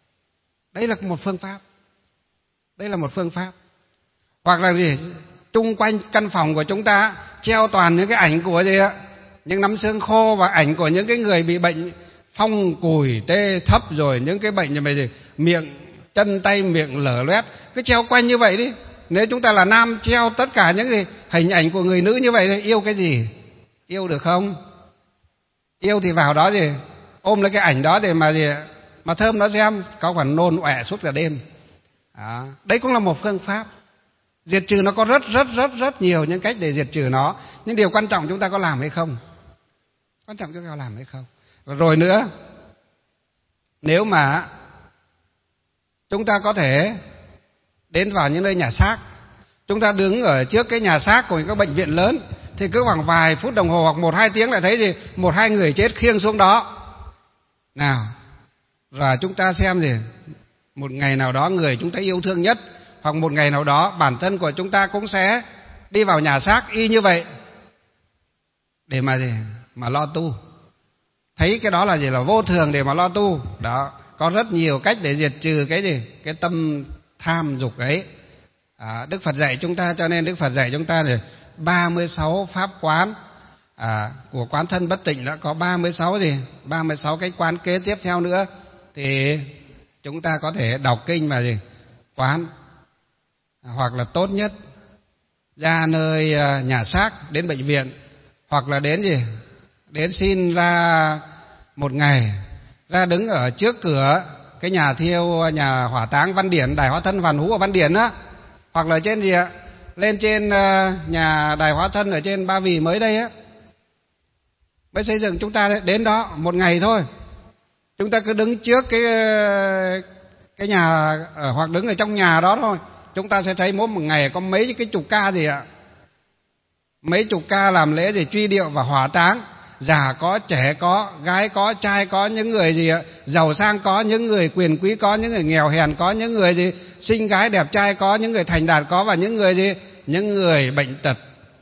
Đấy là một phương pháp. Đây là một phương pháp. Hoặc là gì? Chung quanh căn phòng của chúng ta treo toàn những cái ảnh của gì ạ? Những nắm xương khô và ảnh của những cái người bị bệnh phong cùi tê thấp, rồi những cái bệnh như vậy gì? Miệng chân tay miệng lở loét, cứ treo quanh như vậy đi. Nếu chúng ta là nam treo tất cả những gì hình ảnh của người nữ như vậy thì yêu cái gì? Yêu được không? Yêu thì vào đó gì? Ôm lấy cái ảnh đó để mà gì? Mà thơm nó xem, có còn nôn ọe suốt cả đêm. Đó. Đấy cũng là một phương pháp. Diệt trừ nó có rất rất rất rất nhiều những cách để diệt trừ nó. Nhưng điều quan trọng chúng ta có làm hay không? Quan trọng chúng ta có làm hay không? Và rồi nữa, nếu mà chúng ta có thể đến vào những nơi nhà xác, chúng ta đứng ở trước cái nhà xác của các bệnh viện lớn, thì cứ khoảng vài phút đồng hồ hoặc một hai tiếng lại thấy gì? Một hai người chết khiêng xuống đó. Nào, và chúng ta xem gì? Một ngày nào đó người chúng ta yêu thương nhất, hoặc một ngày nào đó bản thân của chúng ta cũng sẽ đi vào nhà xác y như vậy để mà gì? Mà lo tu. Thấy cái đó là gì? Là vô thường để mà lo tu. Đó, có rất nhiều cách để diệt trừ cái gì? Cái tâm tham dục ấy. À, Đức Phật dạy chúng ta, cho nên Đức Phật dạy chúng ta là ba mươi sáu pháp quán. À, của quán thân bất tịnh đã có ba mươi sáu gì? ba mươi sáu cái quán kế tiếp theo nữa thì chúng ta có thể đọc kinh mà gì? Quán. À, hoặc là tốt nhất ra nơi nhà xác, đến bệnh viện, hoặc là đến gì? Đến xin ra một ngày, ra đứng ở trước cửa cái nhà thiêu, nhà hỏa táng Văn Điển, đài hóa thân Hoàn Hú ở Văn Điển á, hoặc là trên gì ạ? Lên trên nhà đài hóa thân ở trên Ba Vì mới đây á, mới xây dựng. Chúng ta đến đó một ngày thôi, chúng ta cứ đứng trước cái cái nhà, hoặc đứng ở trong nhà đó thôi, chúng ta sẽ thấy mỗi một ngày có mấy cái chục ca gì ạ? Mấy chục ca làm lễ để truy điệu và hỏa táng. Già có, trẻ có, gái có, trai có, những người gì ạ? Giàu sang có, những người quyền quý có, những người nghèo hèn có, những người gì xinh gái đẹp trai có, những người thành đạt có, và những người gì? Những người bệnh tật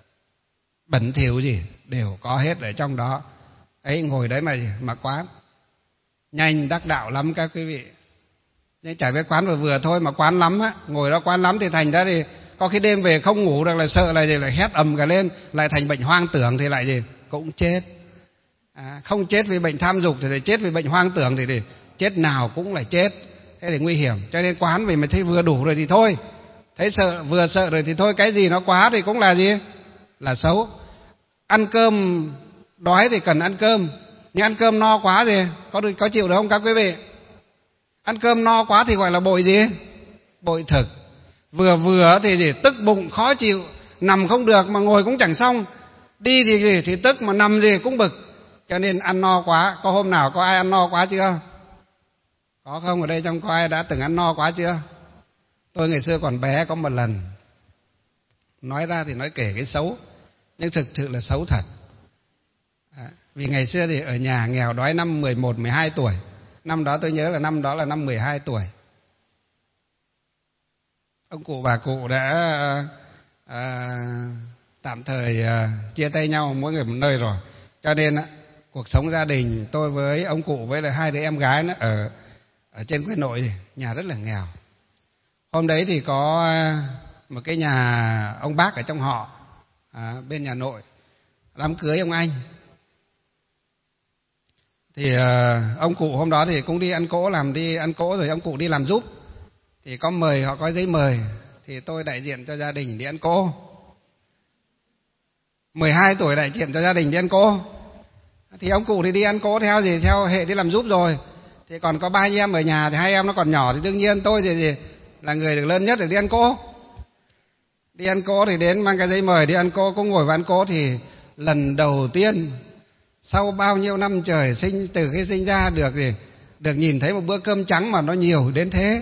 bẩn thỉu gì đều có hết ở trong đó. Ấy, ngồi đấy mà gì? Mà quán nhanh đắc đạo lắm các quý vị. Nhưng chả biết quán vừa vừa thôi mà quán lắm á, ngồi đó quán lắm thì thành ra thì có khi đêm về không ngủ được, là sợ là gì? Lại hét ầm cả lên, lại thành bệnh hoang tưởng thì lại gì? Cũng chết. À, không chết vì bệnh tham dục thì lại chết vì bệnh hoang tưởng, thì, thì chết nào cũng lại chết. Thế thì nguy hiểm. Cho nên quán vì mình thấy vừa đủ rồi thì thôi. Thấy sợ, vừa sợ rồi thì thôi. Cái gì nó quá thì cũng là gì? Là xấu. Ăn cơm đói thì cần ăn cơm, nhưng ăn cơm no quá gì? Có được, có chịu được không các quý vị? Ăn cơm no quá thì gọi là bội gì? Bội thực. Vừa vừa thì gì? Tức bụng khó chịu, nằm không được mà ngồi cũng chẳng xong. Đi thì gì? Thì tức mà nằm gì cũng bực. Cho nên ăn no quá. Có hôm nào có ai ăn no quá chưa? Có không? Ở đây trong có ai đã từng ăn no quá chưa? Tôi ngày xưa còn bé có một lần, nói ra thì nói kể cái xấu, nhưng thực sự là xấu thật. À, vì ngày xưa thì ở nhà nghèo đói năm mười một, mười hai tuổi. Năm đó tôi nhớ là năm đó là năm mười hai tuổi. ông cụ bà cụ đã à, tạm thời à, chia tay nhau mỗi người một nơi rồi, cho nên á, cuộc sống gia đình tôi với ông cụ với lại hai đứa em gái nó ở ở trên quê nội, nhà rất là nghèo. Hôm đấy thì có một cái nhà ông bác ở trong họ à, bên nhà nội đám cưới ông anh, thì à, ông cụ hôm đó thì cũng đi ăn cỗ, làm đi ăn cỗ rồi ông cụ đi làm giúp, thì có mời, họ có giấy mời, thì tôi đại diện cho gia đình đi ăn cỗ. mười hai tuổi đại diện cho gia đình đi ăn cỗ, thì ông cụ thì đi ăn cỗ theo gì, theo hệ đi làm giúp rồi, thì còn có ba anh em ở nhà, thì hai em nó còn nhỏ, thì đương nhiên tôi thì gì là người được lớn nhất để đi ăn cỗ. Đi ăn cỗ thì đến mang cái giấy mời đi ăn cỗ, cũng ngồi vào ăn cỗ, thì lần đầu tiên sau bao nhiêu năm trời sinh, từ khi sinh ra được gì được nhìn thấy một bữa cơm trắng mà nó nhiều đến thế.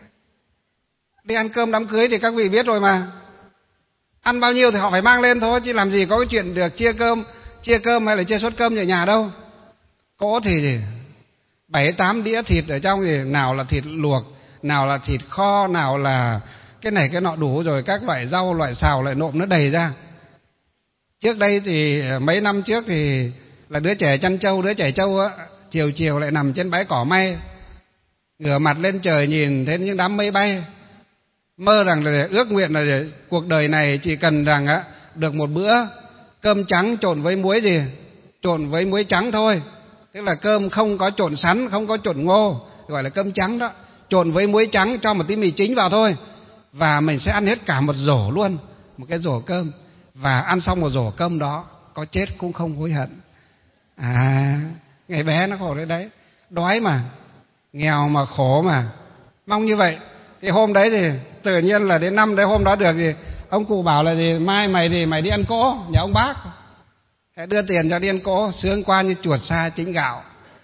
Đi ăn cơm đám cưới thì các vị biết rồi mà, ăn bao nhiêu thì họ phải mang lên thôi, chứ làm gì có cái chuyện được chia cơm chia cơm hay là chia suất cơm ở nhà đâu. Cỗ thì bảy tám đĩa thịt ở trong, thì nào là thịt luộc, nào là thịt kho, nào là cái này cái nọ đủ rồi, các loại rau, loại xào, loại nộm nó đầy ra. Trước đây thì mấy năm trước thì là đứa trẻ chăn trâu, đứa trẻ trâu á, chiều chiều lại nằm trên bãi cỏ may, ngửa mặt lên trời nhìn thấy những đám mây bay, mơ rằng là ước nguyện là cuộc đời này chỉ cần rằng á được một bữa cơm trắng trộn với muối gì, trộn với muối trắng thôi, tức là cơm không có trộn sắn, không có trộn ngô, gọi là cơm trắng đó, trộn với muối trắng, cho một tí mì chính vào thôi, và mình sẽ ăn hết cả một rổ luôn, một cái rổ cơm, và ăn xong một rổ cơm đó có chết cũng không hối hận. À, ngày bé nó khổ đấy đấy, đói mà, nghèo mà, khổ mà, mong như vậy. Thì hôm đấy thì tự nhiên là đến năm đấy hôm đó được gì, ông cụ bảo là gì, mai mày thì mày đi ăn cỗ nhà ông bác, hãy đưa tiền cho đi ăn cỗ, sướng qua như chuột sa chính gạo.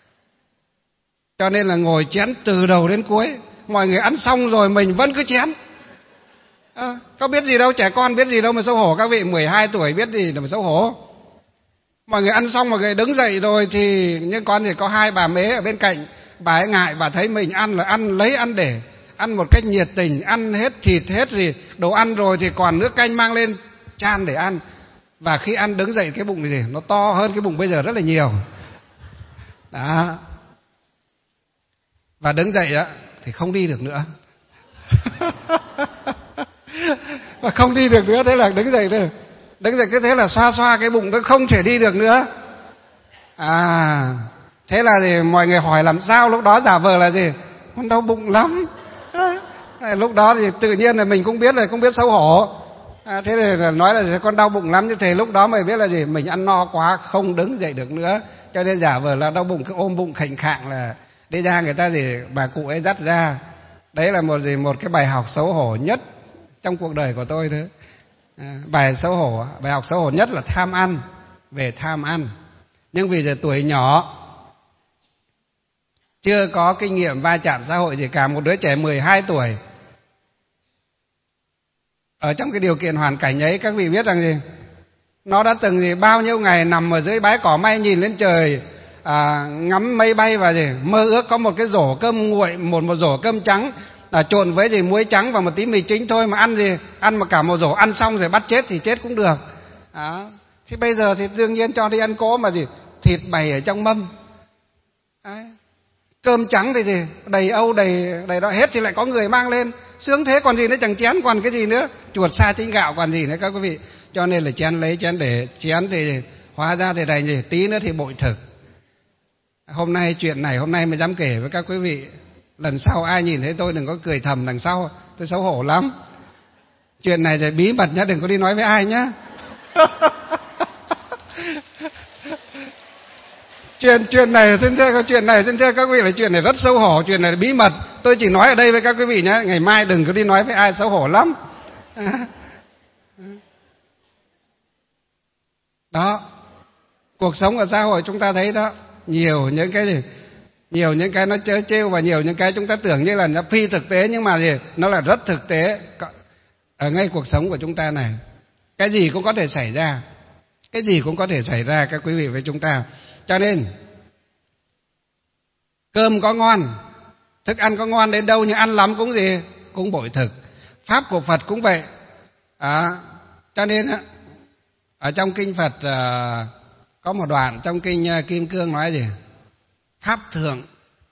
Cho nên là ngồi chén từ đầu đến cuối, mọi người ăn xong rồi mình vẫn cứ chén. À, có biết gì đâu, trẻ con biết gì đâu mà xấu hổ, các vị mười hai tuổi biết gì mà xấu hổ. Mọi người ăn xong mọi người đứng dậy rồi thì những con thì có hai bà mế ở bên cạnh, bà ấy ngại, bà thấy mình ăn là ăn lấy ăn để, ăn một cách nhiệt tình, ăn hết thịt hết gì đồ ăn rồi thì còn nước canh mang lên chan để ăn. Và khi ăn đứng dậy cái bụng gì nó to hơn cái bụng bây giờ rất là nhiều. Đó. Và đứng dậy á thì không đi được nữa. Và không đi được nữa, thế là đứng dậy thôi. Đứng dậy cứ thế là xoa xoa cái bụng, nó không thể đi được nữa. À, thế là thì mọi người hỏi làm sao, lúc đó giả vờ là gì, con đau bụng lắm. À, lúc đó thì tự nhiên là mình cũng biết là không biết xấu hổ. À, thế thì nói là con đau bụng lắm, như thế lúc đó mới biết là gì, mình ăn no quá không đứng dậy được nữa, cho nên giả vờ là đau bụng, cứ ôm bụng khệnh khạng là đi ra, người ta gì bà cụ ấy dắt ra. Đấy là một gì một cái bài học xấu hổ nhất trong cuộc đời của tôi thôi. À, bài xấu hổ, bài học xấu hổ nhất là tham ăn, về tham ăn. Nhưng vì giờ tuổi nhỏ, chưa có kinh nghiệm va chạm xã hội gì cả, một đứa trẻ mười hai tuổi ở trong cái điều kiện hoàn cảnh ấy, các vị biết rằng gì, nó đã từng gì bao nhiêu ngày nằm ở dưới bãi cỏ may, nhìn lên trời, à, ngắm mây bay, và gì mơ ước có một cái rổ cơm nguội, một một rổ cơm trắng là trộn với gì muối trắng và một tí mì chính thôi, mà ăn gì ăn mà cả một rổ, ăn xong rồi bắt chết thì chết cũng được. Đó. Thì bây giờ thì đương nhiên cho đi ăn cỗ mà gì thịt bày ở trong mâm. Đấy. Cơm trắng thì gì đầy âu đầy đầy đó hết, thì lại có người mang lên, sướng thế còn gì nữa, chẳng chén còn cái gì nữa, chuột sa chính gạo còn gì nữa các quý vị. Cho nên là chén lấy chén để, chén thì hóa ra thì đầy gì, tí nữa thì bội thực. Hôm nay chuyện này hôm nay mới dám kể với các quý vị, lần sau ai nhìn thấy tôi đừng có cười thầm đằng sau, tôi xấu hổ lắm. Chuyện này thì bí mật nhá, đừng có đi nói với ai nhá. Chuyện chuyện này xin thưa chuyện này xin thưa các quý vị là chuyện này rất xấu hổ, chuyện này là bí mật, tôi chỉ nói ở đây với các quý vị nhé, ngày mai đừng có đi nói với ai, xấu hổ lắm. Đó, cuộc sống ở xã hội chúng ta thấy đó, nhiều những cái gì, nhiều những cái nó trớ trêu, và nhiều những cái chúng ta tưởng như là nó phi thực tế, nhưng mà gì nó là rất thực tế ở ngay cuộc sống của chúng ta này. Cái gì cũng có thể xảy ra, cái gì cũng có thể xảy ra các quý vị với chúng ta. Cho nên cơm có ngon, thức ăn có ngon đến đâu, nhưng ăn lắm cũng gì cũng bội thực. pháp của Phật cũng vậy. À, cho nên ở trong kinh Phật uh, có một đoạn trong kinh uh, Kim Cương nói gì? Pháp thượng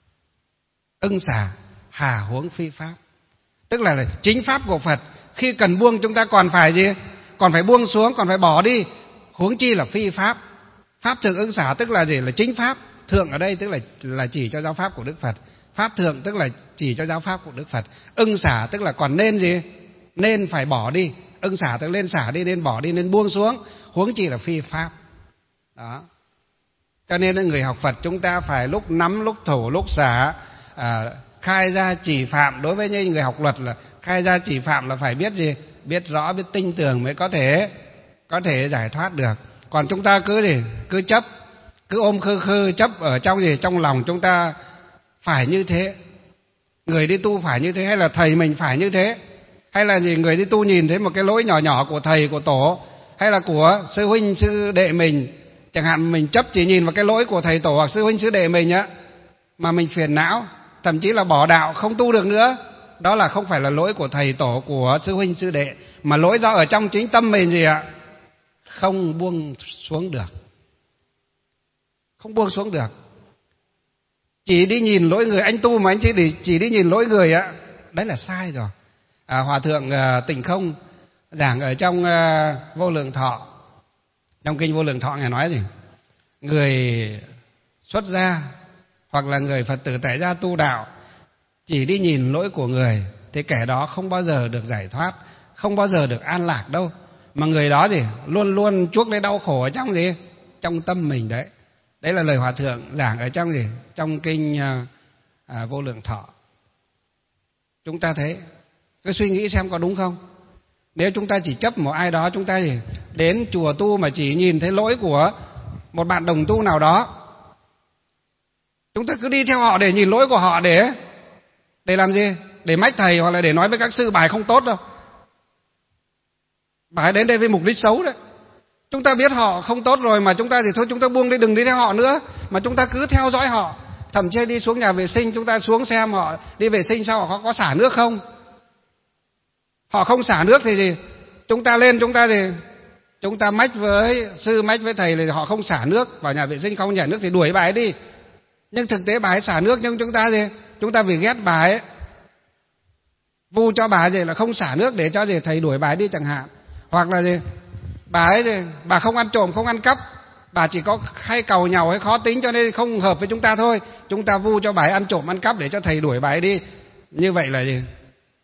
ưng xả, hà huống phi pháp. Tức là, là chính pháp của Phật khi cần buông chúng ta còn phải gì? Còn phải buông xuống, còn phải bỏ đi. Huống chi là phi pháp. Pháp thượng ưng xả tức là gì? Là chính pháp. Thượng ở đây tức là là chỉ cho giáo pháp của Đức Phật. Pháp thượng tức là chỉ cho giáo pháp của Đức Phật. Ưng xả tức là còn nên gì? Nên phải bỏ đi. Ưng xả tức là nên xả đi, nên bỏ đi, nên buông xuống. Huống chi là phi pháp. Đó. Cho nên người học Phật chúng ta phải lúc nắm, lúc thủ, lúc xả, à, khai ra chỉ phạm. Đối với những người học luật là khai ra chỉ phạm là phải biết gì? Biết rõ, biết tinh tường mới có thể có thể giải thoát được. Còn chúng ta cứ gì? Cứ chấp, cứ ôm khư khư chấp ở trong gì? Trong lòng chúng ta phải như thế. Người đi tu phải như thế, hay là thầy mình phải như thế, hay là gì? Người đi tu nhìn thấy một cái lỗi nhỏ nhỏ của thầy, của tổ, hay là của sư huynh, sư đệ mình, chẳng hạn mình chấp chỉ nhìn vào cái lỗi của thầy tổ hoặc sư huynh, sư đệ mình á, mà mình phiền não, thậm chí là bỏ đạo, không tu được nữa. Đó là không phải là lỗi của thầy tổ, của sư huynh, sư đệ, mà lỗi do ở trong chính tâm mình gì ạ? Không buông xuống được. Không buông xuống được. Chỉ đi nhìn lỗi người, anh tu mà anh chỉ đi, chỉ đi nhìn lỗi người á, đấy là sai rồi. À, Hòa thượng uh, Tịnh Không giảng ở trong uh, Vô Lượng Thọ, trong kinh Vô Lượng Thọ ngài nói gì? Người xuất gia hoặc là người Phật tử tại gia tu đạo chỉ đi nhìn lỗi của người thì kẻ đó không bao giờ được giải thoát, không bao giờ được an lạc đâu. Mà người đó gì? Luôn luôn chuốc lấy đau khổ ở trong gì? Trong tâm mình đấy. Đấy là lời Hòa thượng giảng ở trong gì? Trong kinh uh, uh, Vô Lượng Thọ. Chúng ta thấy, cứ suy nghĩ xem có đúng không? Nếu chúng ta chỉ chấp một ai đó, chúng ta gì? Đến chùa tu mà chỉ nhìn thấy lỗi của một bạn đồng tu nào đó, chúng ta cứ đi theo họ để nhìn lỗi của họ để để làm gì? Để mách thầy hoặc là để nói với các sư bài không tốt đâu. Bài đến đây với mục đích xấu đấy. Chúng ta biết họ không tốt rồi mà chúng ta thì thôi chúng ta buông đi, đừng đi theo họ nữa, mà chúng ta cứ theo dõi họ. Thậm chí đi xuống nhà vệ sinh chúng ta xuống xem họ đi vệ sinh sao, họ có, có xả nước không. Họ không xả nước thì gì? Chúng ta lên chúng ta thì chúng ta mách với sư, mách với thầy là họ không xả nước vào nhà vệ sinh, không nhả nước thì đuổi bà ấy đi. Nhưng thực tế bà ấy xả nước, nhưng chúng ta gì? Chúng ta vì ghét bà ấy, vu cho bà ấy gì là không xả nước để cho gì thầy đuổi bà ấy đi chẳng hạn. Hoặc là gì? Bà ấy gì? Bà không ăn trộm, không ăn cắp, bà chỉ có hay cầu nhàu hay khó tính cho nên không hợp với chúng ta thôi. Chúng ta vu cho bà ấy ăn trộm, ăn cắp để cho thầy đuổi bà ấy đi. Như vậy là gì?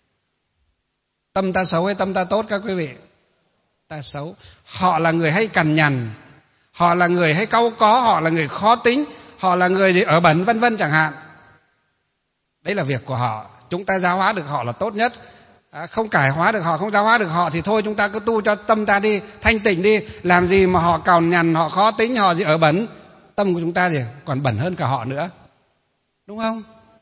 Tâm ta xấu hay tâm ta tốt các quý vị? Ta xấu. Họ là người hay cằn nhằn, họ là người hay cau có, họ là người khó tính, họ là người gì ở bẩn vân vân chẳng hạn. Đấy là việc của họ. Chúng ta giáo hóa được họ là tốt nhất. À, không cải hóa được họ, không giáo hóa được họ thì thôi chúng ta cứ tu cho tâm ta đi, thanh tịnh đi. Làm gì mà họ cằn nhằn, họ khó tính, họ gì ở bẩn, tâm của chúng ta gì còn bẩn hơn cả họ nữa, đúng không?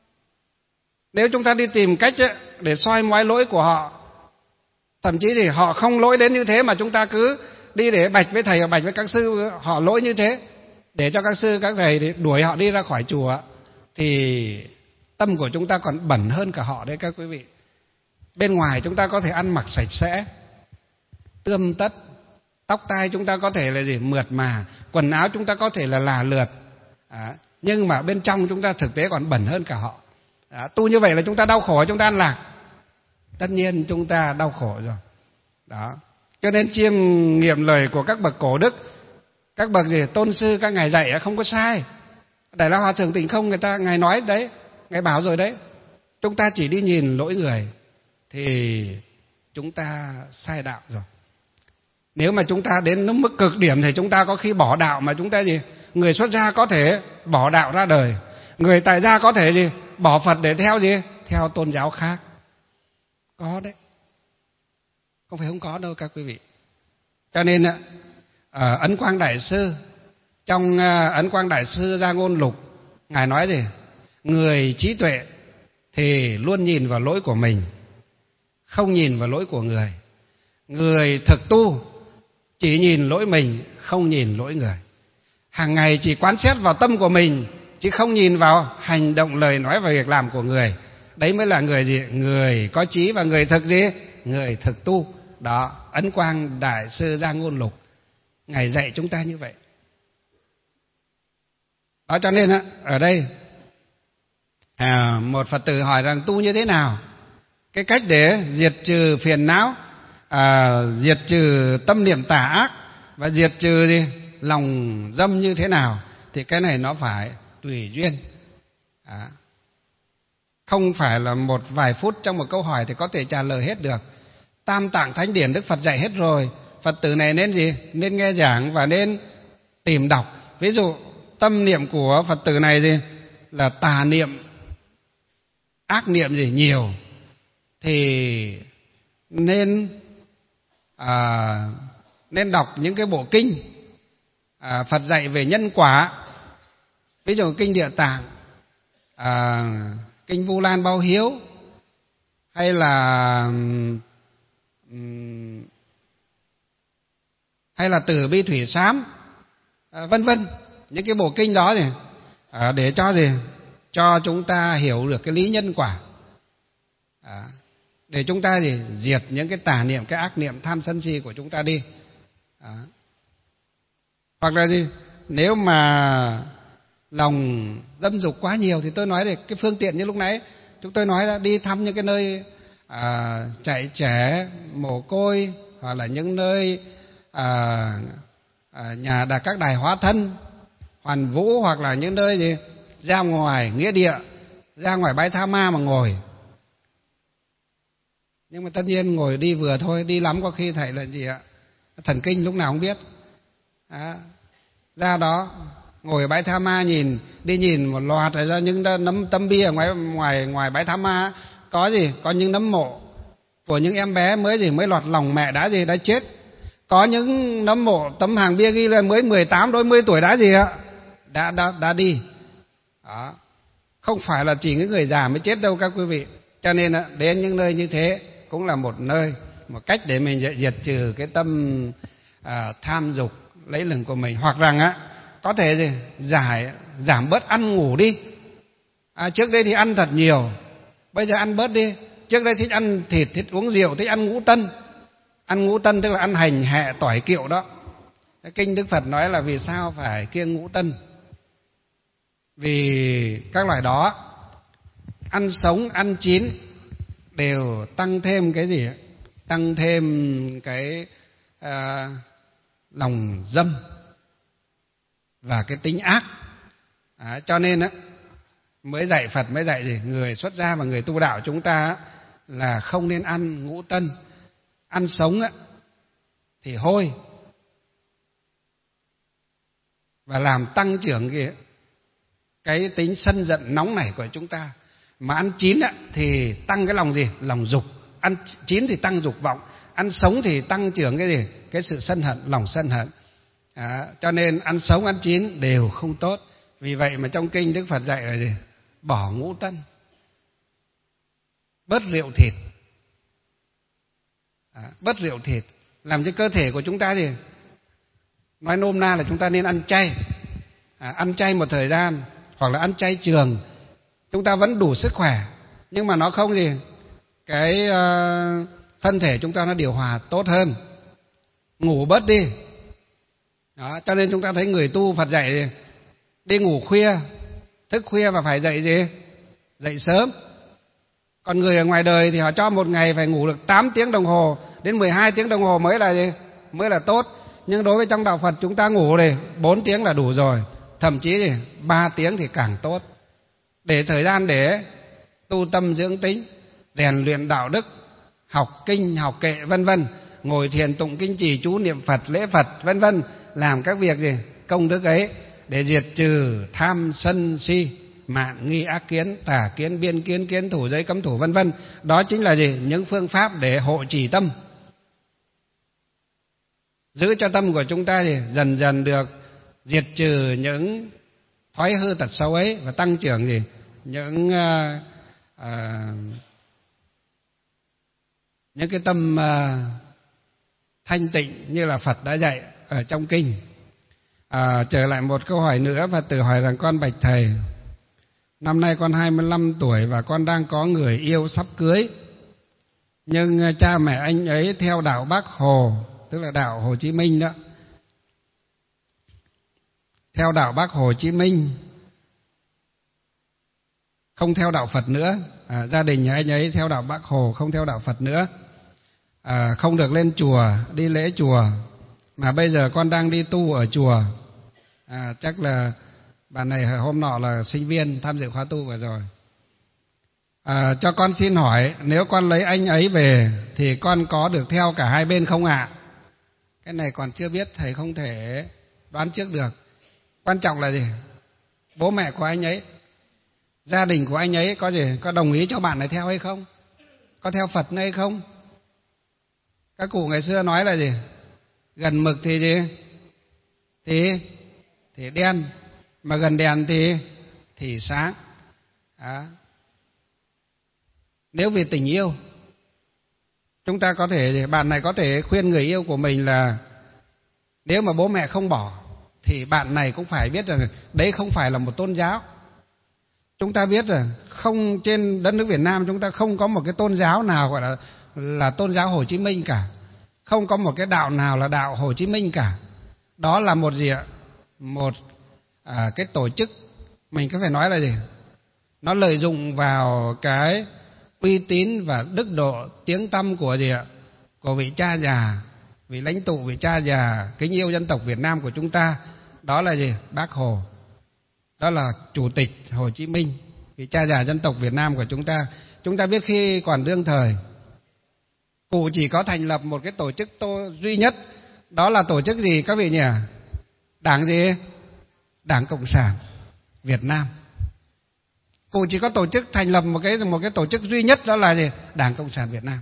Nếu chúng ta đi tìm cách ấy, để soi mói lỗi của họ, thậm chí thì họ không lỗi đến như thế mà chúng ta cứ đi để bạch với thầy, bạch với các sư họ lỗi như thế, để cho các sư, các thầy đuổi họ đi ra khỏi chùa, thì tâm của chúng ta còn bẩn hơn cả họ đấy các quý vị. Bên ngoài chúng ta có thể ăn mặc sạch sẽ, tươm tất, tóc tai chúng ta có thể là gì mượt mà, quần áo chúng ta có thể là là lượt, à, nhưng mà bên trong chúng ta thực tế còn bẩn hơn cả họ. À, tu như vậy là chúng ta đau khổ, chúng ta an lạc? Tất nhiên chúng ta đau khổ rồi. Đó. Cho nên chiêm nghiệm lời của các bậc cổ đức, các bậc gì tôn sư, các ngài dạy không có sai. Đại La Hòa Thượng Tịnh Không người ta ngài nói đấy, ngài bảo rồi đấy. Chúng ta chỉ đi nhìn lỗi người thì chúng ta sai đạo rồi. Nếu mà chúng ta đến mức cực điểm thì chúng ta có khi bỏ đạo mà chúng ta gì? Người xuất gia có thể bỏ đạo ra đời, người tại gia có thể gì? Bỏ Phật để theo gì? Theo tôn giáo khác. Có đấy. Không phải không có đâu các quý vị. Cho nên ở Ấn Quang Đại Sư, trong Ấn Quang Đại Sư Gia Ngôn Lục, ngài nói gì? Người trí tuệ thì luôn nhìn vào lỗi của mình, không nhìn vào lỗi của người. Người thực tu chỉ nhìn lỗi mình, không nhìn lỗi người. Hàng ngày chỉ quán xét vào tâm của mình, chứ không nhìn vào hành động, lời nói và việc làm của người. Đấy mới là người gì? Người có trí và người thực gì? người thực tu. Đó, Ấn Quang Đại sư Gia Ngôn Lục Ngài dạy chúng ta như vậy. Đó, cho nên á, ở đây à, một Phật tử hỏi rằng tu như thế nào, cái cách để diệt trừ phiền não, à, diệt trừ tâm niệm tà ác và diệt trừ gì? Lòng dâm như thế nào, thì cái này nó phải tùy duyên. À, không phải là một vài phút trong một câu hỏi thì có thể trả lời hết được. Tam Tạng Thánh Điển Đức Phật dạy hết rồi, Phật tử này nên gì? Nên nghe giảng và nên tìm đọc. Ví dụ tâm niệm của Phật tử này gì? Là tà niệm, ác niệm gì nhiều, thì nên à, nên đọc những cái bộ kinh à, Phật dạy về nhân quả. Ví dụ kinh Địa Tạng, à, kinh Vu Lan Báo Hiếu, hay là um, hay là Từ Bi Thủy Sám, à, vân vân. Những cái bộ kinh đó thì à, để cho gì? Cho chúng ta hiểu được cái lý nhân quả, à, để chúng ta gì? Diệt những cái tà niệm, cái ác niệm tham sân si của chúng ta đi. À. Hoặc là gì? Nếu mà lòng dâm dục quá nhiều thì tôi nói là cái phương tiện như lúc nãy chúng tôi nói là đi thăm những cái nơi à, chạy trẻ, mồ côi, hoặc là những nơi à, à, nhà đạt các đài hóa thân, hoàn vũ, hoặc là những nơi gì? Ra ngoài nghĩa địa, ra ngoài bãi tha ma mà ngồi. Nhưng mà tất nhiên ngồi đi vừa thôi, đi lắm có khi thầy là gì ạ? Thần kinh lúc nào không biết. À, ra đó ngồi bãi tha ma, nhìn đi nhìn một loạt ra những nấm tấm bia ở ngoài ngoài ngoài bãi tha ma, có gì? Có những nấm mộ của những em bé mới gì mới lọt lòng mẹ đã gì đã chết. Có những nấm mộ tấm hàng bia ghi là mới mười tám đôi mươi tuổi đã gì ạ? Đã đã đã đi. Đó. Không phải là chỉ những người già mới chết đâu các quý vị. Cho nên đến những nơi như thế cũng là một nơi, một cách để mình diệt trừ cái tâm à, tham dục lấy lừng của mình. Hoặc rằng á, có thể gì? Giải, giảm bớt ăn ngủ đi. À, trước đây thì ăn thật nhiều, bây giờ ăn bớt đi. Trước đây thích ăn thịt, thích uống rượu, thích ăn ngũ tân. Ăn ngũ tân tức là ăn hành, hẹ, tỏi, kiệu đó. Cái kinh Đức Phật nói là vì sao phải kiêng ngũ tân? Vì các loại đó ăn sống, ăn chín đều tăng thêm cái gì? Tăng thêm cái à, lòng dâm và cái tính ác. À, cho nên á, mới dạy Phật mới dạy gì? Người xuất gia và người tu đạo chúng ta á, là không nên ăn ngũ tân. Ăn sống á, thì hôi và làm tăng trưởng cái, cái tính sân giận nóng nảy của chúng ta. Mà ăn chín á, thì tăng cái lòng gì? Lòng dục. Ăn chín thì tăng dục vọng. Ăn sống thì tăng trưởng cái gì? Cái sự sân hận, lòng sân hận. À, cho nên ăn sống, ăn chín đều không tốt. Vì vậy mà trong kinh Đức Phật dạy là gì? Bỏ ngũ tân, bớt rượu thịt. À, bớt rượu thịt làm cho cơ thể của chúng ta gì? Nói nôm na là chúng ta nên ăn chay. À, ăn chay một thời gian, hoặc là ăn chay trường, chúng ta vẫn đủ sức khỏe, nhưng mà nó không gì? Cái uh, thân thể chúng ta nó điều hòa tốt hơn. Ngủ bớt đi. Đó, cho nên chúng ta thấy người tu Phật dạy gì? Đi ngủ khuya, thức khuya và phải dậy gì? Dậy sớm. Còn người ở ngoài đời thì họ cho một ngày phải ngủ được tám tiếng đồng hồ đến mười hai tiếng đồng hồ mới là gì? Mới là tốt. Nhưng đối với trong đạo Phật chúng ta ngủ này bốn tiếng là đủ rồi, thậm chí thì ba tiếng thì càng tốt. Để thời gian để tu tâm dưỡng tính, rèn luyện đạo đức, học kinh, học kệ vân vân, ngồi thiền tụng kinh trì chú niệm Phật, lễ Phật vân vân, làm các việc gì? Công đức ấy để diệt trừ tham sân si, mạn nghi ác kiến, tà kiến, biên kiến, kiến thủ, giới cấm thủ vân vân. Đó chính là gì? Những phương pháp để hộ trì tâm, giữ cho tâm của chúng ta gì? Dần dần được diệt trừ những thói hư tật xấu ấy và tăng trưởng gì? Những uh, uh, những cái tâm uh, thanh tịnh như là Phật đã dạy ở trong kinh. À, trở lại một câu hỏi nữa, Phật tử hỏi rằng: con bạch thầy, năm nay con hai mươi lăm tuổi và con đang có người yêu sắp cưới. Nhưng cha mẹ anh ấy theo đạo Bác Hồ, tức là đạo Hồ Chí Minh đó. Theo đạo Bác Hồ Chí Minh, không theo đạo Phật nữa. À, gia đình nhà anh ấy theo đạo Bác Hồ, không theo đạo Phật nữa. À, không được lên chùa, đi lễ chùa. Mà bây giờ con đang đi tu ở chùa. À, chắc là bạn này hôm nọ là sinh viên tham dự khóa tu vừa rồi. À, cho con xin hỏi, nếu con lấy anh ấy về thì con có được theo cả hai bên không ạ? À? Cái này còn chưa biết, thầy không thể đoán trước được. Quan trọng là gì? Bố mẹ của anh ấy, gia đình của anh ấy có gì, có đồng ý cho bạn này theo hay không? Có theo Phật hay không? Các cụ ngày xưa nói là gì? Gần mực thì gì? Thì thì đen, mà gần đèn thì thì sáng. À. Nếu vì tình yêu, chúng ta có thể, bạn này có thể khuyên người yêu của mình là nếu mà bố mẹ không bỏ thì bạn này cũng phải biết rằng đấy không phải là một tôn giáo. Chúng ta biết rồi, không, trên đất nước Việt Nam chúng ta không có một cái tôn giáo nào gọi là là tôn giáo Hồ Chí Minh cả, không có một cái đạo nào là đạo Hồ Chí Minh cả. Đó là một gì ạ? Một à, cái tổ chức, mình có phải nói là gì? Nó lợi dụng vào cái uy tín và đức độ tiếng tăm của gì ạ? Của vị cha già, vị lãnh tụ, vị cha già kính yêu dân tộc Việt Nam của chúng ta. Đó là gì? Bác Hồ. Đó là Chủ tịch Hồ Chí Minh, vị cha già dân tộc Việt Nam của chúng ta. Chúng ta biết khi còn đương thời, cụ chỉ có thành lập một cái tổ chức tô duy nhất. Đó là tổ chức gì các vị nhỉ? Đảng gì? Đảng Cộng sản Việt Nam. Cụ chỉ có tổ chức thành lập một cái một cái tổ chức duy nhất, đó là gì? Đảng Cộng sản Việt Nam.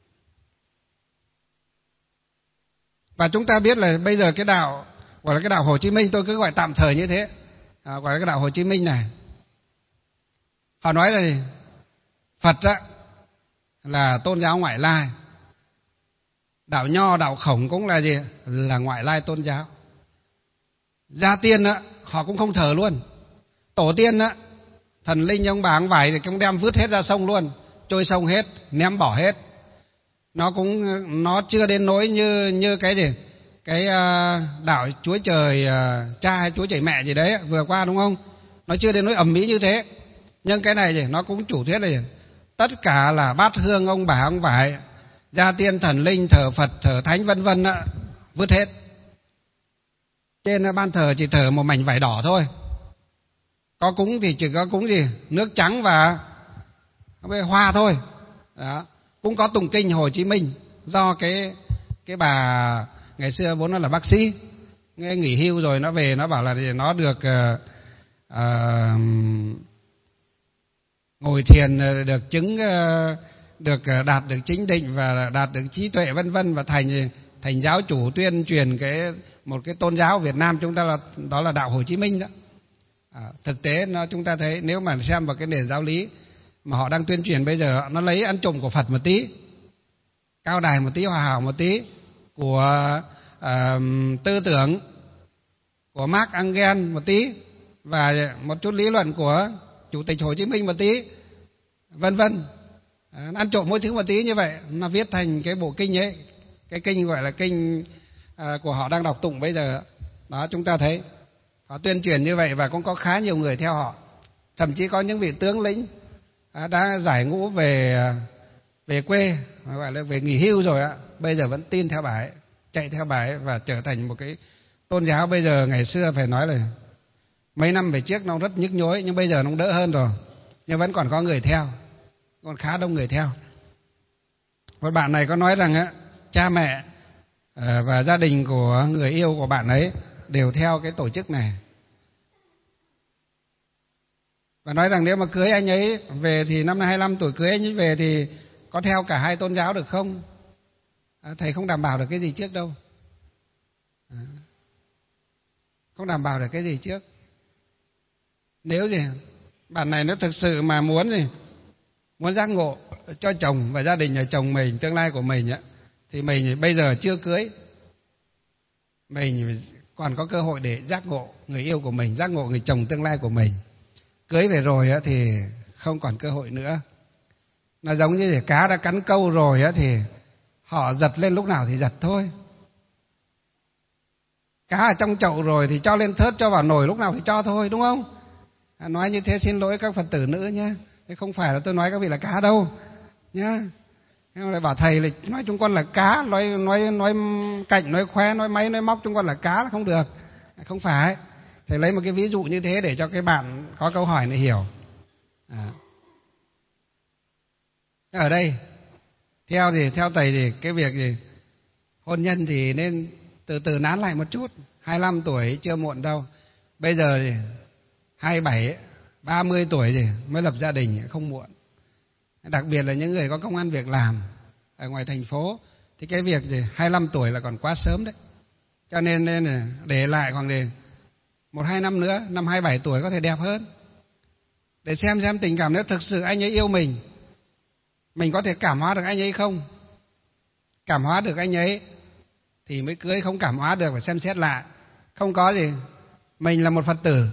Và chúng ta biết là bây giờ cái đạo gọi là cái đạo Hồ Chí Minh, tôi cứ gọi tạm thời như thế, à, gọi là cái đạo Hồ Chí Minh này, họ nói là gì? Phật á, là tôn giáo ngoại lai, đạo Nho, đạo Khổng cũng là gì? Là ngoại lai tôn giáo. Gia tiên á, họ cũng không thờ luôn. Tổ tiên á, thần linh ông bà ông vải thì cũng đem vứt hết ra sông luôn, trôi sông hết, ném bỏ hết. Nó cũng nó chưa đến nỗi như như cái gì? Cái uh, đạo Chúa Trời uh, Cha hay Chúa Trời Mẹ gì đấy vừa qua, đúng không? Nó chưa đến nỗi ầm ĩ như thế. Nhưng cái này gì? Nó cũng chủ thuyết là gì? Tất cả là bát hương ông bà ông vải, gia tiên thần linh, thờ Phật, thờ Thánh vân vân á, vứt hết. Trên ban thờ chỉ thờ một mảnh vải đỏ thôi. Có cúng thì chỉ có cúng gì? Nước trắng và hoa thôi. Đó. Cũng có tụng kinh Hồ Chí Minh, do cái cái bà ngày xưa vốn nó là bác sĩ, nghe nghỉ hưu rồi nó về nó bảo là nó được uh, uh, ngồi thiền, được chứng uh, được đạt được chính định và đạt được trí tuệ vân vân, và thành thành giáo chủ tuyên truyền cái một cái tôn giáo Việt Nam chúng ta là đó là đạo Hồ Chí Minh đó. À, thực tế nó chúng ta thấy nếu mà xem vào cái nền giáo lý mà họ đang tuyên truyền bây giờ, nó lấy ăn trộm của Phật một tí, cao đài một tí, hòa hảo một tí, của uh, tư tưởng của Marx Engels một tí, và một chút lý luận của Chủ tịch Hồ Chí Minh một tí, vân vân. À, ăn trộm mỗi thứ một tí như vậy, nó viết thành cái bộ kinh ấy, cái kinh gọi là kinh uh, của họ đang đọc tụng bây giờ. Đó, chúng ta thấy họ tuyên truyền như vậy và cũng có khá nhiều người theo họ. Thậm chí có những vị tướng lĩnh đã giải ngũ về về quê, gọi là về nghỉ hưu rồi ạ, bây giờ vẫn tin theo bà ấy, chạy theo bà ấy và trở thành một cái tôn giáo. Bây giờ ngày xưa phải nói là mấy năm về trước nó rất nhức nhối, nhưng bây giờ nó đỡ hơn rồi, nhưng vẫn còn có người theo, còn khá đông người theo. Một bạn này có nói rằng á, cha mẹ và gia đình của người yêu của bạn ấy đều theo cái tổ chức này, và nói rằng nếu mà cưới anh ấy về thì năm nay hai mươi lăm tuổi, cưới anh ấy về thì có theo cả hai tôn giáo được không? À, thầy không đảm bảo được cái gì trước đâu. À, không đảm bảo được cái gì trước. Nếu gì bạn này nó thực sự mà muốn gì muốn giác ngộ cho chồng và gia đình nhà chồng mình, tương lai của mình á, thì mình bây giờ chưa cưới, mình còn có cơ hội để giác ngộ người yêu của mình, giác ngộ người chồng tương lai của mình. Cưới về rồi thì không còn cơ hội nữa. Nó giống như là cá đã cắn câu rồi á, thì họ giật lên lúc nào thì giật thôi. Cá ở trong chậu rồi thì cho lên thớt, cho vào nồi lúc nào thì cho thôi, đúng không? À, nói như thế xin lỗi các Phật tử nữ nhé. Thế không phải là tôi nói các vị là cá đâu nhá. Lại bảo thầy là nói chúng con là cá, nói nói nói cạnh, nói khoe, nói máy, nói móc chúng con là cá là không được. Không phải. Thầy lấy một cái ví dụ như thế để cho cái bạn có câu hỏi này hiểu. À. Ở đây theo thì theo thầy thì cái việc gì hôn nhân thì nên từ từ nán lại một chút. hai mươi lăm tuổi chưa muộn đâu. Bây giờ thì hai mươi bảy, ba mươi tuổi thì mới lập gia đình không muộn. Đặc biệt là những người có công ăn việc làm ở ngoài thành phố thì cái việc gì hai mươi lăm tuổi là còn quá sớm đấy. Cho nên nên là để lại khoảng để một hai năm nữa, năm hai mươi bảy tuổi có thể đẹp hơn. Để xem xem tình cảm nếu thực sự anh ấy yêu mình, mình có thể cảm hóa được anh ấy không? Cảm hóa được anh ấy thì mới cưới, không cảm hóa được phải xem xét lại. Không có gì, mình là một Phật tử,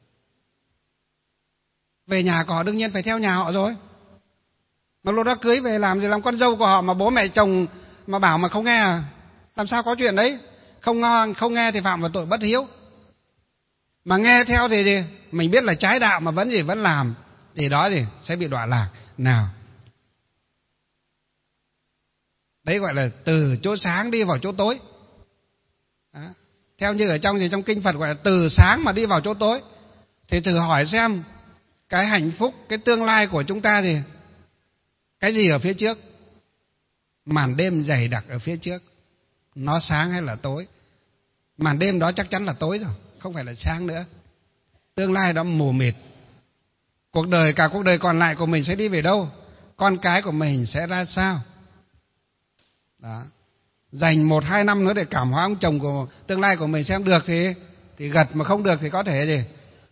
về nhà của họ đương nhiên phải theo nhà họ rồi. Mà lúc đó cưới về làm gì làm con dâu của họ mà bố mẹ chồng mà bảo mà không nghe à? Làm sao có chuyện đấy? Không không nghe thì phạm vào tội bất hiếu. Mà nghe theo thì, thì mình biết là trái đạo mà vẫn gì vẫn làm thì đó thì sẽ bị đọa lạc. Nào, đấy gọi là từ chỗ sáng đi vào chỗ tối. Đó. Theo như ở trong gì trong kinh Phật gọi là từ sáng mà đi vào chỗ tối. Thì thử hỏi xem cái hạnh phúc, cái tương lai của chúng ta thì cái gì ở phía trước? Màn đêm dày đặc ở phía trước, nó sáng hay là tối? Màn đêm đó chắc chắn là tối rồi, không phải là sáng nữa. Tương lai đó mù mịt. Cuộc đời, cả cuộc đời còn lại của mình sẽ đi về đâu? Con cái của mình sẽ ra sao? Đó. Dành một hai năm nữa để cảm hóa ông chồng của tương lai của mình xem được thì thì gật, mà không được thì có thể gì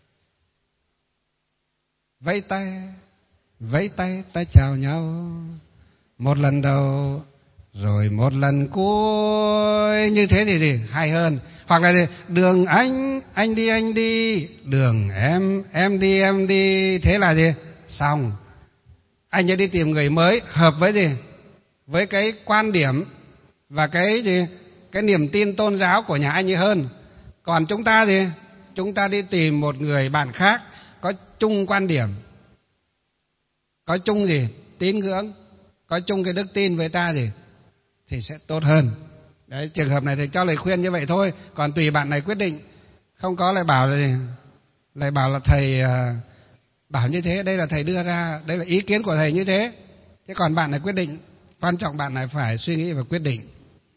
vẫy tay, vẫy tay ta chào nhau một lần đầu rồi một lần cuối, như thế thì gì hay hơn. Hoặc là gì? Đường anh anh đi anh đi, đường em em đi em đi, thế là gì xong. Anh ấy đi tìm người mới hợp với gì với cái quan điểm và cái gì cái niềm tin tôn giáo của nhà anh ấy hơn. Còn chúng ta thì chúng ta đi tìm một người bạn khác có chung quan điểm, có chung gì tín ngưỡng, có chung cái đức tin với ta gì thì sẽ tốt hơn. Đấy, trường hợp này thì cho lời khuyên như vậy thôi, còn tùy bạn này quyết định. Không có lại bảo là gì? Lại bảo là thầy uh, bảo như thế, đây là thầy đưa ra, đây là ý kiến của thầy như thế. Thế còn bạn này quyết định, quan trọng bạn này phải suy nghĩ và quyết định.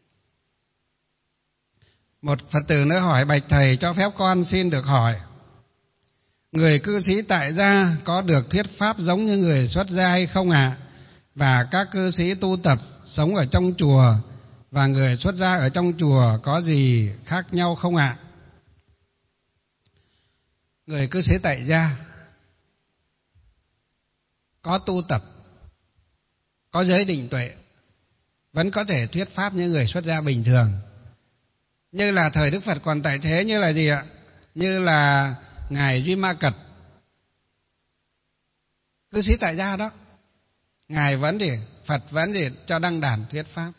Một Phật tử nữa hỏi: bạch thầy, cho phép con xin được hỏi, người cư sĩ tại gia có được thuyết pháp giống như người xuất gia hay không ạ? À? Và các cư sĩ tu tập sống ở trong chùa và người xuất gia ở trong chùa có gì khác nhau không ạ? À? Người cư sĩ tại gia có tu tập, có giới định tuệ, vẫn có thể thuyết pháp như người xuất gia bình thường. Như là thời Đức Phật còn tại thế, như là gì ạ? Như là Ngài Duy Ma Cật, cư sĩ tại gia đó, Ngài vẫn để Phật vẫn để cho đăng đàn thuyết pháp.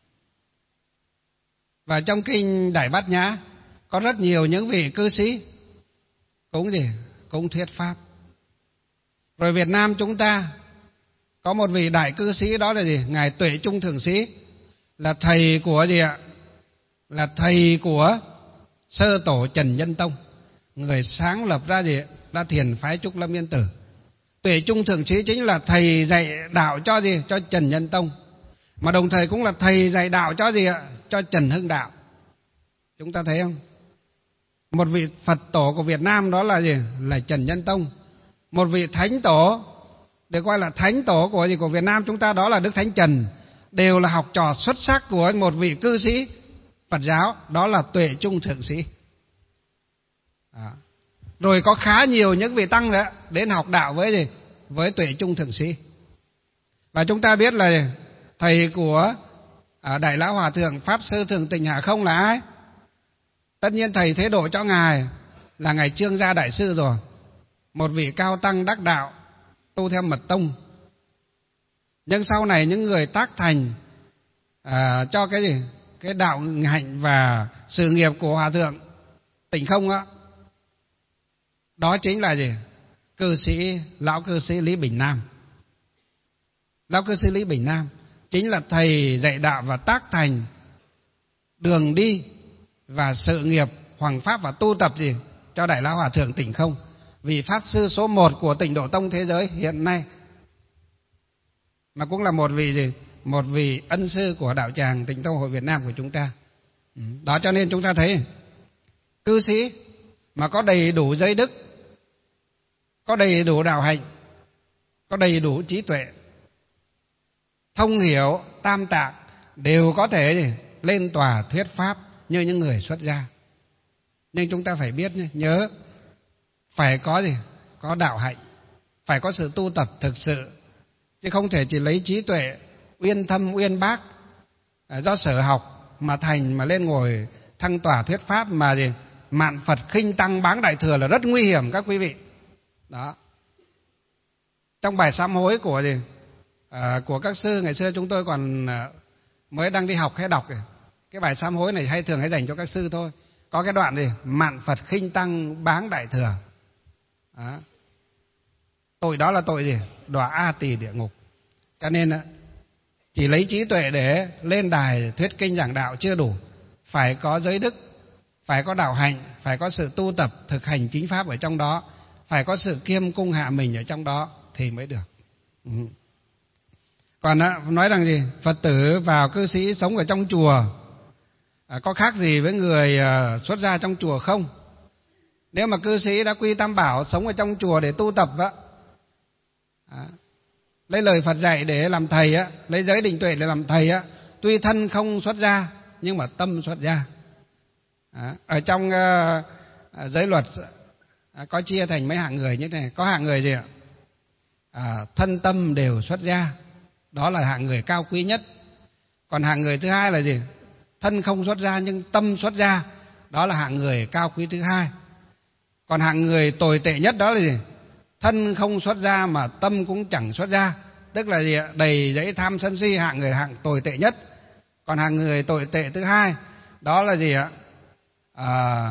Và trong kinh Đại Bát Nhã có rất nhiều những vị cư sĩ cũng gì cũng thuyết pháp. Rồi Việt Nam chúng ta có một vị đại cư sĩ, đó là gì? Ngài Tuệ Trung Thượng Sĩ, là thầy của gì ạ? Là thầy của sơ tổ Trần Nhân Tông, người sáng lập ra gì? Ra thiền phái Trúc Lâm Yên Tử. Tuệ Trung Thượng Sĩ chính là thầy dạy đạo cho gì? Cho Trần Nhân Tông, mà đồng thời cũng là thầy dạy đạo cho gì ạ? Cho Trần Hưng Đạo. Chúng ta thấy không? Một vị Phật tổ của Việt Nam đó là gì? Là Trần Nhân Tông. Một vị thánh tổ được gọi là thánh tổ của gì của Việt Nam chúng ta đó là Đức Thánh Trần, đều là học trò xuất sắc của một vị cư sĩ Phật giáo, đó là Tuệ Trung Thượng Sĩ. À. Rồi có khá nhiều những vị tăng nữa đến học đạo với gì? Với Tuệ Trung Thượng Sĩ. Và chúng ta biết là thầy của à, Đại Lão Hòa Thượng Pháp Sư Thường Tịnh Hạ Không là ai? Tất nhiên thầy thế độ cho Ngài là Ngài Trương Gia Đại Sư rồi, một vị cao tăng đắc đạo tu theo mật tông. Nhưng sau này những người tác thành à, cho cái gì? Cái đạo hạnh và sự nghiệp của Hòa thượng Tịnh Không á, đó chính là gì? Cư sĩ, lão cư sĩ Lý Bình Nam. Lão cư sĩ Lý Bình Nam chính là thầy dạy đạo và tác thành đường đi và sự nghiệp hoằng pháp và tu tập gì cho Đại Lão Hòa thượng Tịnh Không, vị pháp sư số một của Tịnh Độ Tông thế giới hiện nay, mà cũng là một vị gì? Một vị ân sư của đạo tràng Tịnh Tông Hội Việt Nam của chúng ta. Đó, cho nên chúng ta thấy cư sĩ mà có đầy đủ giới đức, có đầy đủ đạo hạnh, có đầy đủ trí tuệ, thông hiểu tam tạng, đều có thể gì? Lên tòa thuyết pháp như những người xuất gia. Nhưng chúng ta phải biết nhớ, phải có gì? Có đạo hạnh, phải có sự tu tập thực sự, chứ không thể chỉ lấy trí tuệ uyên thâm uyên bác do sở học mà thành, mà lên ngồi thăng tòa thuyết pháp mà gì? Mạn Phật khinh tăng báng đại thừa là rất nguy hiểm các quý vị. Đó. Trong bài sám hối của gì? À, của các sư ngày xưa chúng tôi còn mới đang đi học hay đọc kìa. Cái bài sám hối này hay thường hay dành cho các sư thôi. Có cái đoạn gì? Mạn Phật khinh tăng báng đại thừa. Đó. Tội đó là tội gì? Đọa A Tỳ địa ngục. Cho nên chỉ lấy trí tuệ để lên đài thuyết kinh giảng đạo chưa đủ, phải có giới đức, phải có đạo hạnh, phải có sự tu tập thực hành chính pháp ở trong đó, phải có sự kiêm cung hạ mình ở trong đó thì mới được. Ừ. Còn nói rằng gì? Phật tử vào cư sĩ sống ở trong chùa à, có khác gì với người à, xuất gia trong chùa không? Nếu mà cư sĩ đã quy tam bảo sống ở trong chùa để tu tập á, à, lấy lời Phật dạy để làm thầy á, lấy giới định tuệ để làm thầy á, tuy thân không xuất gia nhưng mà tâm xuất gia. À, ở trong à, giới luật à, có chia thành mấy hạng người như thế này. Có hạng người gì ạ? À, thân tâm đều xuất gia, đó là hạng người cao quý nhất. Còn hạng người thứ hai là gì? Thân không xuất gia nhưng tâm xuất gia, đó là hạng người cao quý thứ hai. Còn hạng người tồi tệ nhất đó là gì? Thân không xuất gia mà tâm cũng chẳng xuất gia, tức là gì? Đầy dẫy tham sân si, hạng người hạng tồi tệ nhất. Còn hạng người tồi tệ thứ hai đó là gì ạ? À,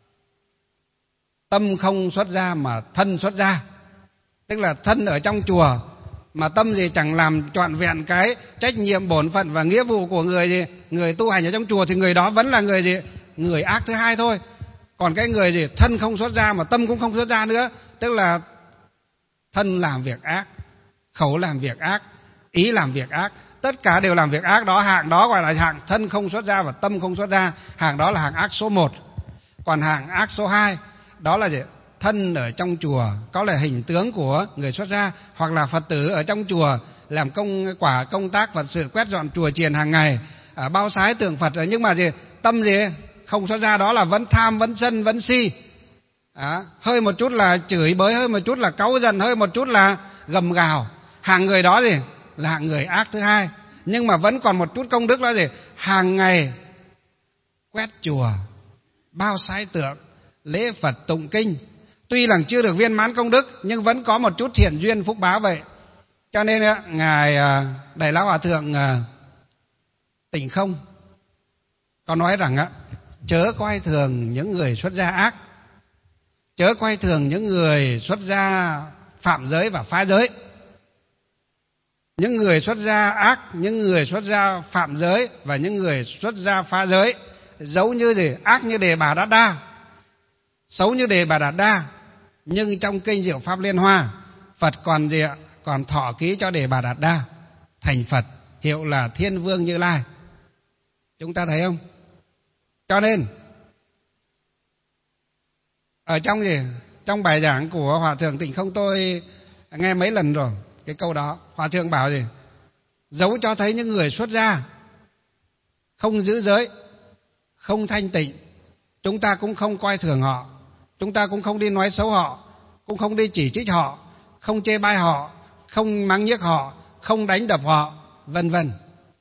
tâm không xuất gia mà thân xuất gia, tức là thân ở trong chùa mà tâm gì chẳng làm trọn vẹn cái trách nhiệm bổn phận và nghĩa vụ của người gì? Người tu hành ở trong chùa thì người đó vẫn là người gì? Người ác thứ hai thôi. Còn cái người gì? Thân không xuất gia mà tâm cũng không xuất gia nữa, tức là thân làm việc ác, khẩu làm việc ác, ý làm việc ác, tất cả đều làm việc ác, đó hạng đó gọi là hạng thân không xuất gia và tâm không xuất gia, hạng đó là hạng ác số một. Còn hạng ác số hai đó là gì? Thân ở trong chùa có là hình tướng của người xuất gia, hoặc là Phật tử ở trong chùa làm công quả công tác Phật sự, quét dọn chùa chiền hàng ngày, à, bao sái tượng Phật, nhưng mà gì? Tâm gì? Không xuất gia, đó là vẫn tham, vẫn sân, vẫn si. À, hơi một chút là chửi bới, hơi một chút là cáu giận, hơi một chút là gầm gào. Hàng người đó gì? Là hạng người ác thứ hai. Nhưng mà vẫn còn một chút công đức là gì? Hàng ngày quét chùa, bao sái tượng, lễ Phật tụng kinh. Tuy là chưa được viên mãn công đức nhưng vẫn có một chút thiện duyên phúc báo vậy. Cho nên ngài Đại Lão Hòa thượng Tịnh Không có nói rằng á, chớ coi thường những người xuất gia ác, chớ coi thường những người xuất gia phạm giới và phá giới. Những người xuất gia ác, những người xuất gia phạm giới và những người xuất gia phá giới giống như gì? Ác như Đề Bà Đạt Đa, xấu như Đề Bà Đạt Đa. Nhưng trong kinh Diệu Pháp Liên Hoa, Phật còn gì ạ? Còn thọ ký cho Đề Bà Đạt Đa thành Phật, hiệu là Thiên Vương Như Lai. Chúng ta thấy không? Cho nên ở trong gì? Trong bài giảng của Hòa thượng Tịnh Không tôi nghe mấy lần rồi cái câu đó. Hòa thượng bảo gì? Dấu cho thấy những người xuất gia không giữ giới, không thanh tịnh, chúng ta cũng không coi thường họ, chúng ta cũng không đi nói xấu họ, cũng không đi chỉ trích họ, không chê bai họ, không mắng nhiếc họ, không đánh đập họ, vân vân.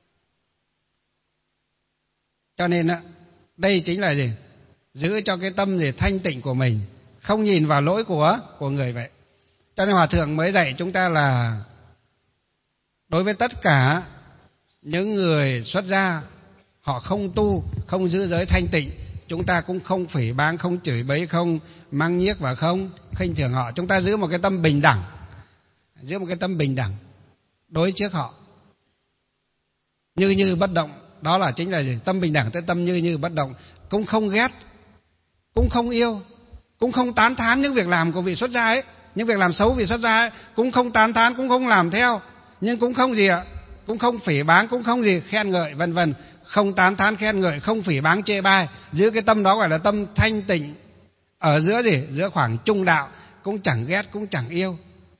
Cho nên đây chính là gì? Giữ cho cái tâm gì? Thanh tịnh của mình, không nhìn vào lỗi của của người vậy. Cho nên Hòa thượng mới dạy chúng ta là Đối với tất cả những người xuất gia, họ không tu, không giữ giới thanh tịnh, chúng ta cũng không phỉ báng, không chửi bới, không mang nhiếc và không khinh thường họ. Chúng ta giữ một cái tâm bình đẳng, giữ một cái tâm bình đẳng đối trước họ, như như bất động. Đó là chính là gì? Tâm bình đẳng, tới tâm như như bất động. Cũng không ghét, cũng không yêu, cũng không tán thán những việc làm của vị xuất gia ấy, những việc làm xấu vị xuất gia ấy, cũng không tán thán, cũng không làm theo, nhưng cũng không gì ạ, cũng không phỉ báng, cũng không gì khen ngợi, vân vân. Không tán thán khen ngợi, không phỉ báng chê bai, giữ cái tâm đó gọi là tâm thanh tịnh, ở giữa gì, giữa khoảng trung đạo, cũng chẳng ghét cũng chẳng yêu,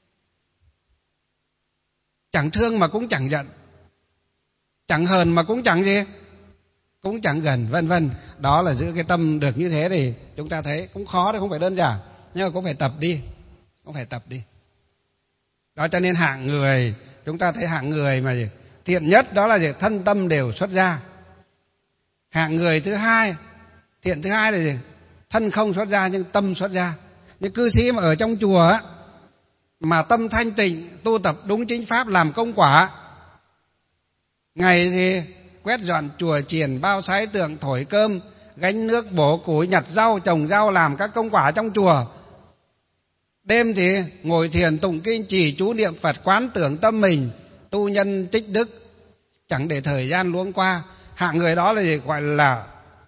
chẳng thương mà cũng chẳng giận, chẳng hờn mà cũng chẳng gì, cũng chẳng gần, vân vân. Đó là giữ cái tâm được như thế thì chúng ta thấy cũng khó đấy, không phải đơn giản, nhưng mà cũng phải tập đi, cũng phải tập đi. Đó, cho nên hạng người, chúng ta thấy hạng người mà gì? Thiện nhất đó là gì? Thân tâm đều xuất gia. Hạng người thứ hai, thiện thứ hai là gì? Thân không xuất gia nhưng tâm xuất gia. Những cư sĩ mà ở trong chùa á, mà tâm thanh tịnh, tu tập đúng chính pháp, làm công quả, ngày thì quét dọn chùa chiền, bao sái tượng, thổi cơm, gánh nước, bổ củi, nhặt rau, trồng rau, làm các công quả trong chùa. Đêm thì ngồi thiền tụng kinh, trì chú niệm Phật, quán tưởng tâm mình, tu nhân tích đức, chẳng để thời gian luống qua. Hạng người đó là gì? Gọi là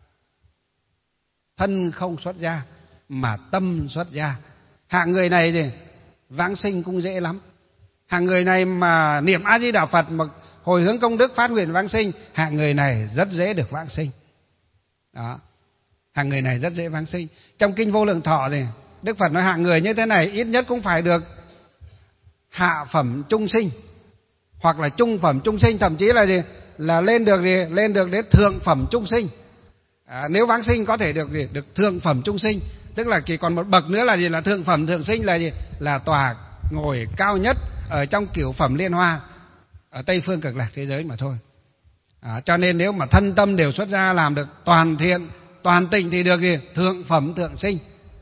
thân không xuất gia mà tâm xuất gia. Hạng người này gì? Vãng sinh cũng dễ lắm. Hạng người này mà niệm A Di Đà Phật, mà hồi hướng công đức, phát nguyện vãng sinh, hạng người này rất dễ được vãng sinh. Đó, hạng người này rất dễ vãng sinh. Trong kinh Vô Lượng Thọ thì Đức Phật nói hạng người như thế này ít nhất cũng phải được hạ phẩm trung sinh, hoặc là trung phẩm trung sinh, thậm chí là gì? Là lên được gì? Lên được đến thượng phẩm trung sinh. À, nếu vãng sinh có thể được gì? Được thượng phẩm trung sinh, tức là chỉ còn một bậc nữa là gì? Là thượng phẩm thượng sinh, là gì? Là tòa ngồi cao nhất ở trong cửu phẩm liên hoa ở Tây phương Cực Lạc thế giới mà thôi. À, cho nên nếu mà thân tâm đều xuất gia, làm được toàn thiện, toàn tịnh thì được gì? Thượng phẩm thượng sinh.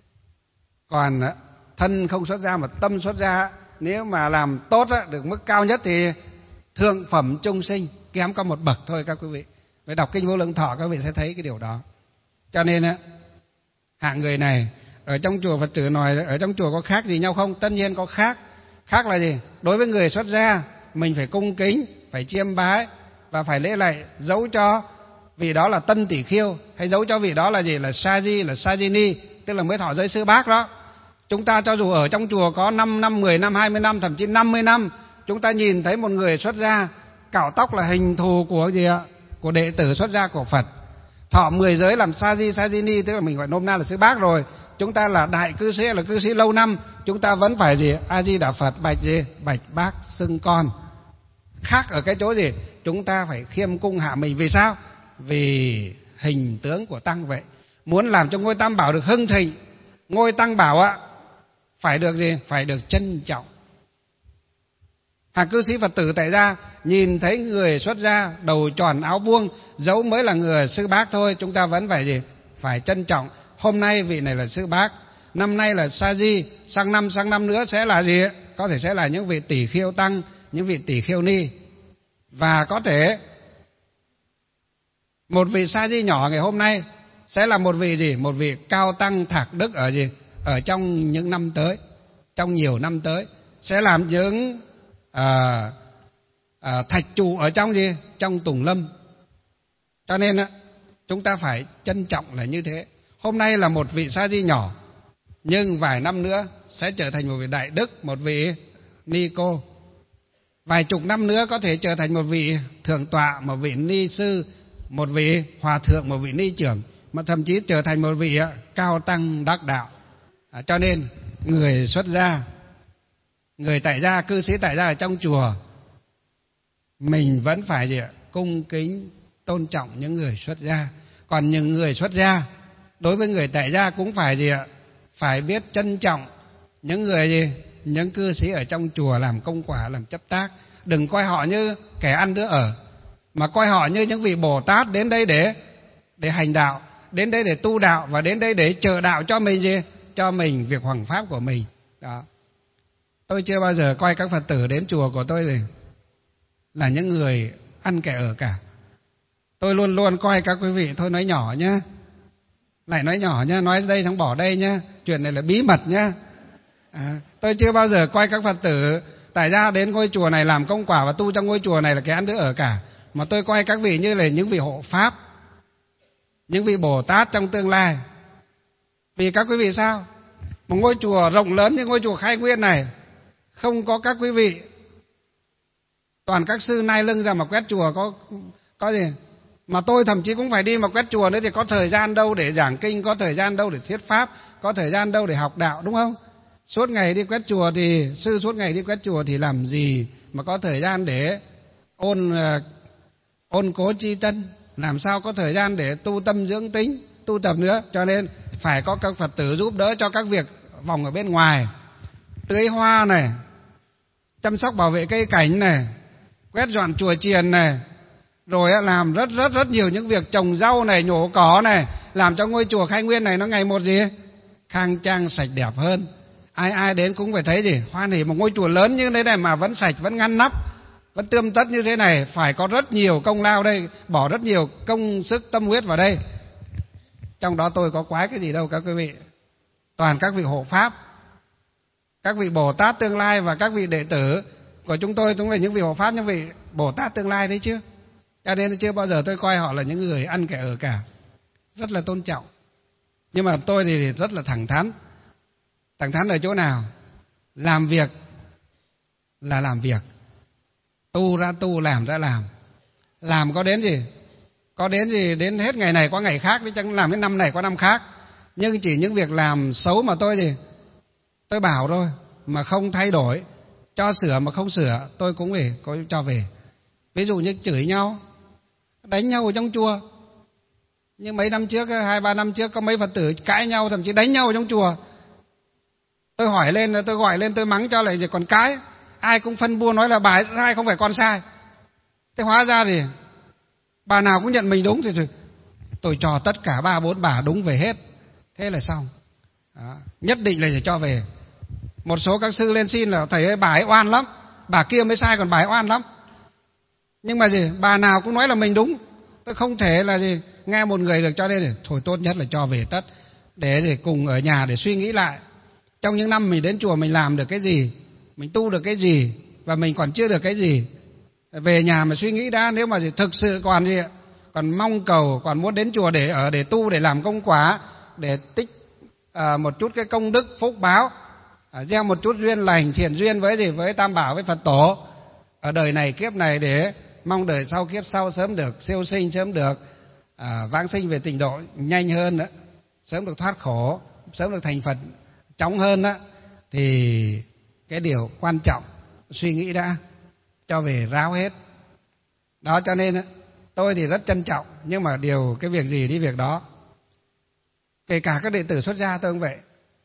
Còn thân không xuất gia mà tâm xuất gia, nếu mà làm tốt được mức cao nhất thì thượng phẩm trung sinh, kém có một bậc thôi các quý vị. Với đọc kinh Vô Lượng Thọ các vị sẽ thấy cái điều đó. Cho nên hạng người này ở trong chùa Phật tử nói ở trong chùa có khác gì nhau không? Tất nhiên có khác. Khác là gì? Đối với người xuất gia mình phải cung kính, phải chiêm bái và phải lễ lạy, giấu cho vị đó là tân tỷ khiêu, hay giấu cho vị đó là gì? Là sa di, là sa di ni, tức là mới thọ giới sư bác đó. Chúng ta cho dù ở trong chùa có năm năm, mười năm, hai mươi năm, thậm chí năm mươi năm, chúng ta nhìn thấy một người xuất gia cạo tóc là hình thù của gì ạ? Của đệ tử xuất gia của Phật. Thọ mười giới làm sa di, sa di ni, tức là mình gọi nôm na là sư bác rồi. Chúng ta là đại cư sĩ, là cư sĩ lâu năm, chúng ta vẫn phải gì? A Di Đà Phật, bạch gì? Bạch bác xưng con. Khác ở cái chỗ gì? Chúng ta phải khiêm cung hạ mình. Vì sao? Vì hình tướng của tăng vậy. Muốn làm cho ngôi Tam Bảo được hưng thịnh, ngôi Tăng Bảo ạ, phải được gì? Phải được trân trọng. Hàng cư sĩ Phật tử tại gia nhìn thấy người xuất gia đầu tròn áo vuông, dẫu mới là người sư bác thôi, chúng ta vẫn phải gì? Phải trân trọng. Hôm nay vị này là sư bác, năm nay là sa di, sang năm sang năm nữa sẽ là gì? Có thể sẽ là những vị tỷ khiêu tăng, những vị tỷ khiêu ni, và có thể một vị sa di nhỏ ngày hôm nay sẽ là một vị gì? Một vị cao tăng thạc đức ở gì? Ở trong những năm tới, trong nhiều năm tới sẽ làm những à, à, thạch trụ ở trong gì? Trong tùng lâm. Cho nên á, chúng ta phải trân trọng là như thế. Hôm nay là một vị sa di nhỏ, nhưng vài năm nữa sẽ trở thành một vị đại đức, một vị ni cô. Vài chục năm nữa có thể trở thành một vị thượng tọa, một vị ni sư, một vị hòa thượng, một vị ni trưởng, mà thậm chí trở thành một vị cao tăng đắc đạo. À, cho nên người xuất gia, người tại gia, cư sĩ tại gia ở trong chùa, mình vẫn phải gì? Cung kính tôn trọng những người xuất gia. Còn những người xuất gia, đối với người tại gia cũng phải gì ạ? Phải biết trân trọng những người gì? Những cư sĩ ở trong chùa làm công quả, làm chấp tác. Đừng coi họ như kẻ ăn đứa ở, mà coi họ như những vị Bồ Tát đến đây để để hành đạo, đến đây để tu đạo, và đến đây để trợ đạo cho mình gì? Cho mình việc hoằng pháp của mình. Đó. Tôi chưa bao giờ coi các Phật tử đến chùa của tôi thì là những người ăn kẻ ở cả. Tôi luôn luôn coi các quý vị, thôi nói nhỏ nhá, lại nói nhỏ nhá, nói đây xong bỏ đây nhá, chuyện này là bí mật nhá. À, tôi chưa bao giờ coi các Phật tử tại gia đến ngôi chùa này làm công quả và tu trong ngôi chùa này là cái ăn đứa ở cả, mà tôi coi các vị như là những vị hộ pháp, những vị Bồ Tát trong tương lai. Vì các quý vị sao? Một ngôi chùa rộng lớn như ngôi chùa Khai Nguyên này, không có các quý vị, toàn các sư nai lưng ra mà quét chùa có có gì? Mà tôi thậm chí cũng phải đi mà quét chùa nữa thì có thời gian đâu để giảng kinh, có thời gian đâu để thuyết pháp, có thời gian đâu để học đạo, đúng không? Suốt ngày đi quét chùa thì sư suốt ngày đi quét chùa thì làm gì mà có thời gian để ôn ôn cố tri tân, làm sao có thời gian để tu tâm dưỡng tính, tu tập nữa. Cho nên phải có các Phật tử giúp đỡ cho các việc vòng ở bên ngoài, tưới hoa này, chăm sóc bảo vệ cây cảnh này, quét dọn chùa chiền này, rồi làm rất rất rất nhiều những việc trồng rau này, nhổ cỏ này, làm cho ngôi chùa Khai Nguyên này nó ngày một gì khang trang sạch đẹp hơn. Ai ai đến cũng phải thấy gì hoan hỉ. Một ngôi chùa lớn như thế này mà vẫn sạch, vẫn ngăn nắp, vẫn tươm tất như thế này, phải có rất nhiều công lao đây, bỏ rất nhiều công sức tâm huyết vào đây. Trong đó tôi có quái cái gì đâu các quý vị, toàn các vị hộ pháp, các vị Bồ Tát tương lai và các vị đệ tử của chúng tôi cũng là những vị hộ pháp, những vị Bồ Tát tương lai đấy chứ. Cho nên chưa bao giờ tôi coi họ là những người ăn kẻ ở cả, rất là tôn trọng. Nhưng mà tôi thì rất là thẳng thắn. Thẳng thắn ở chỗ nào? Làm việc là làm việc, tu ra tu, làm ra làm. Làm có đến gì? Có đến gì đến hết ngày này qua ngày khác, chứ chẳng làm đến năm này qua năm khác. Nhưng chỉ những việc làm xấu mà tôi gì tôi bảo thôi, mà không thay đổi, cho sửa mà không sửa, tôi cũng về có cho về. Ví dụ như chửi nhau, đánh nhau ở trong chùa. Nhưng mấy năm trước, hai ba năm trước có mấy Phật tử cãi nhau, thậm chí đánh nhau ở trong chùa. Tôi hỏi lên, tôi gọi lên, tôi mắng cho lại rồi còn cãi. Ai cũng phân bua nói là bà sai không phải con sai. Thế hóa ra thì bà nào cũng nhận mình đúng thì tôi cho tất cả ba bốn bà đúng về hết. Thế là xong. Đó. Nhất định là phải cho về. Một số các sư lên xin là thầy ơi bà ấy oan lắm, bà kia mới sai còn bà ấy oan lắm. Nhưng mà gì bà nào cũng nói là mình đúng. Tôi không thể là gì nghe một người được, cho nên là thôi tốt nhất là cho về tất, để, để cùng ở nhà để suy nghĩ lại. Trong những năm mình đến chùa mình làm được cái gì, mình tu được cái gì, và mình còn chưa được cái gì. Về nhà mà suy nghĩ đã. Nếu mà gì, thực sự còn gì còn mong cầu, còn muốn đến chùa để ở, để tu, để làm công quả, để tích à, một chút cái công đức phúc báo, à, gieo một chút duyên lành thiện duyên với gì với Tam Bảo, với Phật tổ ở đời này kiếp này, để mong đời sau kiếp sau sớm được siêu sinh, sớm được à, vãng sinh về tịnh độ nhanh hơn đó, sớm được thoát khổ, sớm được thành Phật chóng hơn đó, thì cái điều quan trọng suy nghĩ đã, cho về ráo hết. Đó, cho nên tôi thì rất trân trọng, nhưng mà điều cái việc gì đi việc đó. Kể cả các đệ tử xuất gia tôi cũng vậy.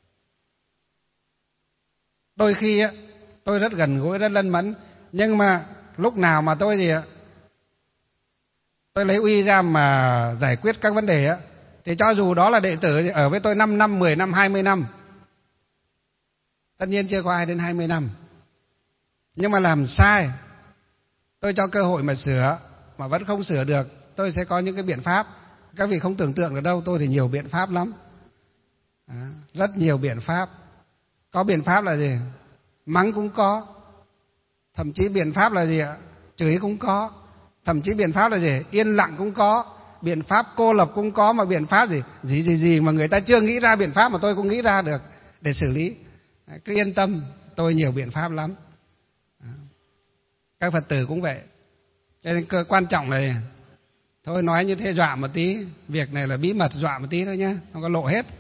Đôi khi tôi rất gần gũi, rất lân mẫn, nhưng mà lúc nào mà tôi thì tôi lấy uy ra mà giải quyết các vấn đề thì cho dù đó là đệ tử ở với tôi năm năm, mười năm, hai mươi năm, tất nhiên chưa có ai đến hai mươi năm, nhưng mà làm sai, tôi cho cơ hội mà sửa, mà vẫn không sửa được, tôi sẽ có những cái biện pháp. Các vị không tưởng tượng được đâu, tôi thì nhiều biện pháp lắm. À, rất nhiều biện pháp. Có biện pháp là gì? Mắng cũng có. Thậm chí biện pháp là gì ạ? Chửi cũng có. Thậm chí biện pháp là gì? Yên lặng cũng có. Biện pháp cô lập cũng có. Mà biện pháp gì? Gì gì gì mà người ta chưa nghĩ ra biện pháp mà tôi cũng nghĩ ra được để xử lý. À, cứ yên tâm, tôi nhiều biện pháp lắm. À, các Phật tử cũng vậy. Cho nên cơ quan trọng là thôi nói như thế dọa một tí, việc này là bí mật, dọa một tí thôi nhé, không có lộ hết.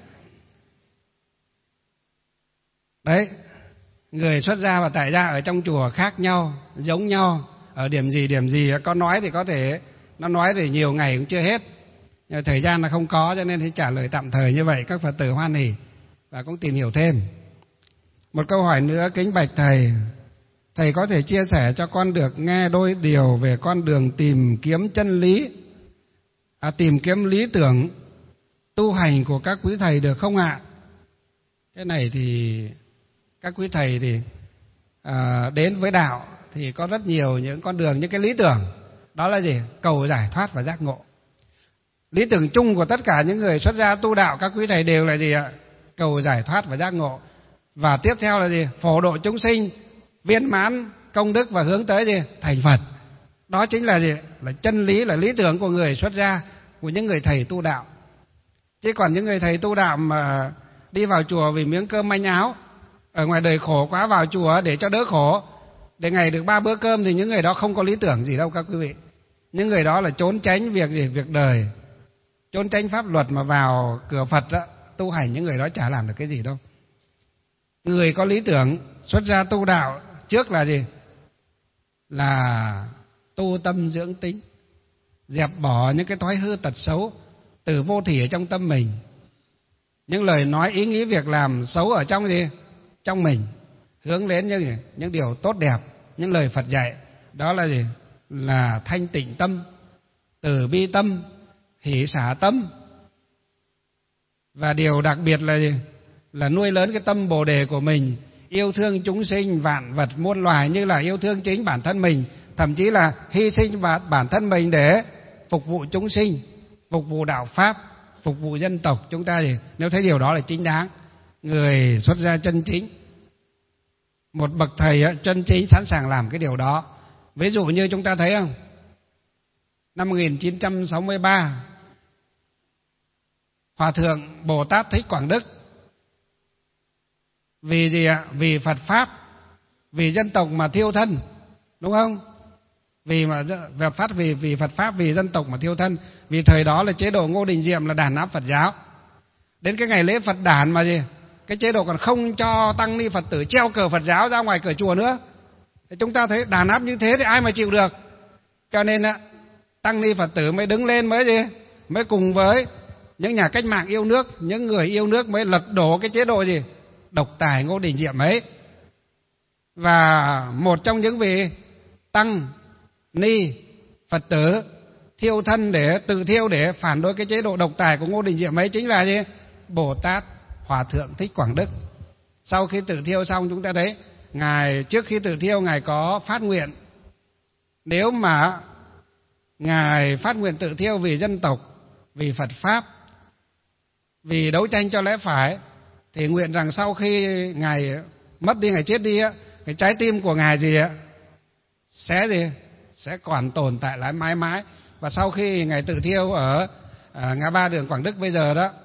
Đấy, người xuất gia và tại gia ở trong chùa khác nhau, giống nhau ở điểm gì điểm gì. Có nói thì có thể nó nói thì nhiều ngày cũng chưa hết, nhưng thời gian là không có, cho nên thì trả lời tạm thời như vậy. Các Phật tử hoan hỉ và cũng tìm hiểu thêm. Một câu hỏi nữa, kính bạch thầy, thầy có thể chia sẻ cho con được nghe đôi điều về con đường tìm kiếm chân lý, à, tìm kiếm lý tưởng tu hành của các quý thầy được không ạ? Cái này thì các quý thầy thì à, đến với đạo thì có rất nhiều những con đường, những cái lý tưởng. Đó là gì? Cầu giải thoát và giác ngộ. Lý tưởng chung của tất cả những người xuất gia tu đạo, các quý thầy đều là gì ạ? Cầu giải thoát và giác ngộ. Và tiếp theo là gì? Phổ độ chúng sinh, viên mãn công đức và hướng tới gì? Thành Phật. Đó chính là gì? Là chân lý, là lý tưởng của người xuất gia, của những người thầy tu đạo. Chứ còn những người thầy tu đạo mà đi vào chùa vì miếng cơm manh áo, ở ngoài đời khổ quá vào chùa để cho đỡ khổ, để ngày được ba bữa cơm, thì những người đó không có lý tưởng gì đâu các quý vị. Những người đó là trốn tránh việc gì? Việc đời, trốn tránh pháp luật mà vào cửa Phật đó, tu hành, những người đó chả làm được cái gì đâu. Người có lý tưởng xuất gia tu đạo trước là gì? Là tu tâm dưỡng tính, dẹp bỏ những cái thói hư tật xấu từ vô thỉ ở trong tâm mình, những lời nói ý nghĩ việc làm xấu ở trong gì? Trong mình, hướng đến những gì? Những điều tốt đẹp, những lời Phật dạy. Đó là gì? Là thanh tịnh tâm, từ bi tâm, hỷ xả tâm. Và điều đặc biệt là gì? Là nuôi lớn cái tâm Bồ đề của mình, yêu thương chúng sinh vạn vật muôn loài như là yêu thương chính bản thân mình, thậm chí là hy sinh bản thân mình để phục vụ chúng sinh, phục vụ đạo pháp, phục vụ dân tộc. Chúng ta thì nếu thấy điều đó là chính đáng, người xuất gia chân chính, một bậc thầy chân chính sẵn sàng làm cái điều đó. Ví dụ như chúng ta thấy không, năm một nghìn chín trăm sáu mươi ba, Hòa thượng Bồ Tát Thích Quảng Đức vì gì ạ? Vì Phật pháp, vì dân tộc mà thiêu thân, đúng không? Vì mà Phật pháp, vì vì Phật pháp, vì dân tộc mà thiêu thân. Vì thời đó là chế độ Ngô Đình Diệm là đàn áp Phật giáo. Đến cái ngày lễ Phật đản mà gì? Cái chế độ còn không cho tăng ni Phật tử treo cờ Phật giáo ra ngoài cửa chùa nữa. Thì chúng ta thấy đàn áp như thế thì ai mà chịu được? Cho nên tăng ni Phật tử mới đứng lên, mới gì? Mới cùng với những nhà cách mạng yêu nước, những người yêu nước mới lật đổ cái chế độ gì? Độc tài Ngô Đình Diệm ấy. Và một trong những vị tăng ni Phật tử thiêu thân để tự thiêu để phản đối cái chế độ độc tài của Ngô Đình Diệm ấy chính là gì? Bồ Tát Hòa thượng Thích Quảng Đức. Sau khi tự thiêu xong, chúng ta thấy ngài trước khi tự thiêu ngài có phát nguyện, nếu mà ngài phát nguyện tự thiêu vì dân tộc, vì Phật pháp, vì đấu tranh cho lẽ phải, thì nguyện rằng sau khi ngài mất đi, ngài chết đi á, cái trái tim của ngài gì ạ? Sẽ gì? Sẽ còn tồn tại lại mãi mãi. Và sau khi ngài tự thiêu ở à, ngã ba đường Quảng Đức bây giờ đó,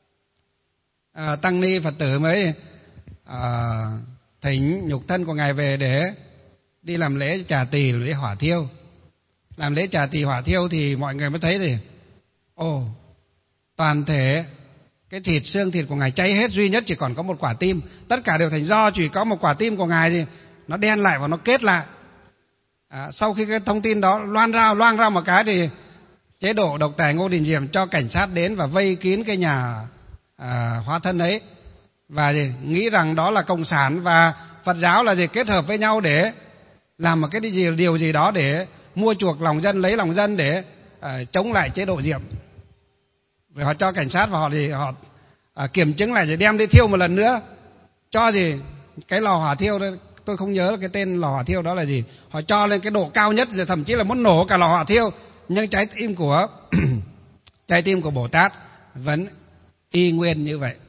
à, tăng ni Phật tử mới à, thỉnh nhục thân của ngài về để đi làm lễ trà tỳ, lễ hỏa thiêu. Làm lễ trà tỳ hỏa thiêu thì mọi người mới thấy gì? Ồ, toàn thể cái thịt xương thịt của ngài cháy hết, duy nhất chỉ còn có một quả tim. Tất cả đều thành do chỉ có một quả tim của ngài thì nó đen lại và nó kết lại. À, sau khi cái thông tin đó loan ra loang ra một cái thì chế độ độc tài Ngô Đình Diệm cho cảnh sát đến và vây kín cái nhà à, hóa thân ấy, và gì? Nghĩ rằng đó là cộng sản và Phật giáo là gì? Kết hợp với nhau để làm một cái gì, điều gì đó để mua chuộc lòng dân, lấy lòng dân để à, chống lại chế độ Diệm. Rồi họ cho cảnh sát và họ thì họ à, kiểm chứng lại rồi đem đi thiêu một lần nữa. Cho gì? Cái lò hỏa thiêu đó, tôi không nhớ cái tên lò hỏa thiêu đó là gì. Họ cho lên cái độ cao nhất, rồi thậm chí là muốn nổ cả lò hỏa thiêu. Nhưng trái tim của trái tim của Bồ Tát vẫn y nguyên như vậy,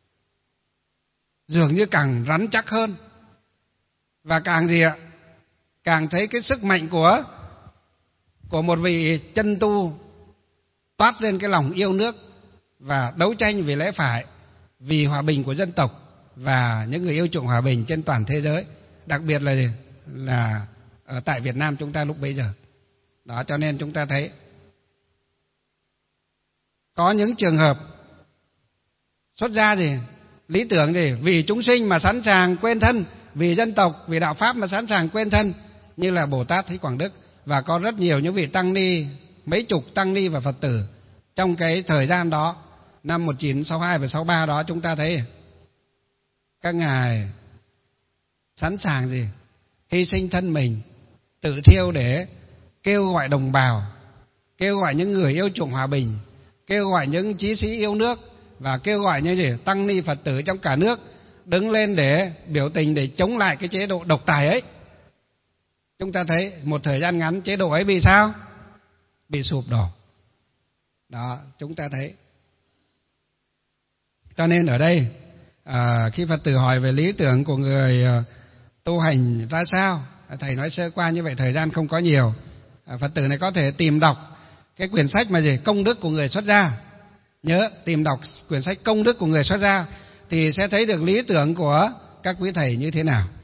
dường như càng rắn chắc hơn. Và càng gì ạ? Càng thấy cái sức mạnh của của một vị chân tu toát lên cái lòng yêu nước và đấu tranh vì lẽ phải, vì hòa bình của dân tộc và những người yêu chuộng hòa bình trên toàn thế giới, đặc biệt là gì? Là ở tại Việt Nam chúng ta lúc bấy giờ. Đó, cho nên chúng ta thấy có những trường hợp xuất gia gì? Lý tưởng gì? Vì chúng sinh mà sẵn sàng quên thân, vì dân tộc, vì đạo pháp mà sẵn sàng quên thân, như là Bồ Tát Thích Quảng Đức. Và có rất nhiều những vị tăng ni, mấy chục tăng ni và Phật tử trong cái thời gian đó, năm một nghìn chín trăm sáu mươi hai và sáu mươi ba đó, chúng ta thấy các ngài sẵn sàng gì? Hy sinh thân mình, tự thiêu để kêu gọi đồng bào, kêu gọi những người yêu chuộng hòa bình, kêu gọi những chí sĩ yêu nước, và kêu gọi những gì? Tăng ni Phật tử trong cả nước đứng lên để biểu tình, để chống lại cái chế độ độc tài ấy. Chúng ta thấy một thời gian ngắn chế độ ấy bị sao? Bị sụp đổ. Đó, chúng ta thấy. Cho nên ở đây à, khi Phật tử hỏi về lý tưởng của người à, tu hành ra sao, thầy nói sơ qua như vậy, thời gian không có nhiều. à, Phật tử này có thể tìm đọc cái quyển sách mà gì công đức của người xuất gia. Nhớ tìm đọc quyển sách công đức của người xuất gia thì sẽ thấy được lý tưởng của các quý thầy như thế nào.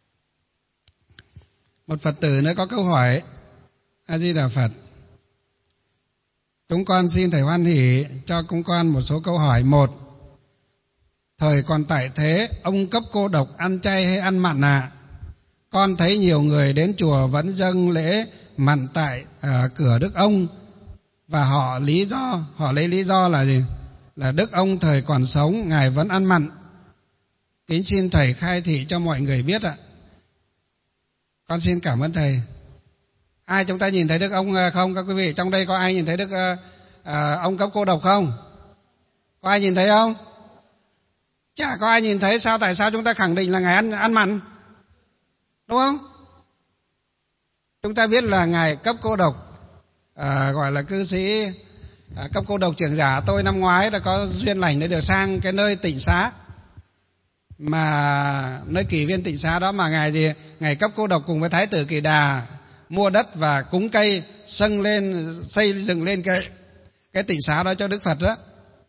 Một Phật tử nữa có câu hỏi: A Di Đà Phật, chúng con xin thầy hoan hỷ cho chúng con một số câu hỏi. Một, thời còn tại thế, ông cấp cô độc ăn chay hay ăn mặn ạ? À? Con thấy nhiều người đến chùa vẫn dâng lễ mặn tại à, cửa Đức ông, và họ lý do họ lấy lý do là gì? Là Đức ông thời còn sống ngài vẫn ăn mặn. Kính xin thầy khai thị cho mọi người biết ạ. Con xin cảm ơn thầy. Ai chúng ta nhìn thấy Đức ông không các quý vị? Trong đây có ai nhìn thấy Đức à, ông cấp cô độc không? Có ai nhìn thấy không? Chả có ai nhìn thấy. Sao? Tại sao chúng ta khẳng định là ngài ăn ăn mặn? Đúng không? Chúng ta biết là ngài cấp cô độc, à, gọi là cư sĩ à, cấp cô độc trưởng giả. Tôi năm ngoái đã có duyên lành để được sang cái nơi tịnh xá, mà nơi Kỳ Viên tịnh xá đó mà ngài gì ngài cấp cô độc cùng với Thái tử Kỳ Đà mua đất và cúng cây, dâng lên xây dựng lên cái cái tịnh xá đó cho Đức Phật đó.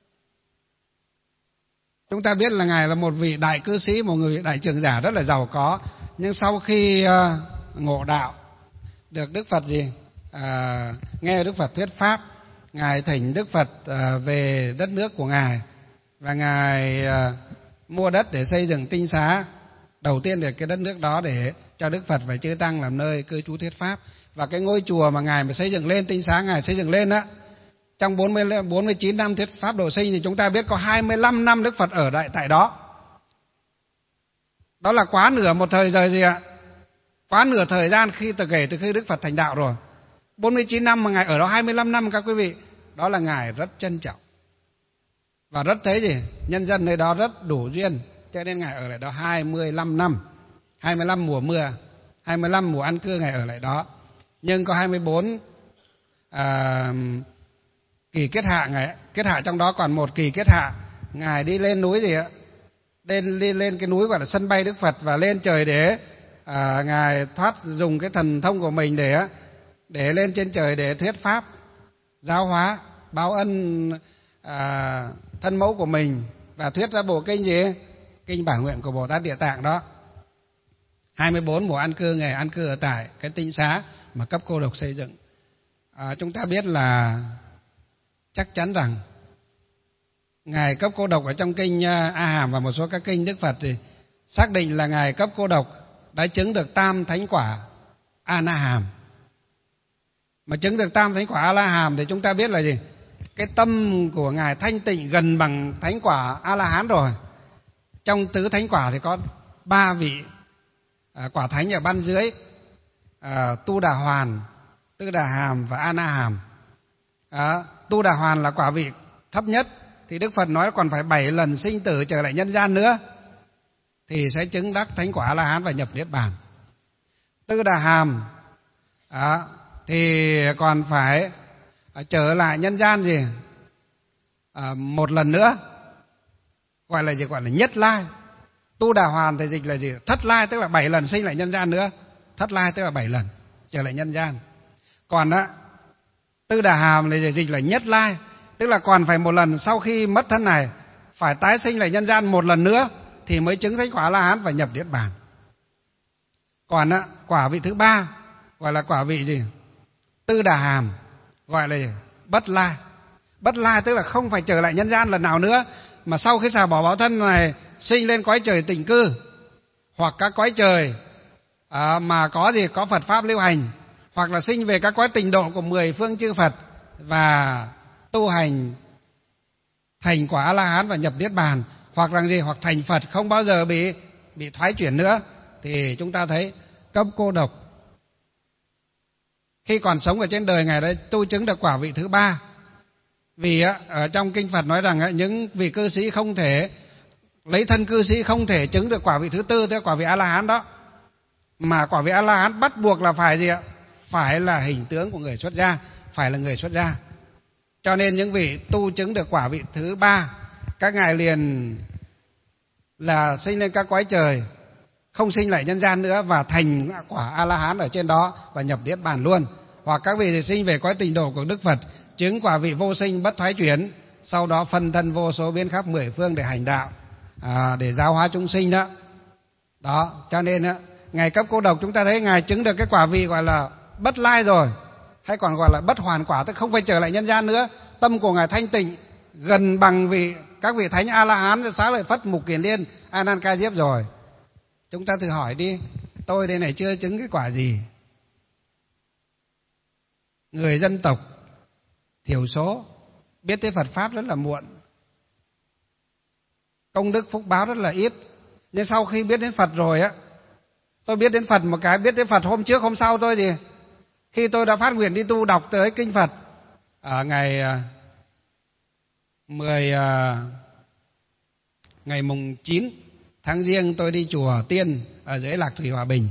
Chúng ta biết là ngài là một vị đại cư sĩ, một người đại trưởng giả rất là giàu có, nhưng sau khi uh, ngộ đạo được Đức Phật gì à, nghe Đức Phật thuyết pháp, ngài thỉnh Đức Phật à, về đất nước của ngài, và ngài à, mua đất để xây dựng tinh xá đầu tiên được cái đất nước đó để cho Đức Phật và chư tăng làm nơi cư trú thuyết pháp. Và cái ngôi chùa mà ngài mà xây dựng lên, tinh xá ngài xây dựng lên đó, trong bốn mươi, bốn mươi chín năm thuyết pháp độ sinh thì chúng ta biết có hai mươi lăm năm Đức Phật ở tại tại đó. Đó là quá nửa một thời giờ gì ạ? Quá nửa thời gian khi từ kể từ khi Đức Phật thành đạo rồi. bốn mươi chín năm mà ngài ở đó hai mươi lăm năm các quý vị. Đó là ngài rất trân trọng. Và rất thấy gì? Nhân dân nơi đó rất đủ duyên, cho nên ngài ở lại đó hai mươi lăm năm. hai mươi lăm mùa mưa, hai mươi lăm mùa ăn cư ngài ở lại đó. Nhưng có hai mươi bốn à, kỳ kết hạ ngài kết hạ, trong đó còn một kỳ kết hạ ngài đi lên núi gì ạ? Lên lên lên cái núi gọi là sân bay Đức Phật, và lên trời để à, ngài thoát dùng cái thần thông của mình để để lên trên trời để thuyết pháp, giáo hóa, báo ân à, thân mẫu của mình, và thuyết ra bộ kinh gì? Kinh Bản Nguyện của Bồ Tát Địa Tạng đó. hai mươi bốn mùa an cư ngày an cư ở tại cái tinh xá mà cấp cô độc xây dựng. À, chúng ta biết là chắc chắn rằng ngài cấp cô độc ở trong kinh A Hàm và một số các kinh Đức Phật thì xác định là ngài cấp cô độc đã chứng được tam thánh quả A Na Hàm. Mà chứng được tam thánh quả A La Hàm thì chúng ta biết là gì? Cái tâm của ngài thanh tịnh gần bằng thánh quả A La Hán rồi. Trong tứ thánh quả thì có ba vị à, quả thánh ở ban dưới, à, Tu Đà Hoàn, Tư Đà Hàm và A Na Hàm. À, Tu Đà Hoàn là quả vị thấp nhất, thì Đức Phật nói còn phải bảy lần sinh tử trở lại nhân gian nữa thì sẽ chứng đắc thánh quả A La Hán và nhập niết bàn. Tư Đà Hàm à, thì còn phải à, trở lại nhân gian gì à, một lần nữa, gọi là gì? Gọi là nhất lai. Tu Đà Hoàn thì dịch là gì? Thất lai, tức là bảy lần sinh lại nhân gian nữa. Thất lai tức là bảy lần trở lại nhân gian. Còn á, Tư Đà Hàm thì dịch là nhất lai, tức là còn phải một lần sau khi mất thân này phải tái sinh lại nhân gian một lần nữa thì mới chứng thánh quả A La Hán và nhập niết bàn. Còn á, quả vị thứ ba gọi là quả vị gì? Tư Đà Hàm, gọi là gì? Bất lai. Bất lai tức là không phải trở lại nhân gian lần nào nữa, mà sau khi xả bỏ báo thân này sinh lên cõi trời tịnh cư hoặc các cõi trời à, mà có gì? Có Phật pháp lưu hành, hoặc là sinh về các cõi tịnh độ của mười phương chư Phật và tu hành thành quả A La Hán và nhập niết bàn, hoặc là gì? Hoặc thành Phật không bao giờ bị bị thoái chuyển nữa, thì chúng ta thấy cấp cô độc khi còn sống ở trên đời ngài đã tu chứng được quả vị thứ ba. Vì ở trong kinh Phật nói rằng những vị cư sĩ không thể lấy thân cư sĩ không thể chứng được quả vị thứ tư, tức là quả vị A La Hán đó. Mà quả vị A-la-hán bắt buộc là phải gì ạ? Phải là hình tướng của người xuất gia, phải là người xuất gia. Cho nên những vị tu chứng được quả vị thứ ba, các ngài liền là sinh lên các cõi trời, không sinh lại nhân gian nữa và thành quả A-la-hán ở trên đó và nhập niết bàn luôn. Hoặc các vị thì sinh về cõi tịnh độ của Đức Phật, chứng quả vị vô sinh bất thoái chuyển, sau đó phân thân vô số biến khắp mười phương để hành đạo, à, để giáo hóa chúng sinh đó. Đó, cho nên á, ngài Cấp Cô Độc chúng ta thấy ngài chứng được cái quả vị gọi là bất lai rồi, hay còn gọi là bất hoàn quả, tức không phải trở lại nhân gian nữa. Tâm của ngài thanh tịnh gần bằng vị các vị thánh A-la-hán, Xá Lợi Phất, Mục Kiền Liên, A Nan Ca Diếp rồi. Chúng ta thử hỏi đi, tôi đây này chưa chứng cái quả gì? Người dân tộc thiểu số biết tới Phật pháp rất là muộn, công đức phúc báo rất là ít. Nhưng sau khi biết đến Phật rồi á, tôi biết đến Phật một cái, biết đến Phật hôm trước hôm sau tôi gì, khi tôi đã phát nguyện đi tu đọc tới kinh Phật ở ngày mười ngày mùng chín tháng Giêng, tôi đi chùa Tiên ở dưới Lạc Thủy Hòa Bình.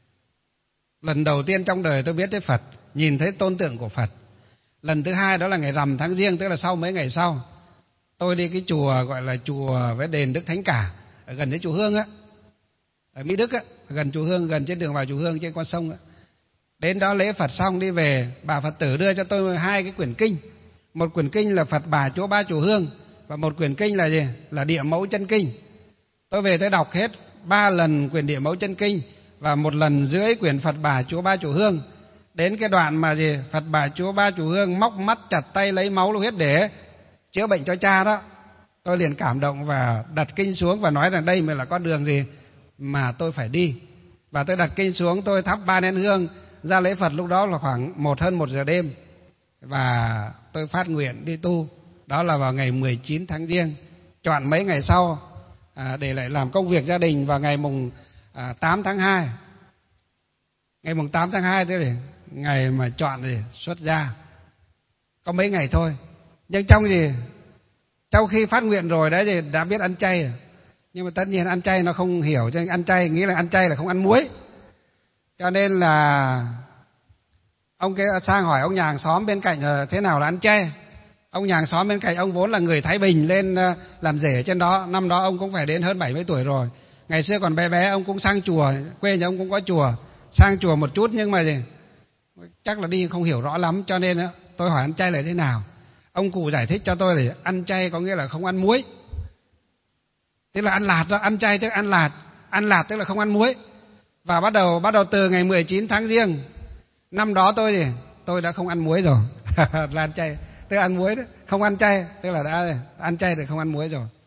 Lần đầu tiên trong đời tôi biết tới Phật, nhìn thấy tôn tượng của Phật. Lần thứ hai đó là ngày rằm tháng Giêng, tức là sau mấy ngày sau, tôi đi cái chùa gọi là chùa với đền Đức Thánh Cả ở gần với chùa Hương á, ở Mỹ Đức á, gần chùa Hương, gần trên đường vào chùa Hương trên con sông á. Đến đó lễ Phật xong đi về, bà Phật tử đưa cho tôi hai cái quyển kinh. Một quyển kinh là Phật Bà Chúa Ba Chùa Hương, và một quyển kinh là gì? Là Địa Mẫu Chân Kinh. Tôi về tôi đọc hết ba lần quyển Địa Mẫu Chân Kinh và một lần rưỡi quyển Phật Bà Chúa Ba Chùa Hương. Đến cái đoạn mà gì? Phật Bà Chúa Ba Chùa Hương móc mắt chặt tay lấy máu lưu huyết để chữa bệnh cho cha đó, tôi liền cảm động và đặt kinh xuống và nói rằng đây mới là con đường gì mà tôi phải đi. Và tôi đặt kinh xuống, tôi thắp ba nén hương ra lễ Phật. Lúc đó là khoảng một hơn một giờ đêm, và tôi phát nguyện đi tu. Đó là vào ngày mười chín tháng Giêng, chọn mấy ngày sau à, để lại làm công việc gia đình vào ngày mùng à, tám tháng hai. Ngày mùng tám tháng hai thế để ngày mà chọn để xuất gia, có mấy ngày thôi. Nhưng trong gì trong khi phát nguyện rồi đấy thì đã biết ăn chay rồi. Nhưng mà tất nhiên ăn chay nó không hiểu, cho nên ăn chay nghĩ là ăn chay là không ăn muối. Cho nên là ông kia sang hỏi ông nhà hàng xóm bên cạnh là thế nào là ăn chay. Ông nhà hàng xóm bên cạnh ông vốn là người Thái Bình lên làm rể trên đó, năm đó ông cũng phải đến hơn bảy mươi tuổi rồi. Ngày xưa còn bé bé ông cũng sang chùa, quê nhà ông cũng có chùa, sang chùa một chút, nhưng mà gì chắc là đi không hiểu rõ lắm, cho nên tôi hỏi ăn chay là thế nào. Ông cụ giải thích cho tôi là ăn chay có nghĩa là không ăn muối. Tức là ăn lạt đó, ăn chay tức là ăn lạt, ăn lạt tức là không ăn muối. Và bắt đầu bắt đầu từ ngày mười chín tháng Giêng năm đó tôi thì tôi đã không ăn muối rồi. Là ăn chay tức là ăn muối đấy, không ăn chay tức là đã ăn chay thì không ăn muối rồi.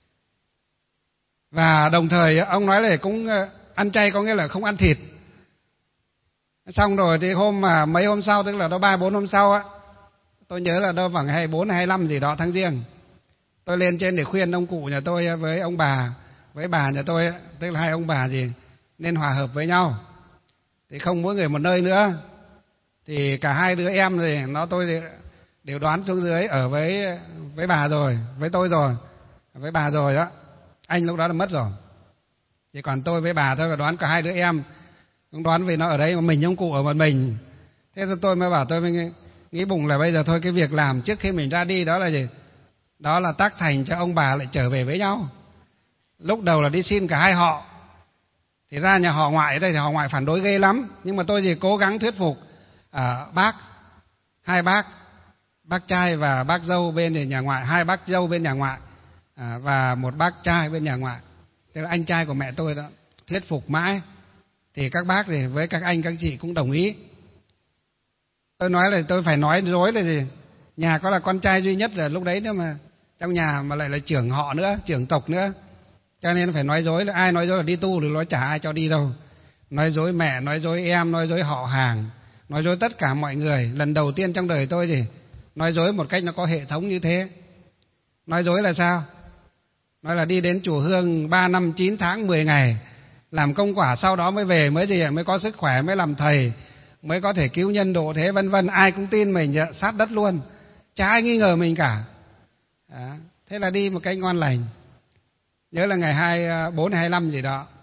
Và đồng thời ông nói là cũng ăn chay có nghĩa là không ăn thịt. Xong rồi thì hôm mà mấy hôm sau, tức là đó ba bốn hôm sau á, tôi nhớ là đâu khoảng hai mươi bốn hay hai mươi lăm gì đó tháng Giêng, tôi lên trên để khuyên ông cụ nhà tôi với ông bà, với bà nhà tôi, tức là hai ông bà gì nên hòa hợp với nhau, thì không mỗi người một nơi nữa. Thì cả hai đứa em thì nó tôi đều đoán xuống dưới ở với với bà rồi, với tôi rồi, với bà rồi đó. Anh lúc đó là mất rồi, chỉ còn tôi với bà thôi, và đoán cả hai đứa em cũng đoán vì nó ở đấy mà mình ông cụ ở một mình. Thế tôi mới bảo, tôi mới nghĩ bụng là bây giờ thôi, cái việc làm trước khi mình ra đi đó là gì? Đó là tác thành cho ông bà lại trở về với nhau. Lúc đầu là đi xin cả hai họ, thì ra nhà họ ngoại ở đây thì họ ngoại phản đối ghê lắm, nhưng mà tôi thì cố gắng thuyết phục à, bác, hai bác, bác trai và bác dâu bên nhà ngoại, hai bác dâu bên nhà ngoại à, và một bác trai bên nhà ngoại, tức là anh trai của mẹ tôi đó, thuyết phục mãi thì các bác thì với các anh các chị cũng đồng ý. Tôi nói là tôi phải nói dối là gì? Nhà có là con trai duy nhất là lúc đấy nữa mà, trong nhà mà lại là trưởng họ nữa, trưởng tộc nữa, cho nên phải nói dối. Là ai nói dối là đi tu thì nó chả ai cho đi đâu. Nói dối mẹ, nói dối em, nói dối họ hàng, nói dối tất cả mọi người. Lần đầu tiên trong đời tôi gì nói dối một cách nó có hệ thống như thế. Nói dối là sao? Nói là đi đến chùa Hương ba năm chín tháng mười ngày làm công quả, sau đó mới về, mới gì mới có sức khỏe, mới làm thầy, mới có thể cứu nhân độ thế vân vân. Ai cũng tin mình, sát đất luôn, chả ai nghi ngờ mình cả. Đó. Thế là đi một cách ngon lành. Nhớ là ngày hai mươi bốn hay hai mươi lăm gì đó,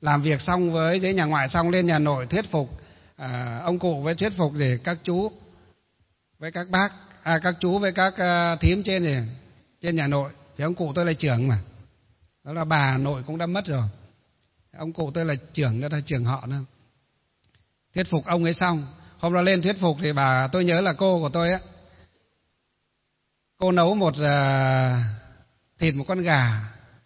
làm việc xong với với nhà ngoại xong lên nhà nội thuyết phục à, ông cụ với thuyết phục gì các chú với các bác, à, các chú với các uh, thím trên gì trên nhà nội. Thì ông cụ tôi là trưởng mà, đó là bà nội cũng đã mất rồi, ông cụ tôi là trưởng, đó là trưởng họ nữa. Thuyết phục ông ấy xong, hôm đó lên thuyết phục thì bà, tôi nhớ là cô của tôi á, cô nấu một uh, thịt một con gà,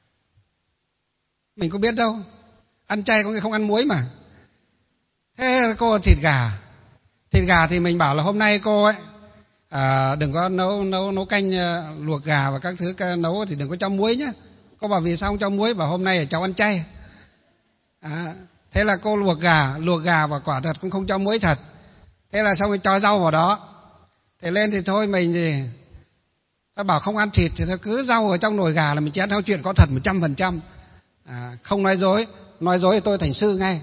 mình có biết đâu, ăn chay có người không ăn muối mà. Thế cô thịt gà, thịt gà thì mình bảo là hôm nay cô ấy à, đừng có nấu nấu nấu canh uh, luộc gà và các thứ nấu thì đừng có cho muối nhé. Cô bảo vì sao không cho muối? Bảo hôm nay cháu ăn chay. À, thế là cô luộc gà, luộc gà và quả thật cũng không cho muối thật. Thế là xong rồi cho rau vào đó. Thế lên thì thôi mình thì ta bảo không ăn thịt thì ta cứ rau ở trong nồi gà là mình chén theo chuyện có thật một trăm phần trăm. À, không nói dối, nói dối thì tôi thành sư ngay.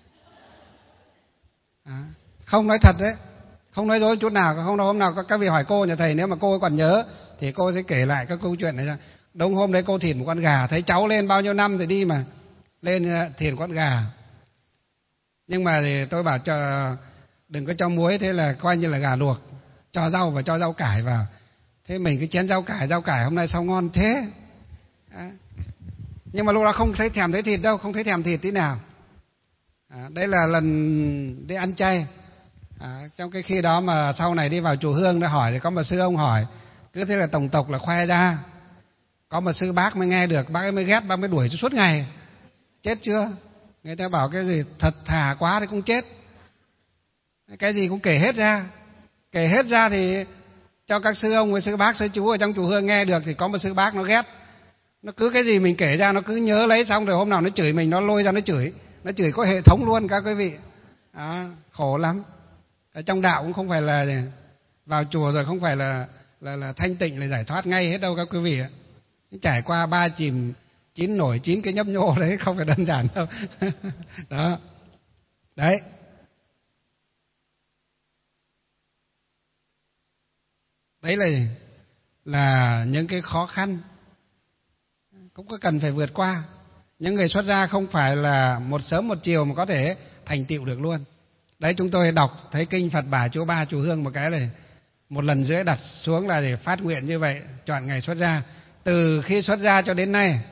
À, không nói thật đấy, không nói dối chút nào. Không đâu, hôm nào các vị hỏi cô nhà thầy, nếu mà cô còn nhớ thì cô sẽ kể lại các câu chuyện này ra. Đúng hôm đấy cô thịt một con gà, thấy cháu lên bao nhiêu năm thì đi mà lên thịt con gà. Nhưng mà thì tôi bảo cho đừng có cho muối, thế là coi như là gà luộc, cho rau và cho rau cải vào. Thế mình cái chén rau cải, rau cải hôm nay sao ngon thế. À, nhưng mà lúc đó không thấy thèm thấy thịt đâu, không thấy thèm thịt tí nào. À, đây là lần đi ăn chay. À, trong cái khi đó mà sau này đi vào chùa Hương để hỏi thì có một sư ông hỏi, cứ thế là tổng tộc là khoe ra. Có một sư bác mới nghe được, bác ấy mới ghét, bác mới đuổi suốt ngày. Chết chưa? Người ta bảo cái gì thật thà quá thì cũng chết. Cái gì cũng kể hết ra. Kể hết ra thì cho các sư ông với sư bác, sư chú ở trong chùa Hương nghe được thì có một sư bác nó ghét. Nó cứ cái gì mình kể ra nó cứ nhớ lấy, xong rồi hôm nào nó chửi mình nó lôi ra nó chửi. Nó chửi có hệ thống luôn các quý vị. À, khổ lắm. Ở trong đạo cũng không phải là vào chùa rồi không phải là là, là thanh tịnh là giải thoát ngay hết đâu các quý vị ạ. Trải qua ba chìm chín nổi chín cái nhấp nhô đấy không phải đơn giản đâu. Đó. Đấy. Đấy là là những cái khó khăn cũng có cần phải vượt qua. Những người xuất gia không phải là một sớm một chiều mà có thể thành tựu được luôn. Đấy, chúng tôi đọc thấy kinh Phật Bà Chỗ Ba chùa Hương một cái này, một lần rưỡi đặt xuống là để phát nguyện như vậy, chọn ngày xuất gia. Từ khi xuất gia cho đến nay,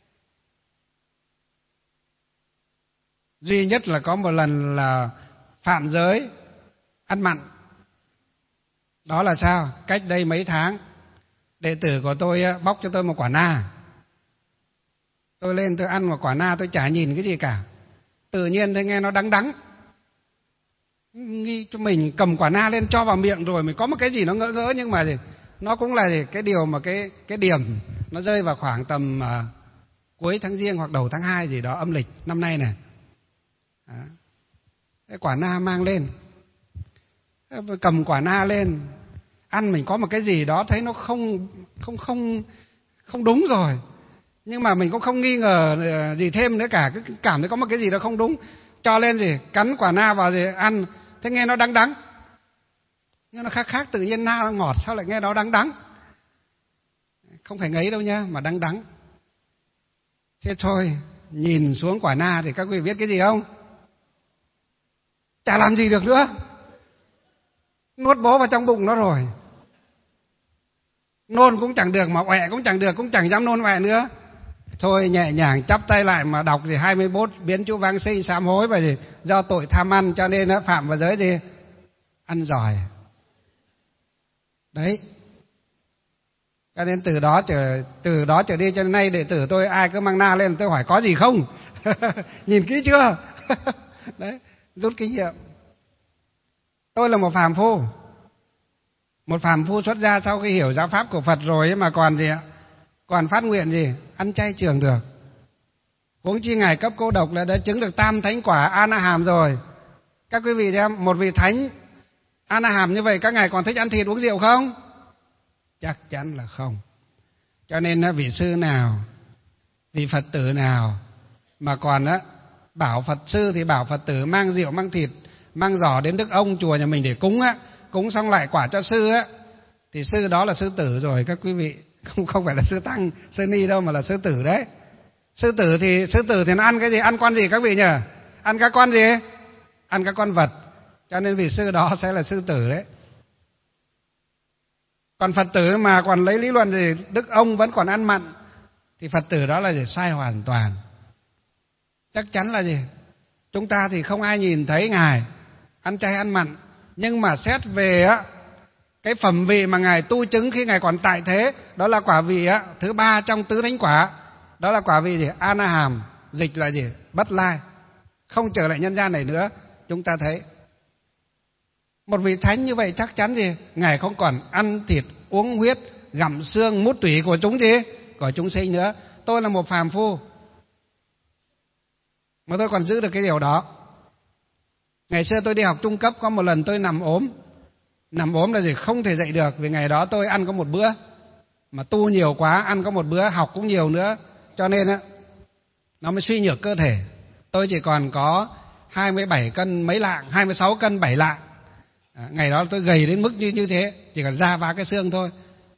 duy nhất là có một lần là phạm giới ăn mặn. Đó là sao? Cách đây mấy tháng, đệ tử của tôi bóc cho tôi một quả na. Tôi lên tôi ăn một quả na, tôi chả nhìn cái gì cả. Tự nhiên tôi nghe nó đắng đắng. Nghĩ cho mình cầm quả na lên cho vào miệng rồi mình có một cái gì nó ngỡ ngỡ, nhưng mà gì? Nó cũng là gì? Cái điều mà cái cái điểm nó rơi vào khoảng tầm uh, cuối tháng Giêng hoặc đầu tháng hai gì đó âm lịch năm nay này. Đó. Cái quả na mang lên, cầm quả na lên ăn, mình có một cái gì đó thấy nó không không không không đúng rồi, nhưng mà mình cũng không nghi ngờ gì thêm nữa cả, cứ cảm thấy có một cái gì đó không đúng, cho lên gì cắn quả na vào gì ăn, thế nghe nó đắng đắng, nhưng nó khác khác, tự nhiên na nó ngọt sao lại nghe nó đắng đắng, không phải ngấy đâu nhá, mà đắng đắng. Thế thôi, nhìn xuống quả na thì các quý vị biết cái gì không? Chả làm gì được nữa, nuốt bố vào trong bụng nó rồi. Nôn cũng chẳng được, mà ọe cũng chẳng được, cũng chẳng dám nôn ọe nữa. Thôi nhẹ nhàng chắp tay lại mà đọc gì hai mươi mốt biến chú vãng sinh sám hối, và gì do tội tham ăn cho nên nó phạm vào giới gì ăn giỏi. Đấy. Cho nên từ đó trở từ đó trở đi cho đến nay đệ tử tôi ai cứ mang na lên tôi hỏi có gì không? Nhìn kỹ chưa? Đấy, rút kinh nghiệm. Tôi là một phàm phu. Một phàm phu xuất gia sau khi hiểu giáo pháp của Phật rồi ấy mà còn gì ạ? Còn phát nguyện gì? Ăn chay trường được. Huống chi ngài cấp cô độc là đã chứng được tam thánh quả A Na Hàm rồi. Các quý vị xem, một vị thánh A Na Hàm như vậy các ngài còn thích ăn thịt uống rượu không? Chắc chắn là không. Cho nên vị sư nào, vị Phật tử nào mà còn á bảo Phật sư thì bảo Phật tử mang rượu mang thịt mang giỏ đến đức ông chùa nhà mình để cúng á, cúng xong lại quả cho sư á, thì sư đó là sư tử rồi các quý vị, không không phải là sư tăng sư ni đâu mà là sư tử đấy. Sư tử thì sư tử thì nó ăn cái gì? Ăn con gì các vị nhỉ? Ăn các con gì? Ăn các con vật. Cho nên vị sư đó sẽ là sư tử đấy. Còn Phật tử mà còn lấy lý luận gì Đức ông vẫn còn ăn mặn thì Phật tử đó là gì? Sai hoàn toàn. Chắc chắn là gì? Chúng ta thì không ai nhìn thấy Ngài ăn chay ăn mặn, nhưng mà xét về á, cái phẩm vị mà Ngài tu chứng khi Ngài còn tại thế, đó là quả vị á, thứ ba trong tứ thánh quả. Đó là quả vị gì? A Na Hàm, dịch là gì? Bất lai, không trở lại nhân gian này nữa. Chúng ta thấy một vị thánh như vậy chắc chắn gì? Ngài không còn ăn thịt, uống huyết, gặm xương, mút tủy của chúng gì? Của chúng sinh nữa. Tôi là một phàm phu mà tôi còn giữ được cái điều đó. Ngày xưa tôi đi học trung cấp, có một lần tôi nằm ốm. Nằm ốm là gì? Không thể dậy được, vì ngày đó tôi ăn có một bữa, mà tu nhiều quá, ăn có một bữa, học cũng nhiều nữa, cho nên á nó mới suy nhược cơ thể. Tôi chỉ còn có hai mươi bảy cân mấy lạng, hai mươi sáu cân bảy lạng. À, ngày đó tôi gầy đến mức như như thế, chỉ còn da và cái xương thôi.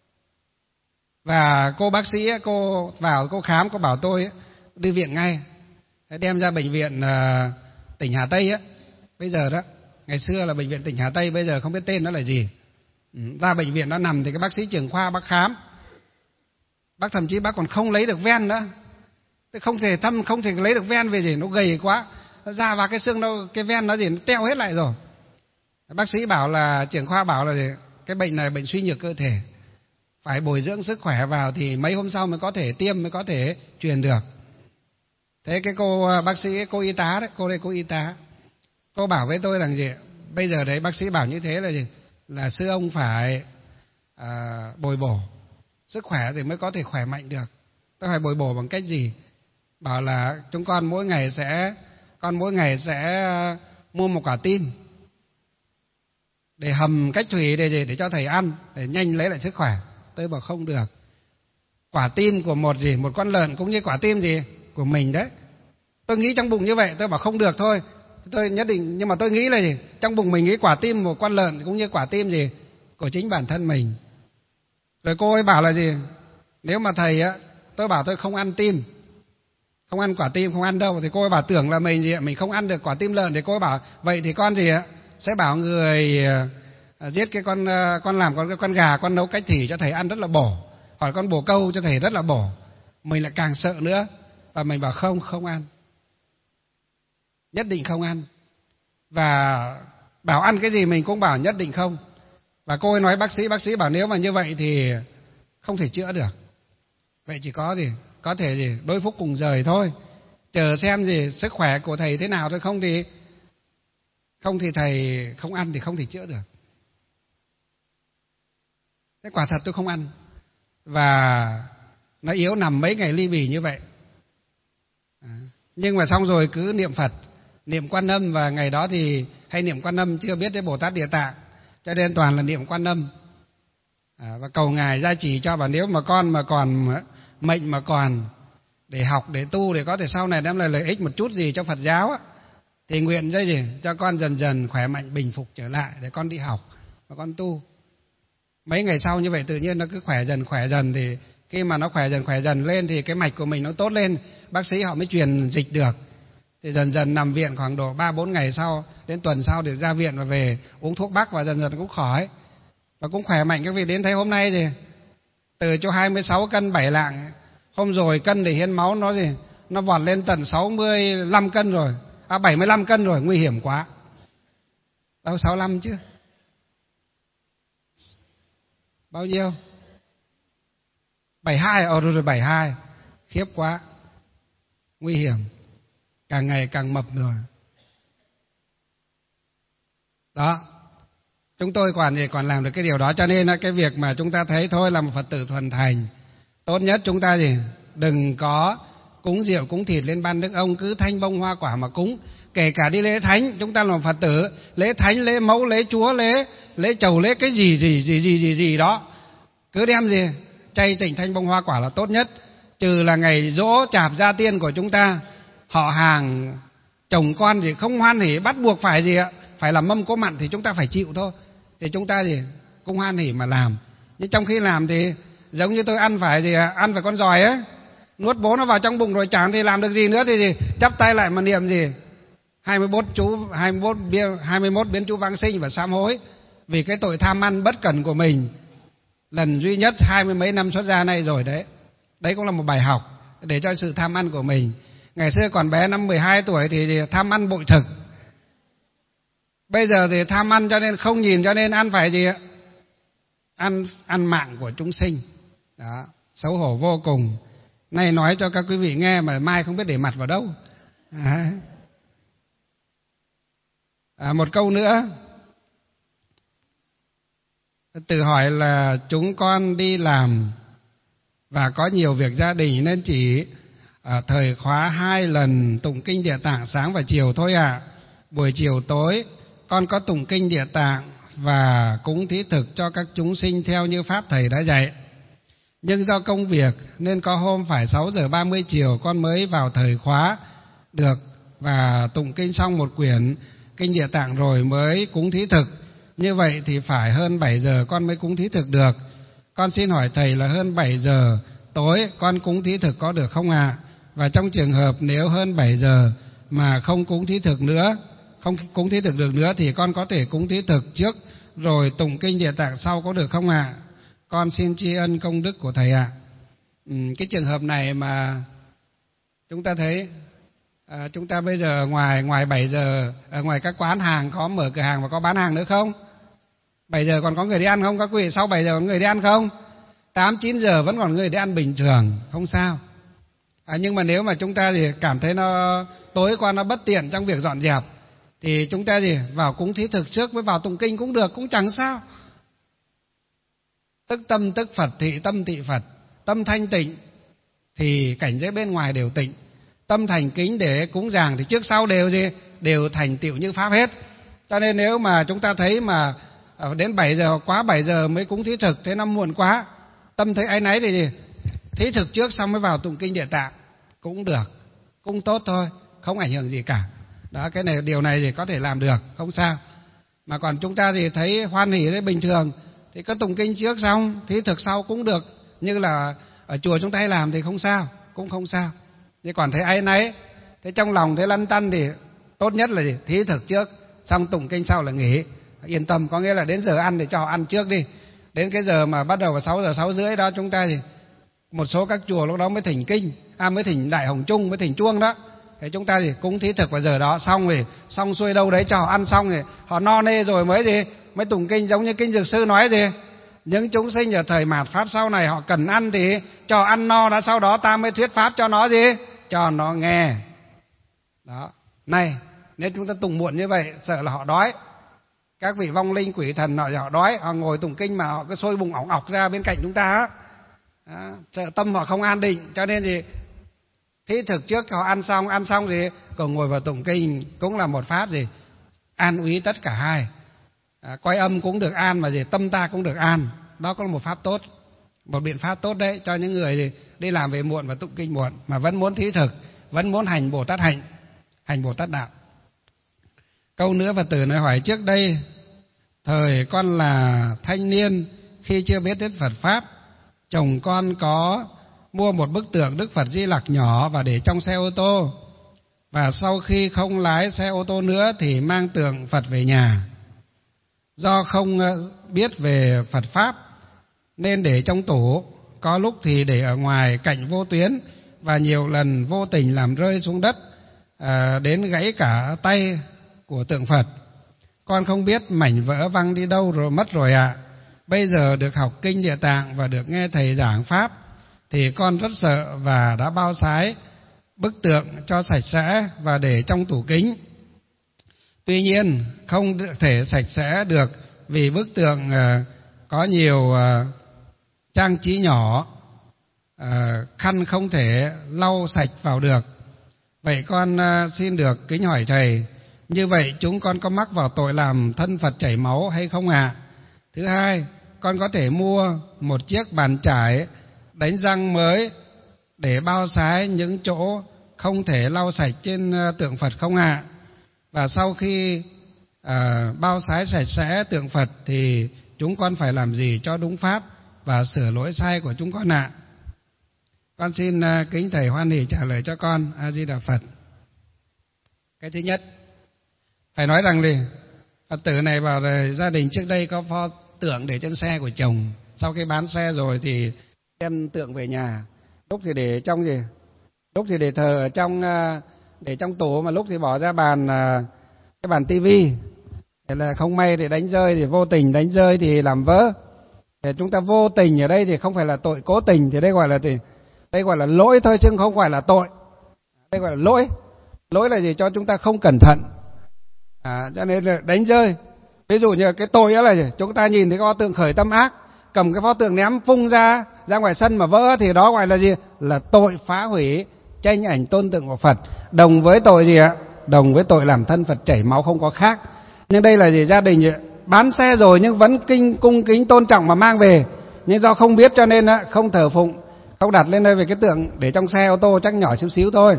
Và cô bác sĩ, cô vào cô khám, cô bảo tôi đi viện ngay, đem ra bệnh viện uh, tỉnh Hà Tây á. Bây giờ đó, ngày xưa là bệnh viện tỉnh Hà Tây, bây giờ không biết tên nó là gì. Ừ, ra bệnh viện nó nằm thì cái bác sĩ trưởng khoa bác khám, bác thậm chí bác còn không lấy được ven nữa. Thế không thể thăm, không thể lấy được ven về gì, nó gầy quá, nó ra vào cái xương đâu, cái ven nó gì nó teo hết lại rồi. Bác sĩ bảo là, trưởng khoa bảo là gì? Cái bệnh này bệnh suy nhược cơ thể, phải bồi dưỡng sức khỏe vào thì mấy hôm sau mới có thể tiêm, mới có thể truyền được. Thế cái cô bác sĩ, cô y tá đấy, cô đây cô y tá, cô bảo với tôi rằng gì? Bây giờ đấy bác sĩ bảo như thế là gì? Là sư ông phải à, bồi bổ sức khỏe thì mới có thể khỏe mạnh được. Tôi phải bồi bổ bằng cách gì? Bảo là chúng con mỗi ngày sẽ con mỗi ngày sẽ mua một quả tim để hầm cách thủy để gì? Để cho thầy ăn, để nhanh lấy lại sức khỏe. Tôi bảo không được. Quả tim của một gì? Một con lợn cũng như quả tim gì? Của mình đấy. Tôi nghĩ trong bụng như vậy, tôi bảo không được thôi. Tôi nhất định, nhưng mà tôi nghĩ là gì? Trong bụng mình nghĩ quả tim một con lợn cũng như quả tim gì? Của chính bản thân mình. Rồi cô ấy bảo là gì? Nếu mà thầy á, tôi bảo tôi không ăn tim, không ăn quả tim, không ăn đâu, thì cô ấy bảo tưởng là mình gì? Mình không ăn được quả tim lợn, thì cô ấy bảo vậy thì con gì ạ? Sẽ bảo người à, giết cái con con làm con cái con gà, con nấu cách thủy cho thầy ăn rất là bổ, hoặc con bồ câu cho thầy rất là bổ. Mình lại càng sợ nữa, và mình bảo không, không ăn, nhất định không ăn. Và bảo ăn cái gì mình cũng bảo nhất định không. Và cô ấy nói bác sĩ, bác sĩ bảo nếu mà như vậy thì không thể chữa được. Vậy chỉ có gì? Có thể gì? Đối phúc cùng rời thôi. Chờ xem gì sức khỏe của thầy thế nào thôi, không thì không thì thầy không ăn thì không thể chữa được. Thế quả thật tôi không ăn. Và nó yếu nằm mấy ngày ly bì như vậy. À, nhưng mà xong rồi cứ niệm Phật, niệm Quan Âm, và ngày đó thì hay niệm Quan Âm, chưa biết đến Bồ Tát Địa Tạng, cho nên toàn là niệm Quan Âm. À, và cầu Ngài gia trì cho, và nếu mà con mà còn mệnh mà còn để học, để tu, để có thể sau này đem lại lợi ích một chút gì cho Phật giáo á, thì nguyện cho gì? Cho con dần dần khỏe mạnh, bình phục trở lại để con đi học và con tu. Mấy ngày sau như vậy tự nhiên nó cứ khỏe dần khỏe dần, thì khi mà nó khỏe dần khỏe dần lên thì cái mạch của mình nó tốt lên, bác sĩ họ mới truyền dịch được. Thì dần dần nằm viện khoảng độ ba bốn ngày sau, đến tuần sau để ra viện và về uống thuốc bắc, và dần dần cũng khỏi và cũng khỏe mạnh. Các vị đến thấy hôm nay thì từ chỗ hai mươi sáu cân bảy lạng, hôm rồi cân để hiến máu nó gì nó vọt lên tận sáu mươi lăm cân rồi, à bảy mươi lăm cân rồi, nguy hiểm quá. Đâu sáu mươi lăm chứ, bao nhiêu? bảy mươi hai, ờ rồi, rồi bảy mươi hai, khiếp quá, nguy hiểm, càng ngày càng mập rồi. Đó, chúng tôi còn gì còn làm được cái điều đó, cho nên là cái việc mà chúng ta thấy thôi là một Phật tử thuần thành, tốt nhất chúng ta gì đừng có cúng rượu cúng thịt lên ban Đức ông, cứ thanh bông hoa quả mà cúng. Kể cả đi lễ thánh, chúng ta làm Phật tử, lễ thánh, lễ mẫu, lễ chúa, lễ lễ chầu, lễ cái gì gì gì gì gì gì đó, cứ đem gì chay tịnh thanh bông hoa quả là tốt nhất. Trừ là ngày giỗ chạp gia tiên của chúng ta, họ hàng chồng con gì không hoan hỉ, bắt buộc phải gì ạ, phải làm mâm cỗ mặn thì chúng ta phải chịu thôi, thì chúng ta gì cũng hoan hỉ mà làm. Nhưng trong khi làm thì giống như tôi ăn phải gì ạ, ăn phải con giòi ấy, nuốt bố nó vào trong bụng rồi chẳng thì làm được gì nữa thì gì? Chắp tay lại mà niệm gì? hai mươi mốt chú, hai mươi mốt, hai mươi mốt biến chú vãng sinh và sám hối vì cái tội tham ăn bất cẩn của mình lần duy nhất hai mươi mấy năm xuất gia này rồi đấy. Đấy cũng là một bài học để cho sự tham ăn của mình. Ngày xưa còn bé năm mười hai tuổi thì tham ăn bội thực. Bây giờ thì tham ăn cho nên không nhìn, cho nên ăn phải gì ạ? Ăn ăn mạng của chúng sinh. Đó, xấu hổ vô cùng. Nay nói cho các quý vị nghe mà mai không biết để mặt vào đâu. À, à, một câu nữa. Tự hỏi là chúng con đi làm và có nhiều việc gia đình nên chỉ ở thời khóa hai lần tụng kinh Địa Tạng sáng và chiều thôi ạ. À. Buổi chiều tối con có tụng kinh Địa Tạng và cúng thí thực cho các chúng sinh theo như pháp thầy đã dạy. Nhưng do công việc nên có hôm phải sáu giờ ba mươi chiều con mới vào thời khóa được và tụng kinh xong một quyển kinh Địa Tạng rồi mới cúng thí thực. Như vậy thì phải hơn bảy giờ con mới cúng thí thực được. Con xin hỏi thầy là hơn bảy giờ tối con cúng thí thực có được không ạ? À? Và trong trường hợp nếu hơn bảy giờ mà không cúng thí thực nữa, không cúng thí thực được nữa thì con có thể cúng thí thực trước rồi tụng kinh Địa Tạng sau có được không ạ? À? Con xin tri ân công đức của thầy ạ. À. Ừ, cái trường hợp này mà chúng ta thấy à, chúng ta bây giờ ngoài ngoài bảy giờ ở ngoài các quán hàng có mở cửa hàng và có bán hàng nữa không? bảy giờ còn có người đi ăn không các quý vị? Sau bảy giờ có người đi ăn không? tám chín giờ vẫn còn người đi ăn bình thường, không sao. À, nhưng mà nếu mà chúng ta thì cảm thấy nó tối qua nó bất tiện trong việc dọn dẹp thì chúng ta gì vào cúng thí thực trước với vào tụng kinh cũng được, cũng chẳng sao. Tức tâm tức Phật, thị tâm thị Phật. Tâm thanh tịnh thì cảnh giới bên ngoài đều tịnh. Tâm thành kính để cúng dường thì trước sau đều gì đều thành tựu như pháp hết. Cho nên nếu mà chúng ta thấy mà đến bảy giờ quá bảy giờ mới cúng thí thực, thế nó muộn quá, tâm thấy áy náy thì gì thí thực trước xong mới vào tụng kinh Địa Tạng cũng được, cũng tốt thôi, không ảnh hưởng gì cả. Đó, cái này điều này thì có thể làm được, không sao. Mà còn chúng ta thì thấy hoan hỉ thấy bình thường thì cứ tụng kinh trước xong thí thực sau cũng được, như là ở chùa chúng ta hay làm thì không sao, cũng không sao. Nhưng còn thấy áy náy, thế trong lòng thấy lăn tăn thì tốt nhất là gì? Thí thực trước xong tụng kinh sau là nghỉ, yên tâm. Có nghĩa là đến giờ ăn thì cho ăn trước đi, đến cái giờ mà bắt đầu vào sáu giờ sáu rưỡi đó chúng ta thì một số các chùa lúc đó mới thỉnh kinh, à mới thỉnh đại hồng chung, mới thỉnh chuông đó. Thế chúng ta thì cúng thí thực vào giờ đó, xong rồi xong xuôi đâu đấy cho họ ăn xong rồi họ no nê rồi mới gì mới tụng kinh. Giống như kinh Dược Sư nói gì những chúng sinh ở thời mạt pháp sau này họ cần ăn thì cho ăn no đã, sau đó ta mới thuyết pháp cho nó gì cho nó nghe. Đó, này nếu chúng ta tụng muộn như vậy sợ là họ đói, các vị vong linh quỷ thần họ họ đói, họ ngồi tụng kinh mà họ cứ sôi bùng ỏng ọc ra bên cạnh chúng ta á. Đó, sợ tâm họ không an định, cho nên thì thí thực trước họ ăn xong, ăn xong thì còn ngồi vào tụng kinh cũng là một pháp gì an úy tất cả hai. À, quay âm cũng được an mà gì tâm ta cũng được an. Đó cũng là một pháp tốt, một biện pháp tốt đấy cho những người gì đi làm về muộn và tụng kinh muộn mà vẫn muốn thí thực, vẫn muốn hành Bồ Tát hạnh, hành Bồ Tát đạo. Câu nữa Phật tử nói hỏi trước đây thời con là thanh niên khi chưa biết đến Phật pháp, chồng con có mua một bức tượng Đức Phật Di Lặc nhỏ và để trong xe ô tô, và sau khi không lái xe ô tô nữa thì mang tượng Phật về nhà. Do không biết về Phật pháp nên để trong tủ, có lúc thì để ở ngoài cạnh vô tuyến và nhiều lần vô tình làm rơi xuống đất, à, đến gãy cả tay của tượng Phật. Con không biết mảnh vỡ văng đi đâu rồi mất rồi ạ. À. Bây giờ được học kinh Địa Tạng và được nghe thầy giảng pháp thì con rất sợ và đã bao sái bức tượng cho sạch sẽ và để trong tủ kính. Tuy nhiên không thể sạch sẽ được vì bức tượng uh, có nhiều uh, trang trí nhỏ, uh, khăn không thể lau sạch vào được. Vậy con uh, xin được kính hỏi thầy, như vậy chúng con có mắc vào tội làm thân Phật chảy máu hay không ạ? À? Thứ hai, con có thể mua một chiếc bàn chải đánh răng mới để bao sái những chỗ không thể lau sạch trên tượng Phật không ạ? À? Và sau khi à, bao sái sạch sẽ tượng Phật thì chúng con phải làm gì cho đúng pháp và sửa lỗi sai của chúng con ạ? À? Con xin kính thầy hoan hỷ trả lời cho con. A Di Đà Phật. Cái thứ nhất, phải nói rằng là Phật tử này bảo là gia đình trước đây có pho tượng để trên xe của chồng, sau khi bán xe rồi thì đem tượng về nhà, lúc thì để trong gì, lúc thì để thờ ở trong để trong tủ, mà lúc thì bỏ ra bàn cái bàn tivi. Thế là không may thì đánh rơi, thì vô tình đánh rơi thì làm vỡ. Để chúng ta vô tình ở đây thì không phải là tội cố tình, thì đây gọi là thì đây gọi là lỗi thôi chứ không phải là tội. Đây gọi là lỗi. Lỗi là gì? Cho chúng ta không cẩn thận. À, cho nên là đánh rơi. Ví dụ như cái tội đó là gì? Chúng ta nhìn thấy có tượng khởi tâm ác, cầm cái pho tượng ném phung ra ra ngoài sân mà vỡ thì đó gọi là gì? Là tội phá hủy tranh ảnh tôn tượng của Phật. Đồng với tội gì ạ? Đồng với tội làm thân Phật chảy máu, không có khác. Nhưng đây là gì? Gia đình gì? Bán xe rồi nhưng vẫn kinh cung kính tôn trọng mà mang về, nhưng do không biết cho nên không thờ phụng, không đặt lên đây về cái tượng để trong xe ô tô chắc nhỏ xíu xíu thôi.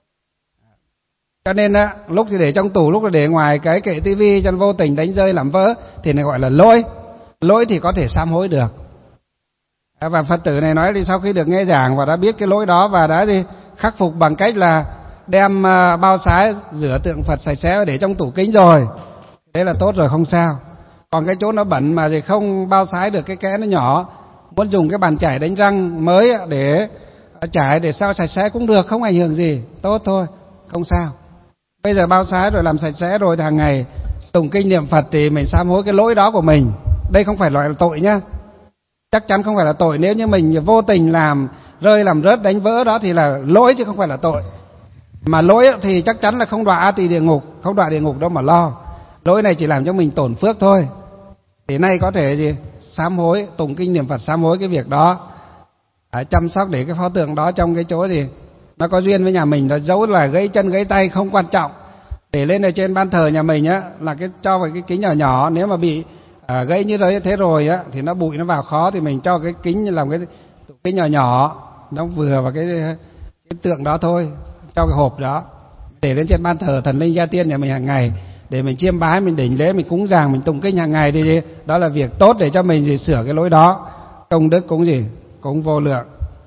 Cho nên á, lúc thì để trong tủ, lúc thì để ngoài cái kệ tivi, cho vô tình đánh rơi làm vỡ thì này gọi là lỗi. Lỗi thì có thể sám hối được. Và Phật tử này nói thì sau khi được nghe giảng và đã biết cái lỗi đó và đã đi khắc phục bằng cách là đem bao sái rửa tượng Phật sạch sẽ để trong tủ kính rồi, đấy là tốt rồi, không sao. Còn cái chỗ nó bẩn mà thì không bao sái được, cái kẽ nó nhỏ, muốn dùng cái bàn chải đánh răng mới để chải để sao sạch sẽ cũng được, không ảnh hưởng gì, tốt thôi, không sao. Bây giờ bao sái rồi, làm sạch sẽ rồi thì hàng ngày tụng kinh niệm Phật thì mình sám hối cái lỗi đó của mình. Đây không phải loại là tội nhá, chắc chắn không phải là tội. Nếu như mình vô tình làm rơi, làm rớt, đánh vỡ đó thì là lỗi chứ không phải là tội. Mà lỗi thì chắc chắn là không đọa A Tỳ địa ngục, không đọa địa ngục đâu mà lo. Lỗi này chỉ làm cho mình tổn phước thôi. Thì nay có thể gì sám hối, tụng kinh niệm Phật sám hối cái việc đó, à, chăm sóc để cái pho tượng đó trong cái chỗ gì nó có duyên với nhà mình, nó dấu là gãy chân gãy tay không quan trọng, để lên ở trên ban thờ nhà mình á, là cái cho vào cái kính nhỏ nhỏ. Nếu mà bị à, gãy như thế thế rồi á thì nó bụi nó vào khó, thì mình cho cái kính làm cái kính nhỏ nhỏ, nó vừa vào cái cái tượng đó thôi, cho cái hộp đó để lên trên ban thờ thần linh gia tiên nhà mình hàng ngày, để mình chiêm bái, mình đỉnh lễ, mình cúng dường, mình tụng kinh hàng ngày, thì đó là việc tốt để cho mình gì sửa cái lỗi đó. Công đức cũng gì cũng vô lượng.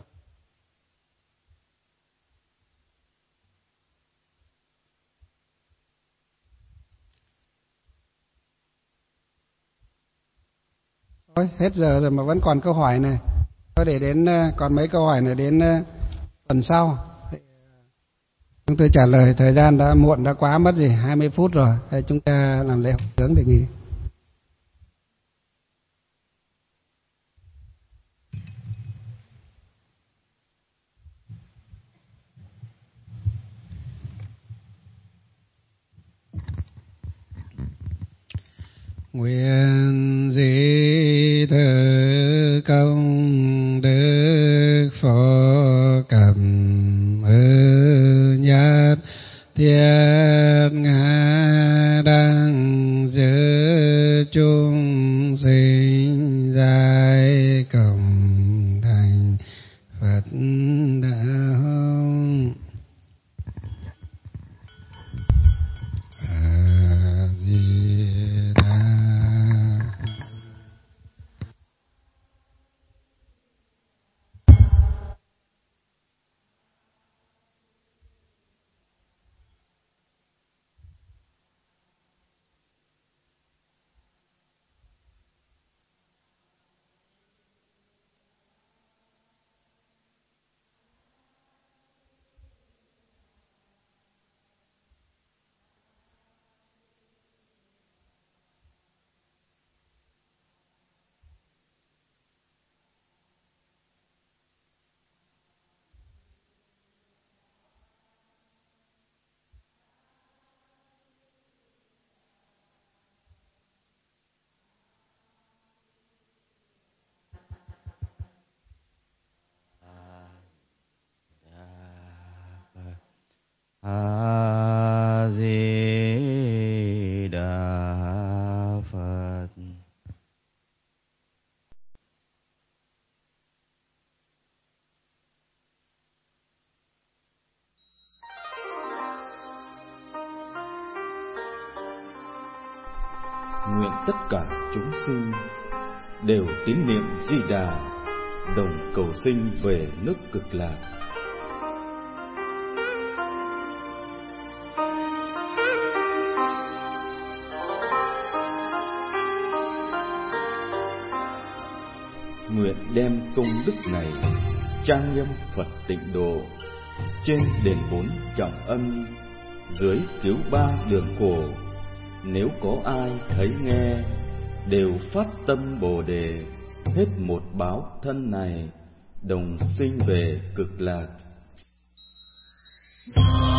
Thôi hết giờ rồi mà vẫn còn câu hỏi này. Thôi để đến còn mấy câu hỏi này đến tuần sau chúng tôi trả lời. Thời gian đã muộn, đã quá mất gì hai mươi phút rồi. Thế chúng ta làm lễ hướng để nghỉ. Nguyện di thứ công đức phổ cẩm ơn nhất thiết ngã đăng giữ chúng sinh giai cộng thành Phật đạo. A Di Đà Phật. Nguyện tất cả chúng sinh đều tín niệm Di Đà, đồng cầu sinh về nước Cực Lạc. Nguyện đem công đức này trang nghiêm Phật Tịnh Độ, trên đền bốn trọng ân, dưới cứu ba đường cổ. Nếu có ai thấy nghe, đều phát tâm Bồ Đề, hết một báo thân này, đồng sinh về Cực Lạc.